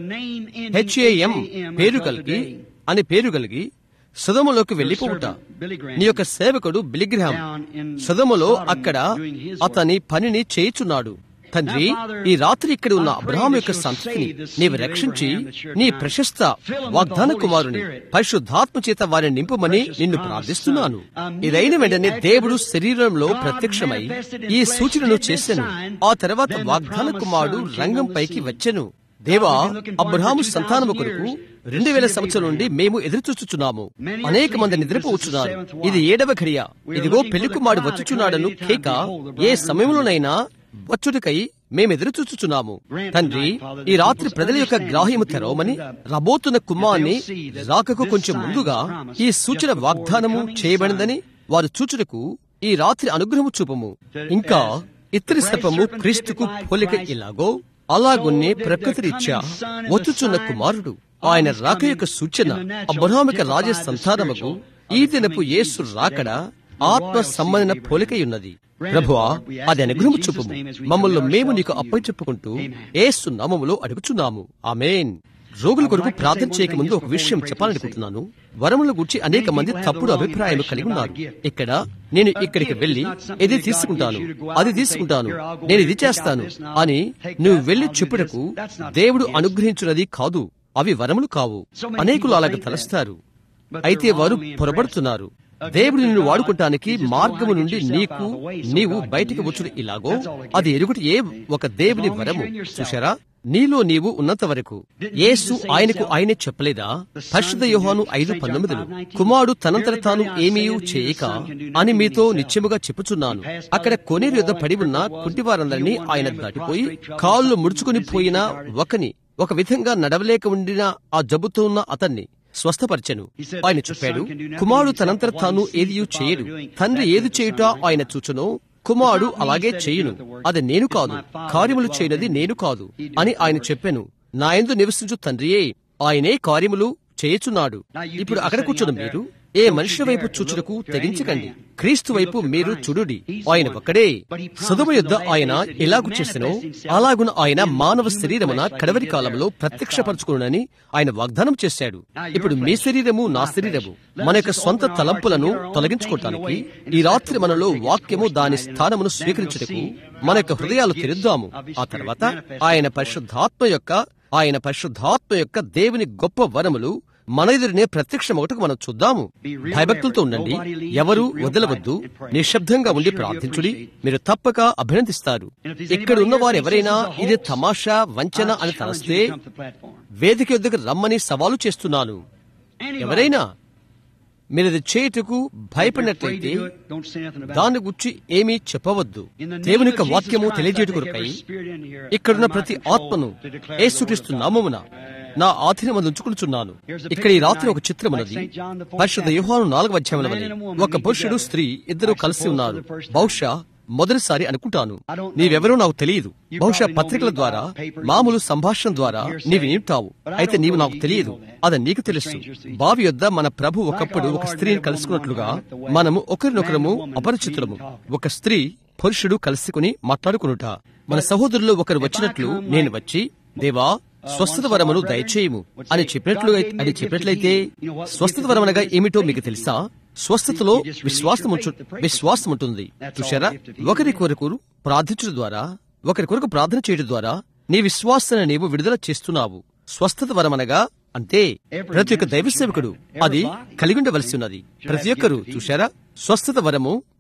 హెచ్ఏఎం పేరు కలిగి అని పేరు కలిగి సొదొమలోకి వెళ్లిపోవుట. నీ యొక్క సేవకుడు బిలిగ్రహాం సొదొమలో అక్కడ అతని పనిని చేయుచున్నాడు. తండ్రి, ఈ రాత్రి ఇక్కడ ఉన్న అబ్రహాం యొక్క సంతతిని నీవు రక్షించి నీ ప్రశస్త వాగ్దాన కుమారుని పరిశుద్ధాత్మ చేత వారిని నింపమని నిన్ను ప్రార్థిస్తున్నాను. ఇదైన వెంటనే దేవుడు శరీరంలో ప్రత్యక్షమై ఈ సూచనను చేశాను. ఆ తర్వాత వాగ్దాన కుమారుడు రంగంపైకి వచ్చెను. దేవా, అబ్రహాము సంతానము కొరకు రెండు వేల సంవత్సరం నుండి మేము ఎదురుచూచుచున్నాము. అనేక మంది నిద్రపోవచ్చున్నారు. ఇది ఏడవ ఘడియ. ఇదిగో పెళ్లి కుమారుడు వచ్చుచున్నాడను కేక ఏ సమయంలోనైనా వచ్చుటకై మేమెదురు చూచుచున్నాము. తండ్రి, ఈ రాత్రి ప్రజల యొక్క గ్రాహ్యము తెరవమని, రాబోతున్న కుమారుని రాకకు కొంచెం ముందుగా ఈ సూచన వాగ్దానము చేయబడిందని వారు చూచుటకు ఈ రాత్రి అనుగ్రహము చూపము. ఇంకా ఇత్తడి సర్పము క్రీస్తుకు పోలిక ఇలాగో అలాగున్నే ప్రకృతి రీత్యా వచ్చుచున్న కుమారుడు ఆయన రాక యొక్క సూచన అబ్రహామిక రాజ సంతానముకు ఈ దినపు యేసు రాకడ ఆత్మ సంబంధన పోలికయున్నది. ప్రభువా, అది అనుగ్రహము చూపుము. మమ్మల్ని మేము నీకు అప్పచెప్పుకుంటూ యేసు నామములో అడుగుచున్నాము. ఆమేన్. రోగుల కొరకు ప్రార్థన చేయక ముందు ఒక విషయం చెప్పాలనుకుంటున్నాను. వరముల గురించి అనేక మంది తప్పుడు అభిప్రాయం కలిగి ఉన్నారు. ఇక్కడ నేను ఇక్కడికి వెళ్లి ఇది తీసుకుంటాను, అది తీసుకుంటాను, నేను ఇది చేస్తాను అని నువ్వు వెళ్లి చెప్పుటకు దేవుడు అనుగ్రహించున్నది కాదు. అవి వరములు కావు. అనేకులు అలాగ తలస్తారు. అయితే వారు పొరబడుతున్నారు. దేవుడు నిన్ను వాడుకుంటానికి మార్గము నుండి నీకు నీవు బయటికి వచ్చుడు ఇలాగో అది ఎరుగుట ఏ ఒక దేవుని వరము. చూశారా, నీలో నీవు ఉన్నంత వరకు యేసు ఆయనకు ఆయనే చెప్పలేదా? పరిశుద్ధ యోహాను ఐదు పంతొమ్మిదిలో కుమారుడు తనంతట తాను ఏమీ చేయక అని మీతో నిత్యముగా చెప్పుచున్నాను. అక్కడ కోనేరు యొద్ద పడి ఉన్న కుంటివారందరినీ ఆయన దాటిపోయి కాళ్ళు ముడుచుకుని పోయిన ఒకని ఒక విధంగా నడవలేక ఉండిన ఆ జబ్బుతో ఉన్న అతన్ని స్వస్థపరిచెను. ఆయన చెప్పాడు, కుమారుడు తనంతట తాను ఏది చేయడు, తండ్రి ఏది చేయుట ఆయన చూచునో కుమారుడు అలాగే చేయును. అది నేను కాదు, కార్యములు చేయనది నేను కాదు అని ఆయన చెప్పాను. నా యందు నివసించు తండ్రియే ఆయనే కార్యములు చేయుచున్నాడు. ఇప్పుడు అక్కడ కూర్చున్న మీరు ఏ మనుషుల వైపు చూచుటకు తెగించకండి, క్రీస్తు వైపు మీరు చూడుడి. ఆయన ఒక్కడే. సొదొమ యుద్ధ ఆయన ఎలాగు చేసినో అలాగున ఆయన మానవ శరీరమున కడవరి కాలంలో ప్రత్యక్షపరచుకునని ఆయన వాగ్దానం చేశాడు. ఇప్పుడు మీ శరీరము నా శరీరము మన యొక్క సొంత తలంపులను తొలగించుకోవటానికి ఈ రాత్రి మనలో వాక్యము దాని స్థానమును స్వీకరించుటకు మన యొక్క హృదయాలు తెరుద్దాము. ఆ తర్వాత ఆయన పరిశుద్ధాత్మ యొక్క ఆయన పరిశుద్ధాత్మ యొక్క దేవుని గొప్ప వరములు మన ఎదురునే ప్రత్యక్షమవుటకు మనం చూద్దాము. భయభక్తులతో ఉండండి, ఎవరు వదలవద్దు, నిశ్శబ్దంగా ఉండి ప్రార్థించుడి. మీరు తప్పక అభినందిస్తారు. ఇక్కడ ఉన్న వారు ఎవరైనా ఇది తమాషా వంచన అని తలస్తే వేదిక యొద్దకు రమ్మని సవాలు చేస్తున్నాను. ఎవరైనా మీరు ఇది చేయుటకు భయపడినట్లయితే దాని గురించి ఏమీ చెప్పవద్దు. దేవుని యొక్క వాక్యము తెలియజేయట కొరకై ఇక్కడున్న ప్రతి ఆత్మను యేసుక్రీస్తు నామమున నా ఆధీనమందు ఉంచుకునుచున్నాను. ఇక్కడ ఈ రాత్రి ఒక చిత్రమున్నది. పరిశుద్ధ యోహాను నాలుగవ అధ్యాయముల వలె ఒక పురుషుడు స్త్రీ ఇద్దరు కలిసి ఉన్నారు. బహుశా మొదటిసారి అనుకుంటాను. నీవెవరో నాకు తెలియదు. బహుశా పత్రికల ద్వారా, మామూలు సంభాషణ ద్వారా నీవు నింపుతావు. అయితే నీవు నాకు తెలియదు, అది నీకు తెలుసు. బావి యొద్ద మన ప్రభు ఒకప్పుడు ఒక స్త్రీని కలుసుకున్నట్లుగా మనము ఒకరినొకరము అపరిచితులము. ఒక స్త్రీ పురుషుడు కలుసుకుని మాట్లాడుకునుట. మన సహోదరులు ఒకరు వచ్చినట్లు నేను వచ్చి, దేవా స్వస్థత వరమును దయచేయము అని చెప్పినట్లు అని చెప్పినట్లయితే స్వస్థత వరమనగా ఏమిటో మీకు తెలుసా? స్వస్థతలో విశ్వాసం విశ్వాసం ఉంటుంది. చూశారా, ఒకరి కొరకు ప్రార్థించడం ద్వారా, ఒకరి కొరకు ప్రార్థన చేయడం ద్వారా నీ విశ్వాసాన్ని నీవు విడుదల చేస్తున్నావు. స్వస్థత వరమనగా అంతే. ప్రతి ఒక్క దైవ సేవకుడు అది కలిగి ఉండవలసి ఉన్నది. ప్రతి ఒక్కరు చూశారా, స్వస్థత వరము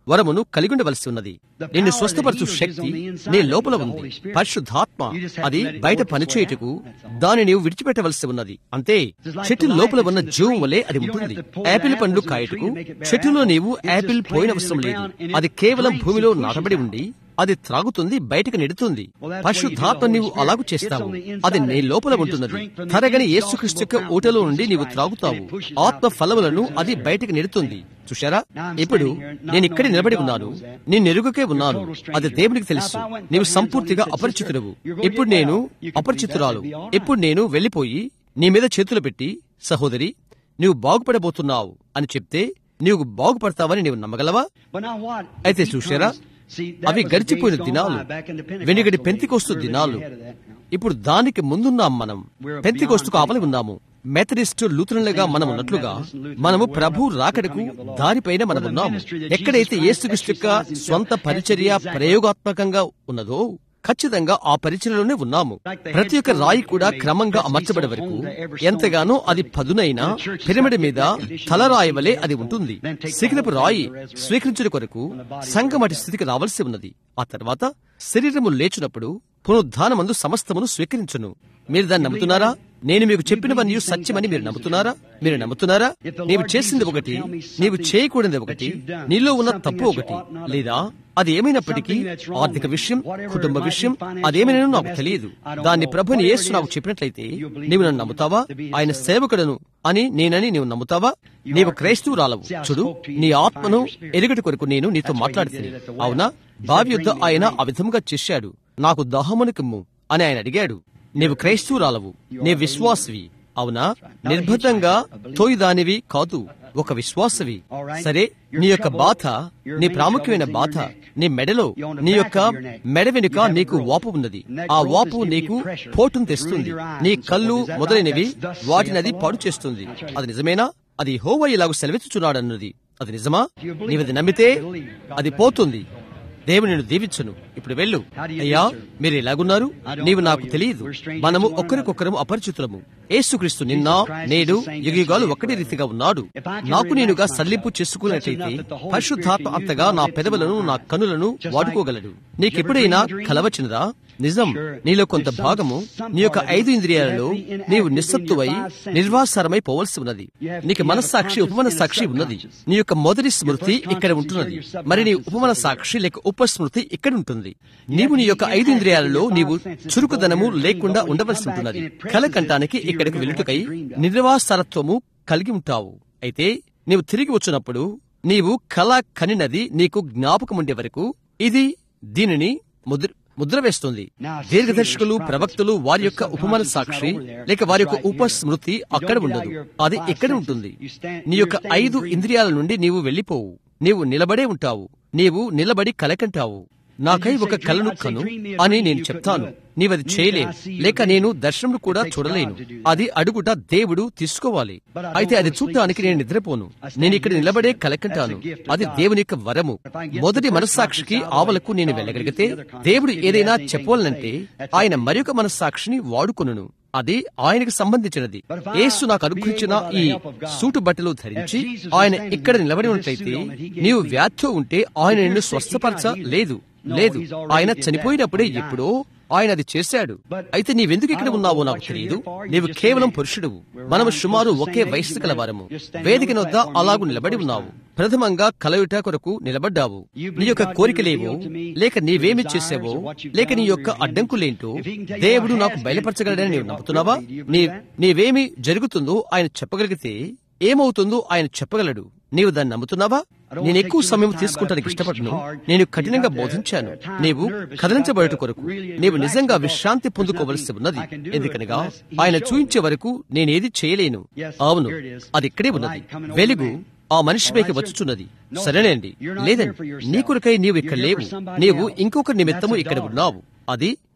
వరమును కలిగి ఉండవలసి ఉన్నది. నిన్ను స్వస్థపరచు శక్తి నీ లోపల ఉంది, పరిశుద్ధాత్మ. అది బయట పనిచేయుటకు దాన్ని నీవు విడిచిపెట్టవలసి ఉన్నది. అంతే. చెట్టు లోపల ఉన్న జీవం వలె అది ఉంటుంది. యాపిల్ పండ్లు కాయటకు చెట్టులో నీవు యాపిల్ పోయినవసరం లేదు. అది కేవలం భూమిలో నాటబడి ఉండి అది త్రాగుతుంది, బయటకు నెడుతుంది. పరిశుద్ధాత్మ నీవు అలాగు చేస్తావు. అది నీ లోపల ఉంటున్నది. తరగని యేసుక్రీస్తు యొక్క ఊటలో నుండి నీవు త్రాగుతావు. ఆత్మ ఫలములను అది బయటకు నెడుతుంది. చూశారా? ఇప్పుడు నేను ఇక్కడ నిలబడి ఉన్నాను, నేను ఎరుగకే ఉన్నాను. అది దేవునికి తెలుసు. నీవు సంపూర్తిగా అపరిచితుడవు. ఇప్పుడు నేను అపరిచితురాలు. ఇప్పుడు నేను వెళ్లిపోయి నీ మీద చేతులు పెట్టి, సహోదరి నీవు బాగుపడబోతున్నావు అని చెప్తే నీవు బాగుపడతావని నీవు నమ్మగలవా? అయితే చూశారా, అవి గడిచిపోయిన దినాలు, వెనుగడి పెంతెకోస్తు దినాలు. ఇప్పుడు దానికి ముందున్నాం. మనం పెంతెకోస్తుకు ఆవలి ఉన్నాము. మెథడిస్టు లూథరన్లుగా మనం ఉన్నట్లుగా మనము ప్రభు రాకడకు దారిపైన మనమున్నాము. ఎక్కడైతే యేసుక్రీస్తు యొక్క స్వంత పరిచర్య ప్రయోగాత్మకంగా ఉన్నదో ఖచ్చితంగా ఆ పరిచర్యలోనే ఉన్నాము. ప్రతి ఒక్క రాయి కూడా క్రమంగా అమర్చబడే వరకు ఎంతగానో అది పదునైన పిరమిడ్ మీద తలరాయి వలె అది ఉంటుంది. శిఖరపు రాయి స్వీకరించిన కొరకు సంఘం అటు స్థితికి రావాల్సి ఉన్నది. ఆ తర్వాత శరీరము లేచినప్పుడు పునరుద్ధానమందు సమస్తమును స్వీకరించును. మీరు దాన్ని నమ్ముతున్నారా? నేను మీకు చెప్పినవన్నీ సత్యమని మీరు నమ్ముతున్నారా? మీరు నమ్ముతున్నారా? నీవు చేసింది ఒకటి, నీవు చేయకూడదు ఒకటి, నీలో ఉన్న తప్పు ఒకటి. లేదా అది ఏమైనప్పటికీ ఆర్థిక విషయం, కుటుంబ విషయం, అదేమైనా నాకు తెలియదు. దాన్ని ప్రభుని యేసు నాకు చెప్పినట్లయితే నీవు నన్ను నమ్ముతావా? ఆయన సేవకుడను అని నేనని నీవు నమ్ముతావా? నీవు క్రైస్తవురాలవు. చూడు, నీ ఆత్మను ఎరుగటి కొరకు నేను నీతో మాట్లాడుతుంది. అవునా? బావి యుద్ధ ఆయన ఆ విధముగా చేశాడు. నాకు దాహమునికిమ్ము అని ఆయన అడిగాడు. నీవు క్రైస్తవురాలవు, నీ విశ్వాసవి. అవునా? నిర్బద్ధంగా తోయిదానివి కాదు, ఒక విశ్వాసవి. సరే, నీ యొక్క బాధ, నీ ప్రాముఖ్యమైన బాధ నీ మెడలో, నీ యొక్క మెడ వెనుక నీకు వాపు ఉన్నది. ఆ వాపు నీకు పోటును తెస్తుంది. నీ కళ్ళు మొదలైనవి వాటిని అది పాడు చేస్తుంది. అది నిజమేనా? అది యెహోవా ఇలాగ సెలవిచ్చుచున్నాడన్నది అది నిజమా? నీవది నమ్మితే అది పోతుంది. దేవుని నిన్ను దీవించును. ఇప్పుడు వెళ్ళు. అయ్యా, మీరు ఎలాగున్నారు? నీవు నాకు తెలియదు. మనము ఒకరికొకరము అపరిచితులము. యేసుక్రీస్తు నిన్న నేడు యుగయుగాలు ఒకటి రీతిగా ఉన్నాడు. నాకు నేనుగా సల్లింపు చేసుకున్నట్లయితే పరిశుద్ధాత్మ అంతగా నా పెదవులను, నా కనులను వాడుకోగలడు. నీకెప్పుడైనా కలవచ్చినదా? నిజం, నీలో కొంత భాగము నీ యొక్క ఐదు ఇంద్రియాలలో నీవు నిస్సత్తువై నిర్వాసారమై పోవలసి ఉన్నది. నీకు మనస్సాక్షి, ఉపమన సాక్షి ఉన్నది. నీ యొక్క మొదటి స్మృతి ఇక్కడ ఉంటున్నది. మరి నీ ఉపమన సాక్షి లేక ఉపస్మృతి ఇక్కడ ఉంటుంది. నీవు నీ యొక్క ఐదు ఇంద్రియాలలో నీవు చురుకుదనము లేకుండా ఉండవలసి ఉంటున్నది. కల కంటానికి ఇక్కడికి వెలుటకై నిర్వాసారత్వము కలిగి ఉంటావు. అయితే నీవు తిరిగి వచ్చినప్పుడు నీవు కల కనినది నీకు జ్ఞాపకం ఉండే వరకు ఇది దీనిని ముద్ర ముద్ర వేస్తుంది. దీర్ఘదర్శకులు, ప్రవక్తలు వారి యొక్క ఉపమాన సాక్షి లేక వారి యొక్క ఉపస్మృతి అక్కడ ఉండదు, అది ఇక్కడ ఉంటుంది. నీ యొక్క ఐదు ఇంద్రియాల నుండి నీవు వెళ్లిపోవు. నీవు నిలబడే ఉంటావు. నీవు నిలబడి కలకంటావు. నాకై ఒక కలను కను అని నేను చెప్తాను, నీవది చేయలేవు, లేక నేను దర్శనం కూడా చూడలేను. అది అడుగుట దేవుడు తీసుకోవాలి. అయితే అది చూడటానికి నేను నిద్రపోను. నేను ఇక్కడ నిలబడే కలకంటాను. అది దేవుని యొక్క వరము. మొదటి మనస్సాక్షికి ఆవలకు నేను వెళ్ళగలిగితే దేవుడు ఏదైనా చెప్పాలంటే ఆయన మరొక మనస్సాక్షిని వాడుకొనును. అది ఆయనకు సంబంధించినది. యేసు నాకు అనుగ్రహించిన ఈ సూటు బట్టలు ధరించి ఆయన ఇక్కడ నిలబడి ఉన్నట్లయితే నీవు వ్యాధితో ఉంటే ఆయన నిన్ను స్వస్థపరచ లేదు లేదు ఆయన చనిపోయినప్పుడే ఎప్పుడో ఆయన అది చేశాడు. అయితే నీవెందుకు ఇక్కడ ఉన్నావో నాకు తెలియదు. నీవు కేవలం పురుషుడువు. మనము సుమారు ఒకే వయస్సు కలవారము. వేదిక వద్ద అలాగు నిలబడి ఉన్నావు. ప్రథమంగా కలయుట కొరకు నిలబడ్డావు. నీ యొక్క కోరికలేవో, లేక నీవేమి చేసావో, లేక నీ యొక్క అడ్డంకులేంటో దేవుడు నాకు బయలుపరచగలడని నీవు నమ్ముతున్నావా? నీ నీవేమి జరుగుతుందో ఆయన చెప్పగలిగితే ఏమవుతుందో ఆయన చెప్పగలడు. నీవు దాన్ని నమ్ముతున్నావా? నేను ఎక్కువ సమయం తీసుకుంటానికి ఇష్టపడను. నేను కఠినంగా బోధించాను. నీవు కదిలించబడట కొరకు నీవు నిజంగా విశ్రాంతి పొందుకోవలసి ఉన్నది. ఎందుకనగా ఆయన చూయించే వరకు నేనేది చేయలేను. అవును, అది ఇక్కడే ఉన్నది. వెలుగు ఆ మనిషిపైకి వచ్చుచున్నది. సరేనండి, లేదండి, నీ కొరకై నీవు ఇక్కడ లేవు. నీవు ఇంకొక నిమిత్తము ఇక్కడ ఉన్నావు. అది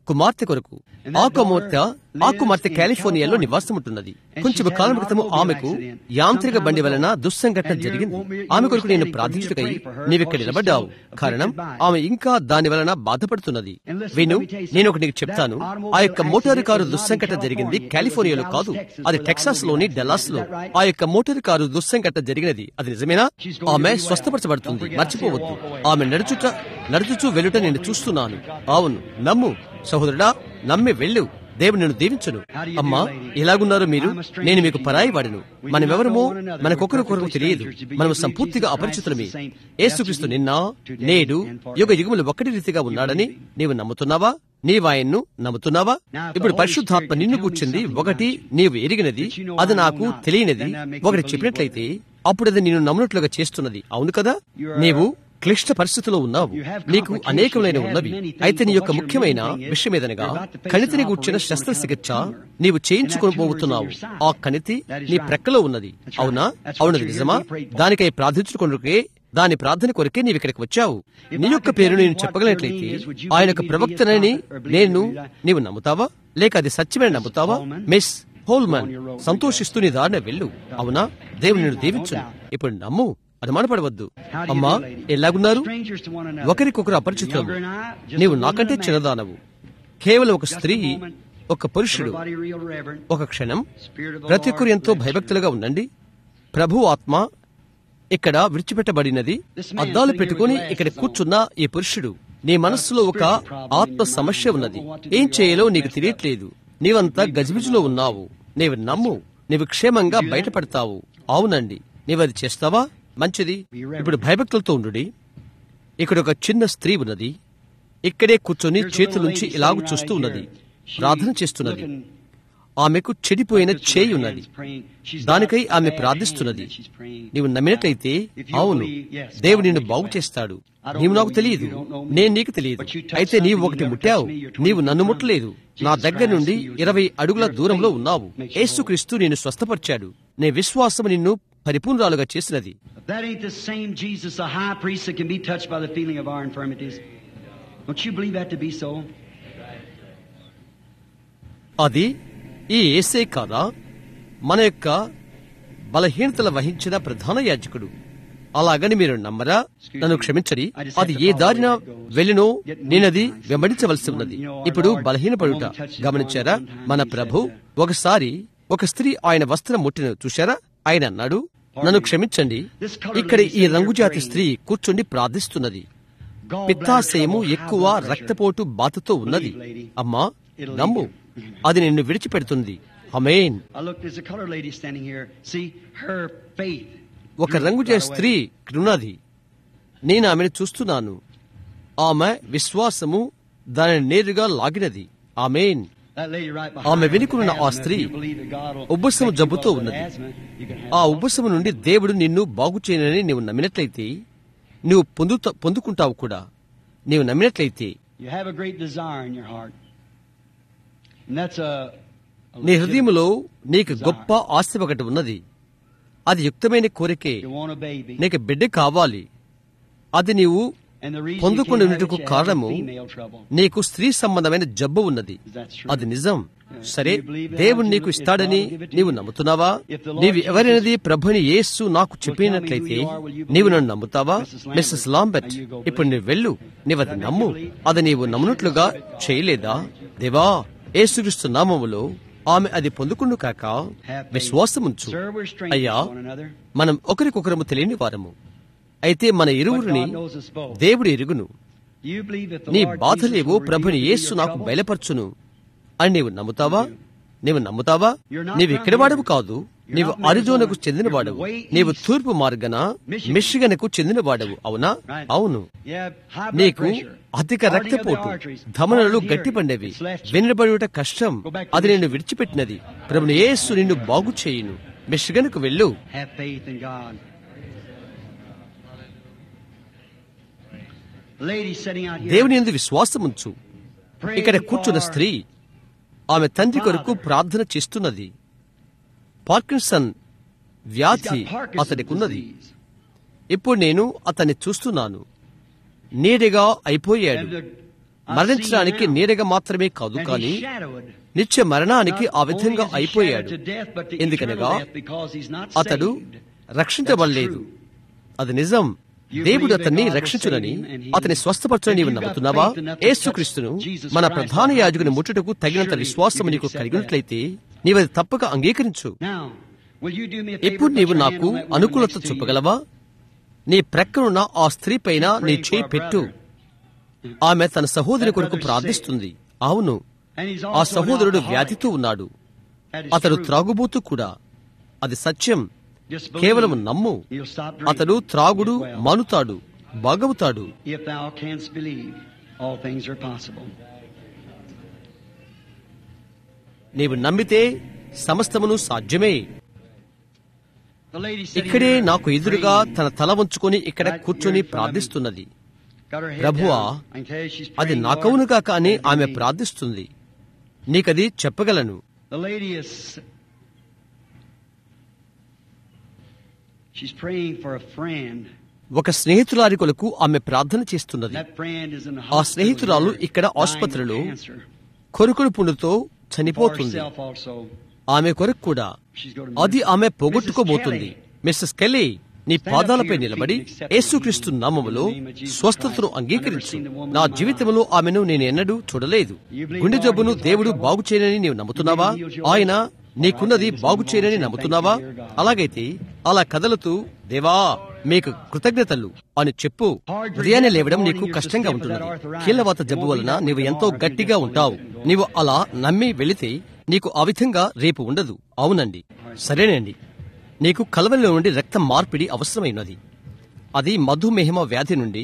కుమార్తె కొరకు. ఆ కుమార్తె ఆ కుమార్తె కాలిఫోర్నియాలో నివాసం ఉంటున్నది. కొంచెం కాలం క్రితం ఆమెకు యాంత్రిక బండి వలన దుస్సంఘటన జరిగింది. ఆమె కొరకు నేను ప్రార్థించుటకై నీవిక్కడ నిలబడ్డావు. కారణం ఆమె ఇంకా దాని వలన బాధపడుతున్నది. విను, నేను ఒకటి నీకు చెప్తాను. ఆ యొక్క మోటారు కారు దుస్సంఘటన జరిగింది కాలిఫోర్నియాలో కాదు, అది టెక్సాస్ లోని డెల్లాస్ లో ఆ యొక్క మోటారు కారు దుస్సంఘటన జరిగినది. అది నిజమేనా? ఆమె స్వస్థపరచబడుతుంది, మర్చిపోవద్దు. ఆమె నడుచుట నడుచుచూ వెళ్ళుట నేను చూస్తున్నాను. అవును, నమ్ము సహోదరుడా, నమ్మి వెళ్ళు. దేవుడు నిన్ను దీవించును. అమ్మా, ఎలాగున్నారు మీరు? నేను మీకు పరాయి వాడిను. మనమెవరమో మనకొకరికొరకు తెలియదు. మనము సంపూర్తిగా అపరిచితులమే. యేసుక్రీస్తు నిన్న నేడు యుగ యుగములు ఒక్కటి రీతిగా ఉన్నాడని నీవు నమ్ముతున్నావా? నీవాయన్ను నమ్ముతున్నావా? ఇప్పుడు పరిశుద్ధాత్మ నిన్ను కూర్చుంది. ఒకటి నీవు ఎరిగినది, అది నాకు తెలియనిది ఒకటి చెప్పినట్లయితే అప్పుడు అది నేను నమ్మునట్లుగా చేస్తున్నది. అవును కదా? నీవు క్లిష్ట పరిస్థితిలో ఉన్నావు. నీకు అనేకమైన ఉన్నవి. అయితే నీ యొక్క ముఖ్యమైన విషయం ఏదనగా కణితిని గూర్చిన శస్త్రచికిత్స నీవు చేయించుకొని పోతున్నావు. ఆ కణితి నీ ప్రక్కలో ఉన్నది. అవునా? అవునది నిజమా? దానికై ప్రార్థించుకొనుకే, దాని ప్రార్థన కొరకే నీవు ఇక్కడికి వచ్చావు. నీ యొక్క పేరు నేను చెప్పగలిగినట్లయితే ఆయన యొక్క ప్రవక్తనని నేను నీవు నమ్ముతావా? లేక అది సత్యమని నమ్ముతావా? మిస్ హోల్మన్, సంతోషిస్తూ నీ దారిన వెళ్ళు. అవునా? దేవుని నిన్ను దీవించును. ఇప్పుడు నమ్ము, అనుమానపడవద్దు. అమ్మా, ఎలాగున్నారు? ఒకరికొకరు అపరిచితులు. నీవు నాకంటే చిన్నదానవు. కేవలం ఒక స్త్రీ, ఒక పురుషుడు. ఒక క్షణం ప్రతి ఒక్కరు ఎంతో భయభక్తులుగా ఉండండి. ప్రభు ఆత్మ ఇక్కడ విడిచిపెట్టబడినది. అద్దాలు పెట్టుకుని ఇక్కడ కూర్చున్న ఈ పురుషుడు, నీ మనస్సులో ఒక ఆత్మ సమస్య ఉన్నది. ఏం చేయాలో నీకు తెలియట్లేదు. నీవంతా గజిబిజిలో ఉన్నావు. నీవు నమ్ము, నీవు క్షేమంగా బయటపడతావు. అవునండి, నీవది చేస్తావా? మంచిది. ఇప్పుడు భయభక్తులతో ఉండు. ఇక్కడ ఒక చిన్న స్త్రీ ఉన్నది. ఇక్కడే కూర్చొని చేతులుంచి ఇలాగు చూస్తూ ఉన్నది, ప్రార్థన చేస్తున్నది. ఆమెకు చెడిపోయిన చేయి ఉన్నది. దానికై ఆమె ప్రార్థిస్తున్నది. నీవు నమ్మినట్లయితే అవును, దేవుడు నిన్ను బాగు చేస్తాడు. నీవు నాకు తెలియదు, నేను నీకు తెలియదు. అయితే నీవు ఒకటి ముట్టావు. నీవు నన్ను ముట్టలేదు. నా దగ్గర నుండి ఇరవై అడుగుల దూరంలో ఉన్నావు. యేసుక్రీస్తు నిన్ను స్వస్థపరిచాడు. నీ విశ్వాసం నిన్ను పరిపూర్ణాలుగా చేసినది. That ain't the same Jesus, the high priest that can be touched by the feeling of our infirmities. Don't you believe that to be so? అది ఈ యేసే కాదా, మన యొక్క బలహీనతలు వహించిన ప్రధాన యాజకుడు? అలాగని మీరు నమ్మరా? నన్ను క్షమించడి. అది ఏ దారిన వెళ్ళినో నేనది వెంబడించవలసి ఉన్నది. ఇప్పుడు బలహీనపడుట గమనించారా? మన ప్రభు ఒకసారి ఒక స్త్రీ ఆయన వస్త్రం ముట్టిన చూశారా? ఆయన అన్నాడు, నన్ను క్షమించండి, ఇక్కడ ఈ రంగుజాతి స్త్రీ కూర్చుండి ప్రార్థిస్తున్నది. పిత్తాశయము ఎక్కువ, రక్తపోటు బాధతో ఉన్నది. అమ్మా, నమ్ము, అది నిన్ను విడిచిపెడుతుంది. ఆమేన్. ఒక రంగుజాతి స్త్రీ ఇక్కడున్నది. నేను ఆమెను చూస్తున్నాను. ఆమె విశ్వాసము దానిని నేరుగా లాగినది. ఆమేన్. ఆమె వెనుకున్న ఆ స్త్రీ ఉబ్బసము జబ్బుతో ఉన్నది. ఆ ఉబ్బసము నుండి దేవుడు నిన్ను బాగు చేయనని నీవు నమ్మినట్లయితే నువ్వు పొందుతా పొందుకుంటావు కూడా. నీవు నమ్మినట్లయితే నీ హృదయములో నీకు గొప్ప ఆశ ఒకటి ఉన్నది. అది యుక్తమైన కోరికే. నీకు బిడ్డ కావాలి. అది నీవు పొందుకునేందుకు కారణము నీకు స్త్రీ సంబంధమైన జబ్బు ఉన్నది. అది నిజం. సరే, దేవుడు నీకు ఇస్తాడని నీవు నమ్ముతున్నావా? నీవు ఎవరైనది ప్రభుని యేసు నాకు చెప్పినట్లయితే నీవు నన్ను నమ్ముతావా? మిస్సెస్ లాంబెట్, ఇప్పుడు నీవు వెళ్ళు. నీవది నమ్ము. అది నీవు నమ్మునట్లుగా చేయలేదా? దేవా, యేసుక్రీస్తు నామములో ఆమె అది పొందుకును కాక విశ్వాసముంచు. అయ్యా, మనం ఒకరికొకరము తెలియని వారము. అయితే మన ఇరువురిని దేవుడు ఎరుగును. నీ బాధలేవో ప్రభుని యేసు నాకు బయలుపరచును అని నీవు నమ్ముతావా? నీవు నమ్ముతావా? నీవు ఇక్కడి వాడవు కాదు. నీవు అరిజోనాకు చెందినవాడవు. నీవు తూర్పు మార్గన మిషిగన్కు చెందినవాడవు. అవునా? అవును. నీకు అధిక రక్తపోటు, ధమనులు గట్టిపండేవి, వెనుబడుట కష్టం. అది నిన్ను విడిచిపెట్టినది. ప్రభుని యేసు నిన్ను బాగు చేయును. మిషిగన్కు వెళ్ళు. దేవుని యందు విశ్వాసముంచు. ఇక్కడ కూర్చున్న స్త్రీ ఆమె తండ్రి కొరకు ప్రార్థన చేస్తున్నది. పార్కిన్సన్ వ్యాధి అతడికున్నది. ఇప్పుడు నేను అతన్ని చూస్తున్నాను. నీడగా అయిపోయాడు. మరణించడానికి నీడగా మాత్రమే కాదు, కానీ నిత్య మరణానికి ఆ విధంగా అయిపోయాడు. ఎందుకనగా అతడు రక్షించబడలేదు. అది నిజం. దేవుడు అతన్ని రక్షించునని, అతని స్వస్థపరచునని నీవు నమ్ముతున్నావా? యేసుక్రీస్తును మన ప్రధాన యాజకుని ముట్టుటకు తగినంత విశ్వాసం నీకు కలిగినట్లయితే నీవది తప్పక అంగీకరించు. ఇప్పుడు నీవు నాకు అనుకూలత చూపగలవా? నీ ప్రక్కనున్న ఆ స్త్రీ పైన నీ చేయి పెట్టు. ఆమె తన సహోదరి కొరకు ప్రార్థిస్తుంది. అవును, ఆ సహోదరుడు వ్యాధితో ఉన్నాడు. అతడు త్రాగుబోతూ కూడా. అది సత్యం. కేవలం నమ్ము. అతడు త్రాగుడు మానుతాడు, బాగవుతాడు. నీవు నమ్మితే సమస్తమును సాధ్యమే. ఇక్కడే నాకు ఎదురుగా తన తల వంచుకొని ఇక్కడ కూర్చొని ప్రార్థిస్తున్నది. ప్రభువా, అది నాకవునుగా కానీ ఆమె ప్రార్థిస్తుంది. నీకది చెప్పగలను. ఒక స్నేహితురాలి కొరకు ఆమె ప్రార్థన చేస్తున్నది. ఆ స్నేహితురాలు ఇక్కడ ఆసుపత్రిలో కొరుకుడు పుండుతో చనిపోతుంది. ఆమె కొరకు కూడా అది ఆమె పోగొట్టుకోబోతుంది. మిస్సెస్ కెల్లీ, నీ పాదాలపై నిలబడి యేసుక్రీస్తు నామములో స్వస్థతను అంగీకరించు. నా జీవితంలో ఆమెను నేను ఎన్నడూ చూడలేదు. గుండె జబ్బును దేవుడు బాగు చేయనని నీవు నమ్ముతున్నావా? ఆయన నీకున్నది బాగు చేయనని నమ్ముతున్నావా? అలాగైతే అలా కదలుతూ, దేవా మీకు కృతజ్ఞతలు అని చెప్పు. ఉదయాన్నే లేవడం నీకు కష్టంగా ఉంటున్నది. కీళ్లవాత జబ్బు వలన నీవు ఎంతో గట్టిగా ఉంటావు. నీవు అలా నమ్మి వెళితే నీకు ఆ విధంగా రేపు ఉండదు. అవునండి, సరేనండి. నీకు కలవలో నుండి రక్త మార్పిడి అవసరమైనది. అది మధుమేహమ వ్యాధి నుండి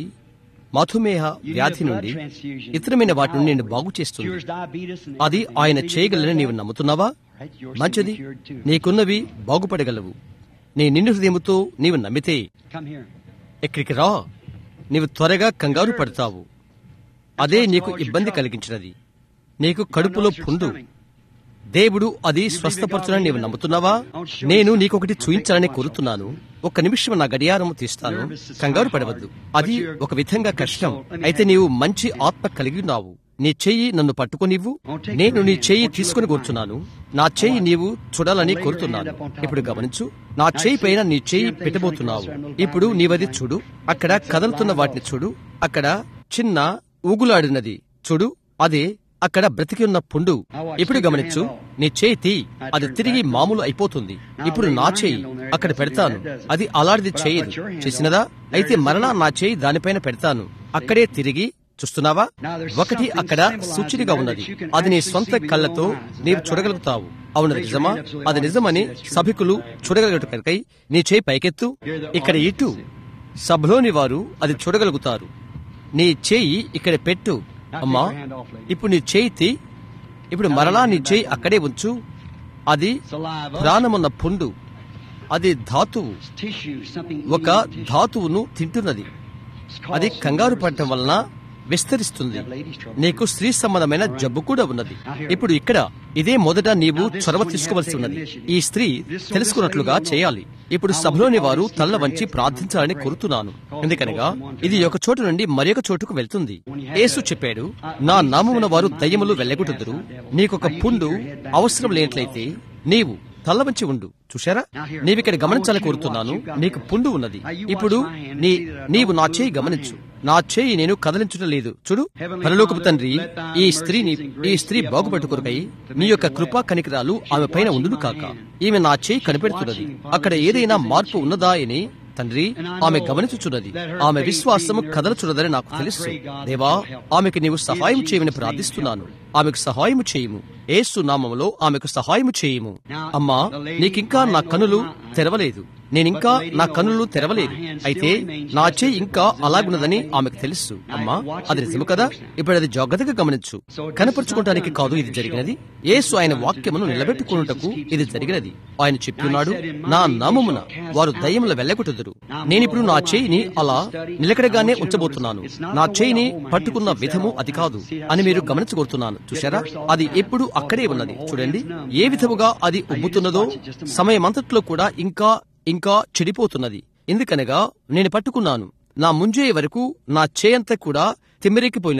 మధుమేహ వ్యాధి నుండి ఇతరమైన వాటి నుండి నేను బాగు చేస్తుంది. అది ఆయన చేయగలని నీవు నమ్ముతున్నావా? మంచిది, నీకున్నవి బాగుపడగలవు. నీ నిండు హృదయముతో నీవు నమ్మితే ఎక్కడికి రా. నీవు త్వరగా కంగారు పడతావు. అదే నీకు ఇబ్బంది కలిగించినది. నీకు కడుపులో పుండు. దేవుడు అది స్వస్థపరచునని నీవు నమ్ముతున్నావా? నేను నీకొకటి చూయించాలని కోరుతున్నాను. ఒక్క నిమిషం నా గడియారం తీస్తాను. కంగారు పడవద్దు. అది ఒక విధంగా కష్టం. అయితే నీవు మంచి ఆత్మ కలిగి ఉన్నావు. నీ చెయ్యి నన్ను పట్టుకోనివ్వు. నేను నీ చెయ్యి తీసుకుని కూర్చున్నాను. నా చెయ్యి నీవు చూడాలని కోరుతున్నాను. ఇప్పుడు గమనించు. నా చెయ్యి పైన నీ చెయ్యి పెట్టబోతున్నావు. ఇప్పుడు నీవది చూడు. అక్కడ కదులుతున్న వాటిని చూడు. అక్కడ చిన్న ఊగులాడినది చూడు. అదే అక్కడ బ్రతికి ఉన్న పుండు. ఇప్పుడు గమనించు. నీ చేయి తీ. అది తిరిగి మామూలు అయిపోతుంది. ఇప్పుడు నా చేయి అక్కడ పెడతాను. అది అలాంటిది చేయదు. చేసినదా? అయితే మరలా నా చేయి దానిపైన పెడతాను. అక్కడే తిరిగి చూస్తున్నావా? ఒకటి అక్కడ సూచనగా ఉన్నది. అది నీ సొంత కళ్ళతో నీవు చూడగలుగుతావు. అవునది నిజమా? అది నిజమని సభికులు చూడగలుగుటకై నీ చేయి పైకెత్తు. ఇక్కడ ఇటు సభలోని వారు అది చూడగలుగుతారు. నీ చేయి ఇక్కడ పెట్టు. అమ్మా, ఇప్పుడు నీ చేయి తీ. ఇప్పుడు మరలా నీ చేయి అక్కడే ఉంచు. అది ప్రాణమున్న పుండు. అది ధాతువు. ఒక ధాతువును తింటున్నది. అది కంగారు పడటం వలన విస్తరిస్తుంది. నీకు స్త్రీ సంబంధమైన జబ్బు కూడా ఉన్నది. ఇప్పుడు ఇక్కడ ఇదే మొదట నీవు చొరవ తీసుకోవలసి ఉన్నది. ఈ స్త్రీ తెలుసుకున్నట్లుగా చేయాలి. ఇప్పుడు సభలోని వారు తల్ల వంచి ప్రార్థించాలని కోరుతున్నాను. ఎందుకనగా ఇది ఒక చోటు నుండి మరొక చోటుకు వెళ్తుంది. యేసు చెప్పాడు, నా నామమున వారు దయ్యములు వెళ్ళగొట్టుదురు. నీకొక పుండు అవసరం లేనట్లయితే నీవు తల్ల వంచి ఉండు. చూశారా? నీవిక్కడ గమనించాలని కోరుతున్నాను. నీకు పుండు ఉన్నది. ఇప్పుడు నీ నీవు నా చేయి గమనించు. నా చేయి నేను కదలించడం లేదు. చూడు. పరలోకపు తండ్రి, ఈ స్త్రీని ఈ స్త్రీ బాగుపట్టుకొరకై నీ యొక్క కృపా కనికరాలు ఆమె పైన ఉండును కాక. ఈమె నా చేయి కనిపెడుతున్నది. అక్కడ ఏదైనా మార్పు ఉన్నదా అని తండ్రి ఆమె గమనించుచున్నది. ఆమె విశ్వాసము కదలచున్నదని నాకు తెలుసు. దేవా, ఆమెకు నీవు సహాయం చేయమని ప్రార్థిస్తున్నాను. ఆమెకు సహాయము చేయము. యేసు నామములో ఆమెకు సహాయము చేయము. అమ్మా, నీకింకా నా కనులు తెరవలేదు. నేనింకా నా కనులు తెరవలేదు. అయితే నా చేయి ఇంకా అలాగున్నదని ఆమెకు తెలుసు. అమ్మా, అది నిజము కదా? ఇప్పుడు అది జాగ్రత్తగా గమనించు. కనపరుచుకోవటానికి కాదు ఇది జరిగినది. యేసు ఆయన వాక్యమును నిలబెట్టుకున్నటకు ఇది జరిగినది. ఆయన చెప్తున్నాడు, నా నామమున వారు దయ్యముల వెళ్ళగొట్టుదురు. నేనిప్పుడు నా చేయిని అలా నిలకడగానే ఉంచబోతున్నాను. నా చేయిని పట్టుకున్న విధము అది కాదు అని మీరు గమనించగోరుతున్నాను. చూశారా? అది ఎప్పుడు అక్కడే ఉన్నది. చూడండి ఏ విధముగా అది ఉబ్బుతున్నదో. సమయమంతట్లో కూడా ఇంకా ఇంకా చెడిపోతున్నది. ఎందుకనగా నేను పట్టుకున్నాను. నా ముంజే వరకు నా చేయంతా కూడా తిమ్మిరెక్కిపోయినది.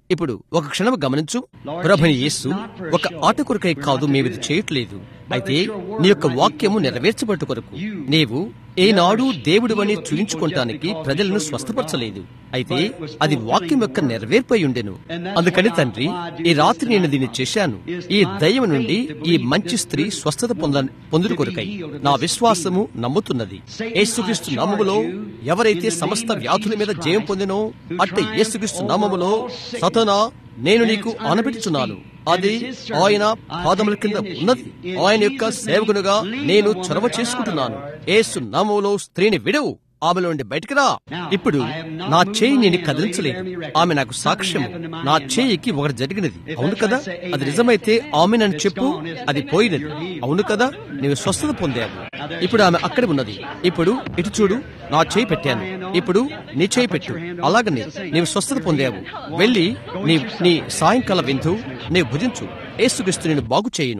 ఇప్పుడు ఒక క్షణం గమనించు. ప్రభుని యేసు ఒక ఆట కొరకై కాదు మేమిది చేయట్లేదు, అయితే నీ యొక్క వాక్యము నెరవేర్చబట్టు కొరకు నీవు ఏనాడు దేవుడు అని చూయించుకోవటానికి ప్రజలను స్వస్థపరచలేదు, అయితే అది వాక్యం యొక్క నెరవేర్పై ఉండెను. అందుకని తండ్రి, ఈ రాత్రి నేను దీన్ని చేశాను. ఈ దయ్యం నుండి ఈ మంచి స్త్రీ స్వస్థత పొంద పొందుడు కొరకై నా విశ్వాసము నమ్ముతున్నది. యేసుక్రీస్తు నామములో ఎవరైతే సమస్త వ్యాధుల మీద జయం పొందినో అట్టే యేసుక్రీస్తు నామములో సతనా నేను నీకు ఆనబెట్టుచున్నాను. అది ఆయన పాదముల కింద ఉన్నది. ఆయన యొక్క సేవకునుగా నేను చొరవ చేసుకుంటున్నాను. యేసు నామములో స్త్రీని విడవు, ఆమెలో నుండి బయటికి రా. ఇప్పుడు నా చేయి నేను కదిలించలేదు, ఆమె నాకు సాక్ష్యము. నా చేయికి ఒకటి జరిగినది, అవును కదా? అది నిజమైతే ఆమె నన్ను చెప్పు, అది పోయినది, అవును కదా? నీవు స్వస్థత పొందావు. ఇప్పుడు ఆమె అక్కడ ఉన్నది. ఇప్పుడు ఇటు చూడు, నా చేయి పెట్టాను, ఇప్పుడు నీ చేయి పెట్టు. అలాగనే నీవు స్వస్థత పొందావు. వెళ్లి నీ నీ సాయంకాల విందు నీవు భుజించు. యేసుక్రీస్తు నిన్ను బాగు చేయును.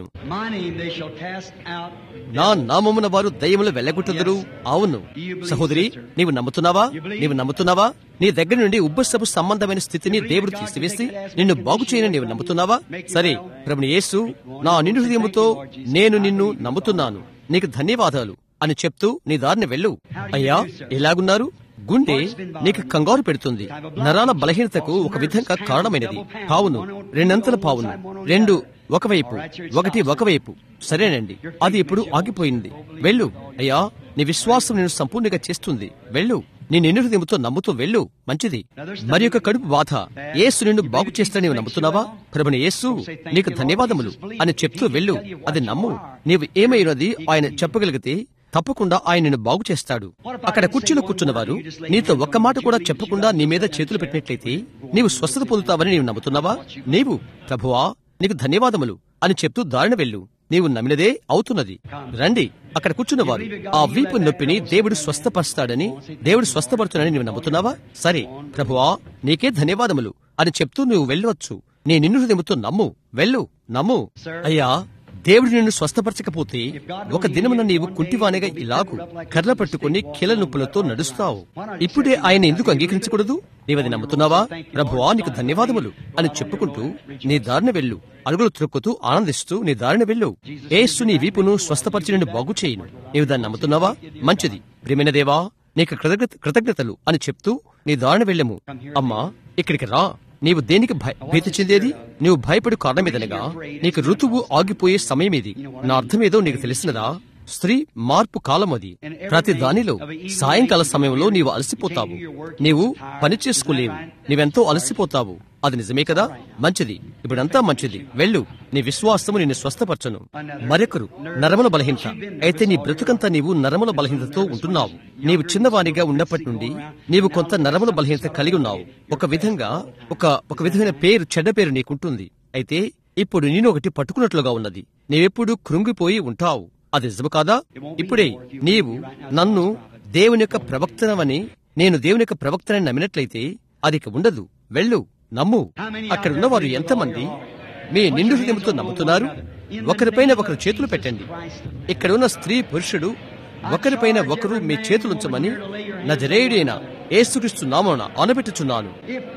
నా నామమున వారు దయ్యములు వెళ్ళగొట్టుదురు. అవును సహోదరి, నీవు నమ్ముతున్నావా? నీవు నమ్ముతున్నావా? నీ దగ్గర నుండి ఉబ్బసపు సంబంధమైన స్థితిని దేవుడు తీసివేసి నిన్ను బాగు చేయని నీవు నమ్ముతున్నావా? సరే ప్రభుని యేసు, నా నిండు హృదయముతో నేను నిన్ను నమ్ముతున్నాను, నీకు ధన్యవాదాలు అని చెప్తూ నీ దారిని వెళ్ళు. అయ్యా, ఎలాగున్నారు? గుండె నీకు కంగారు పెడుతుంది. నరాల బలహీనతకు ఒక విధంగా కారణమైనది. పావును రెండంతల పావును రెండు ఒకవైపు, ఒకటి ఒకవైపు. సరేనండి, అది ఇప్పుడు ఆగిపోయింది. వెళ్ళు అయ్యా, నీ విశ్వాసం నేను సంపూర్ణంగా చేస్తుంది. వెళ్ళు, నీ నిండు హృదయముతో నమ్ముతూ వెళ్ళు. మంచిది. మరి యొక్క కడుపు బాధ, యేసు నిన్ను బాగు చేస్తా నీవు నమ్ముతున్నావా? ప్రభుని యేసు, నీకు ధన్యవాదములు అని చెప్తూ వెళ్ళు. అది నమ్ము. నీవు ఏమైనది ఆయన చెప్పగలిగితే తప్పకుండా ఆయన నిన్ను బాగు చేస్తాడు. అక్కడ కుర్చీలో కూర్చున్నవారు నీతో ఒక్క మాట కూడా చెప్పకుండా నీ మీద చేతులు పెట్టినట్లయితే నీవు స్వస్థత పొందుతావని నీవు నమ్ముతున్నావా? నీవు ప్రభువా నీకు ధన్యవాదములు అని చెప్తూ దారిన వెళ్ళు. నీవు నమ్మినదే అవుతున్నది. రండి. అక్కడ కూర్చున్నవారు ఆ వీపు నొప్పిని దేవుడు స్వస్థపరుస్తాడని, దేవుడు స్వస్థపడుతున్నాడని నీవు నమ్ముతున్నావా? సరే ప్రభువా నీకే ధన్యవాదములు అని చెప్తూ నువ్వు వెళ్ళవచ్చు. నీ నిన్ను హృదయముతో నమ్ము. వెళ్ళు, నమ్ము. అయ్యా, దేవుడు నిన్ను స్వస్థపరచకపోతే ఒక దినమున నీవు కుంటివానిగా ఇలాగు కర్ర పట్టుకుని కీల నొప్పులతో నడుస్తావు. ఇప్పుడే ఆయన ఎందుకు అంగీకరించకూడదు? నీవది నమ్ముతున్నావా? ప్రభువా నీకు ధన్యవాదములు అని చెప్పుకుంటూ నీ దారిన వెళ్ళు. అడుగులు త్రొక్కుతూ ఆనందిస్తూ నీ దారిన వెళ్ళు. యేసు నీ వీపును స్వస్థపరిచి నిన్ను బాగు చేయును. నీవు దాన్ని నమ్ముతున్నావా? మంచిది. ప్రియమైన దేవా నీకు కృతజ్ఞత కృతజ్ఞతలు అని చెప్తూ నీ దారిన వెళ్ళము. అమ్మా, ఇక్కడికి రా. నీవు దేనికి భీతి చెందేది? నీవు భయపడు కారణమేదనగా నీకు ఋతువు ఆగిపోయే సమయమేది. నా అర్థమేదో నీకు తెలిసినదా? స్త్రీ మార్పు కాలం అది. ప్రతి దానిలో సాయంకాల సమయంలో నీవు అలసిపోతావు. నీవు పని చేసుకోలేవు. నీవెంతో అలసిపోతావు. అది నిజమే కదా? మంచిది. ఇప్పుడంతా మంచిది. వెళ్ళు. నీ విశ్వాసము నిన్ను స్వస్థపరచను. మరొకరు నరముల బలహీనత అయితే నీ బ్రతుకంతా నీవు నరముల బలహీనతతో ఉంటున్నావు. నీవు చిన్నవానిగా ఉన్నప్పటి నుండి నీవు కొంత నరముల బలహీనత కలిగి ఉన్నావు. ఒక విధంగా ఒక ఒక విధమైన పేరు, చెడ్డ పేరు నీకుంటుంది. అయితే ఇప్పుడు నేను ఒకటి పట్టుకున్నట్లుగా ఉన్నది. నీవెప్పుడు కృంగిపోయి ఉంటావు. అది నిజము కాదా? ఇప్పుడే నీవు నన్ను దేవుని యొక్క ప్రవక్తనవని, నేను దేవుని యొక్క ప్రవక్తనని నమ్మినట్లయితే అది ఇక ఉండదు. వెళ్ళు, నమ్ము. అక్కడ ఉన్నవారు ఎంతమంది మీ నిండు హృదయంతో నమ్ముతున్నారు? ఒకరిపైన ఒకరు చేతులు పెట్టండి. ఇక్కడ ఉన్న స్త్రీ పురుషుడు ఒకరిపైన ఒకరు మీ చేతులుంచమని నజరేయుడైన యేసుక్రీస్తు నామమున ఆనబెట్టుచున్నాను.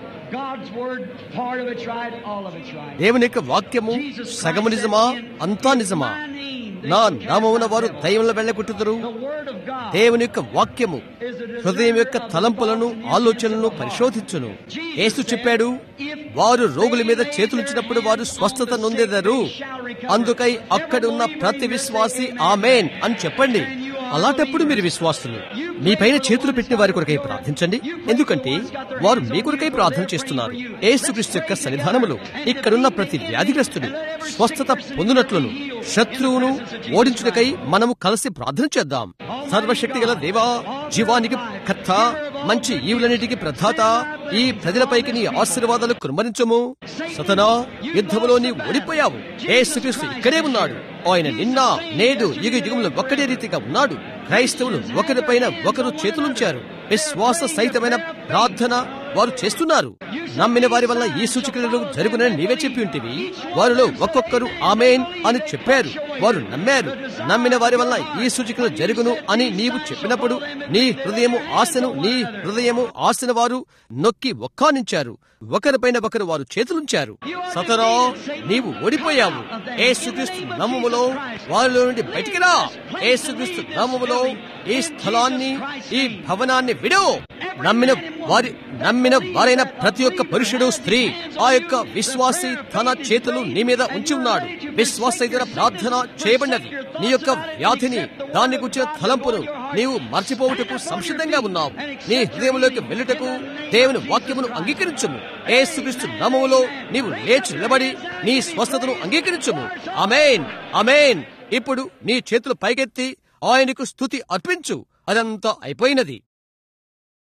దేవుని యొక్క వాక్యము సగము నిజమా, అంతా నిజమా? నా నామమున వారు దయ్యములను వెళ్ళగొట్టుదురు. దేవుని యొక్క వాక్యము హృదయం యొక్క తలంపులను, ఆలోచనలను పరిశోధించును. యేసు చెప్పాడు, వారు రోగుల మీద చేతులుంచినప్పుడు వారు స్వస్థత నొందెదరు. అందుకై అక్కడున్న ప్రతి విశ్వాసి ఆమేన్ అని చెప్పండి. అలాంటప్పుడు మీరు విశ్వాసులు. మీ పైన చేతులు పెట్టిన వారి కొరకై ప్రార్థించండి, ఎందుకంటే వారు మీ కొరకై ప్రార్థన చేస్తున్నారు. యేసుక్రీస్తు యొక్క సన్నిధానములో ఇక్కడున్న ప్రతి వ్యాధిగ్రస్తుడు స్వస్థత పొందినట్లును శత్రువును ఓడించుటకై మనము కలిసి ప్రార్థన చేద్దాం. సర్వశక్తి గల దేవా, జీవానికి కర్త, మంచి ఈవులన్నిటికీ ప్రధాత, ఈ ప్రజలపైకి నీ ఆశీర్వాదాలు కుమ్మరించము. సతనా, యుద్ధములో నీ ఓడిపోయావు. యేసుక్రీస్తు ఇక్కడే ఉన్నాడు. ఆయన నిన్న, నేడు, యుగ యుగములు ఒక్కడే రీతిగా ఉన్నాడు. క్రైస్తవులు ఒకరిపైన ఒకరు చేతులుంచారు. విశ్వాస సహితమైన ప్రార్థన వారు చేస్తున్నారు. నమ్మిన వారి వల్ల ఈ సూచనలు జరుగునని నీవే చెప్పి ఉంటివి. వారిలో ఒక్కొక్కరు ఆమేన్ అని చెప్పారు. వారు నమ్మారు. నమ్మిన వారి వల్ల ఈ సూచనలు జరుగును అని నీవు చెప్పినప్పుడు నీ హృదయము ఆశను నీ హృదయము ఆశను వారు నొక్కి ఒక్కానించారు. ఒకరిపైన ఒకరు వారు చేతులుంచారు. సతరా, నీవు ఓడిపోయావు. యేసుక్రీస్తు నామములో వారిలో నుండి బయటికి రా. యేసుక్రీస్తు నామములో ఈ స్థలాన్ని, ఈ భవనాన్ని విడు. నమ్మిన వారి నమ్మిన వారైన ప్రతి ఒక్క పురుషుడు, స్త్రీ, ఆ యొక్క విశ్వాసి తన చేతులు నీ మీద ఉంచి ఉన్నాడు. విశ్వాసైన ప్రార్థన చేయబడినది. నీ యొక్క వ్యాధిని, దాన్ని గురించిన తలంపును నీవు మర్చిపోవుటకు సంసిద్ధంగా ఉన్నావు. నీ హృదయంలోకి వెళ్ళుటకు దేవుని వాక్యమును అంగీకరించుము. యేసుక్రీస్తు నామములో నీవు లేచి నిలబడి నీ స్వస్థతను అంగీకరించుము. ఆమేన్, ఆమేన్. ఇప్పుడు నీ చేతులు పైకెత్తి ఆయనకు స్తుతి అర్పించు. అదంతా అయిపోయినది.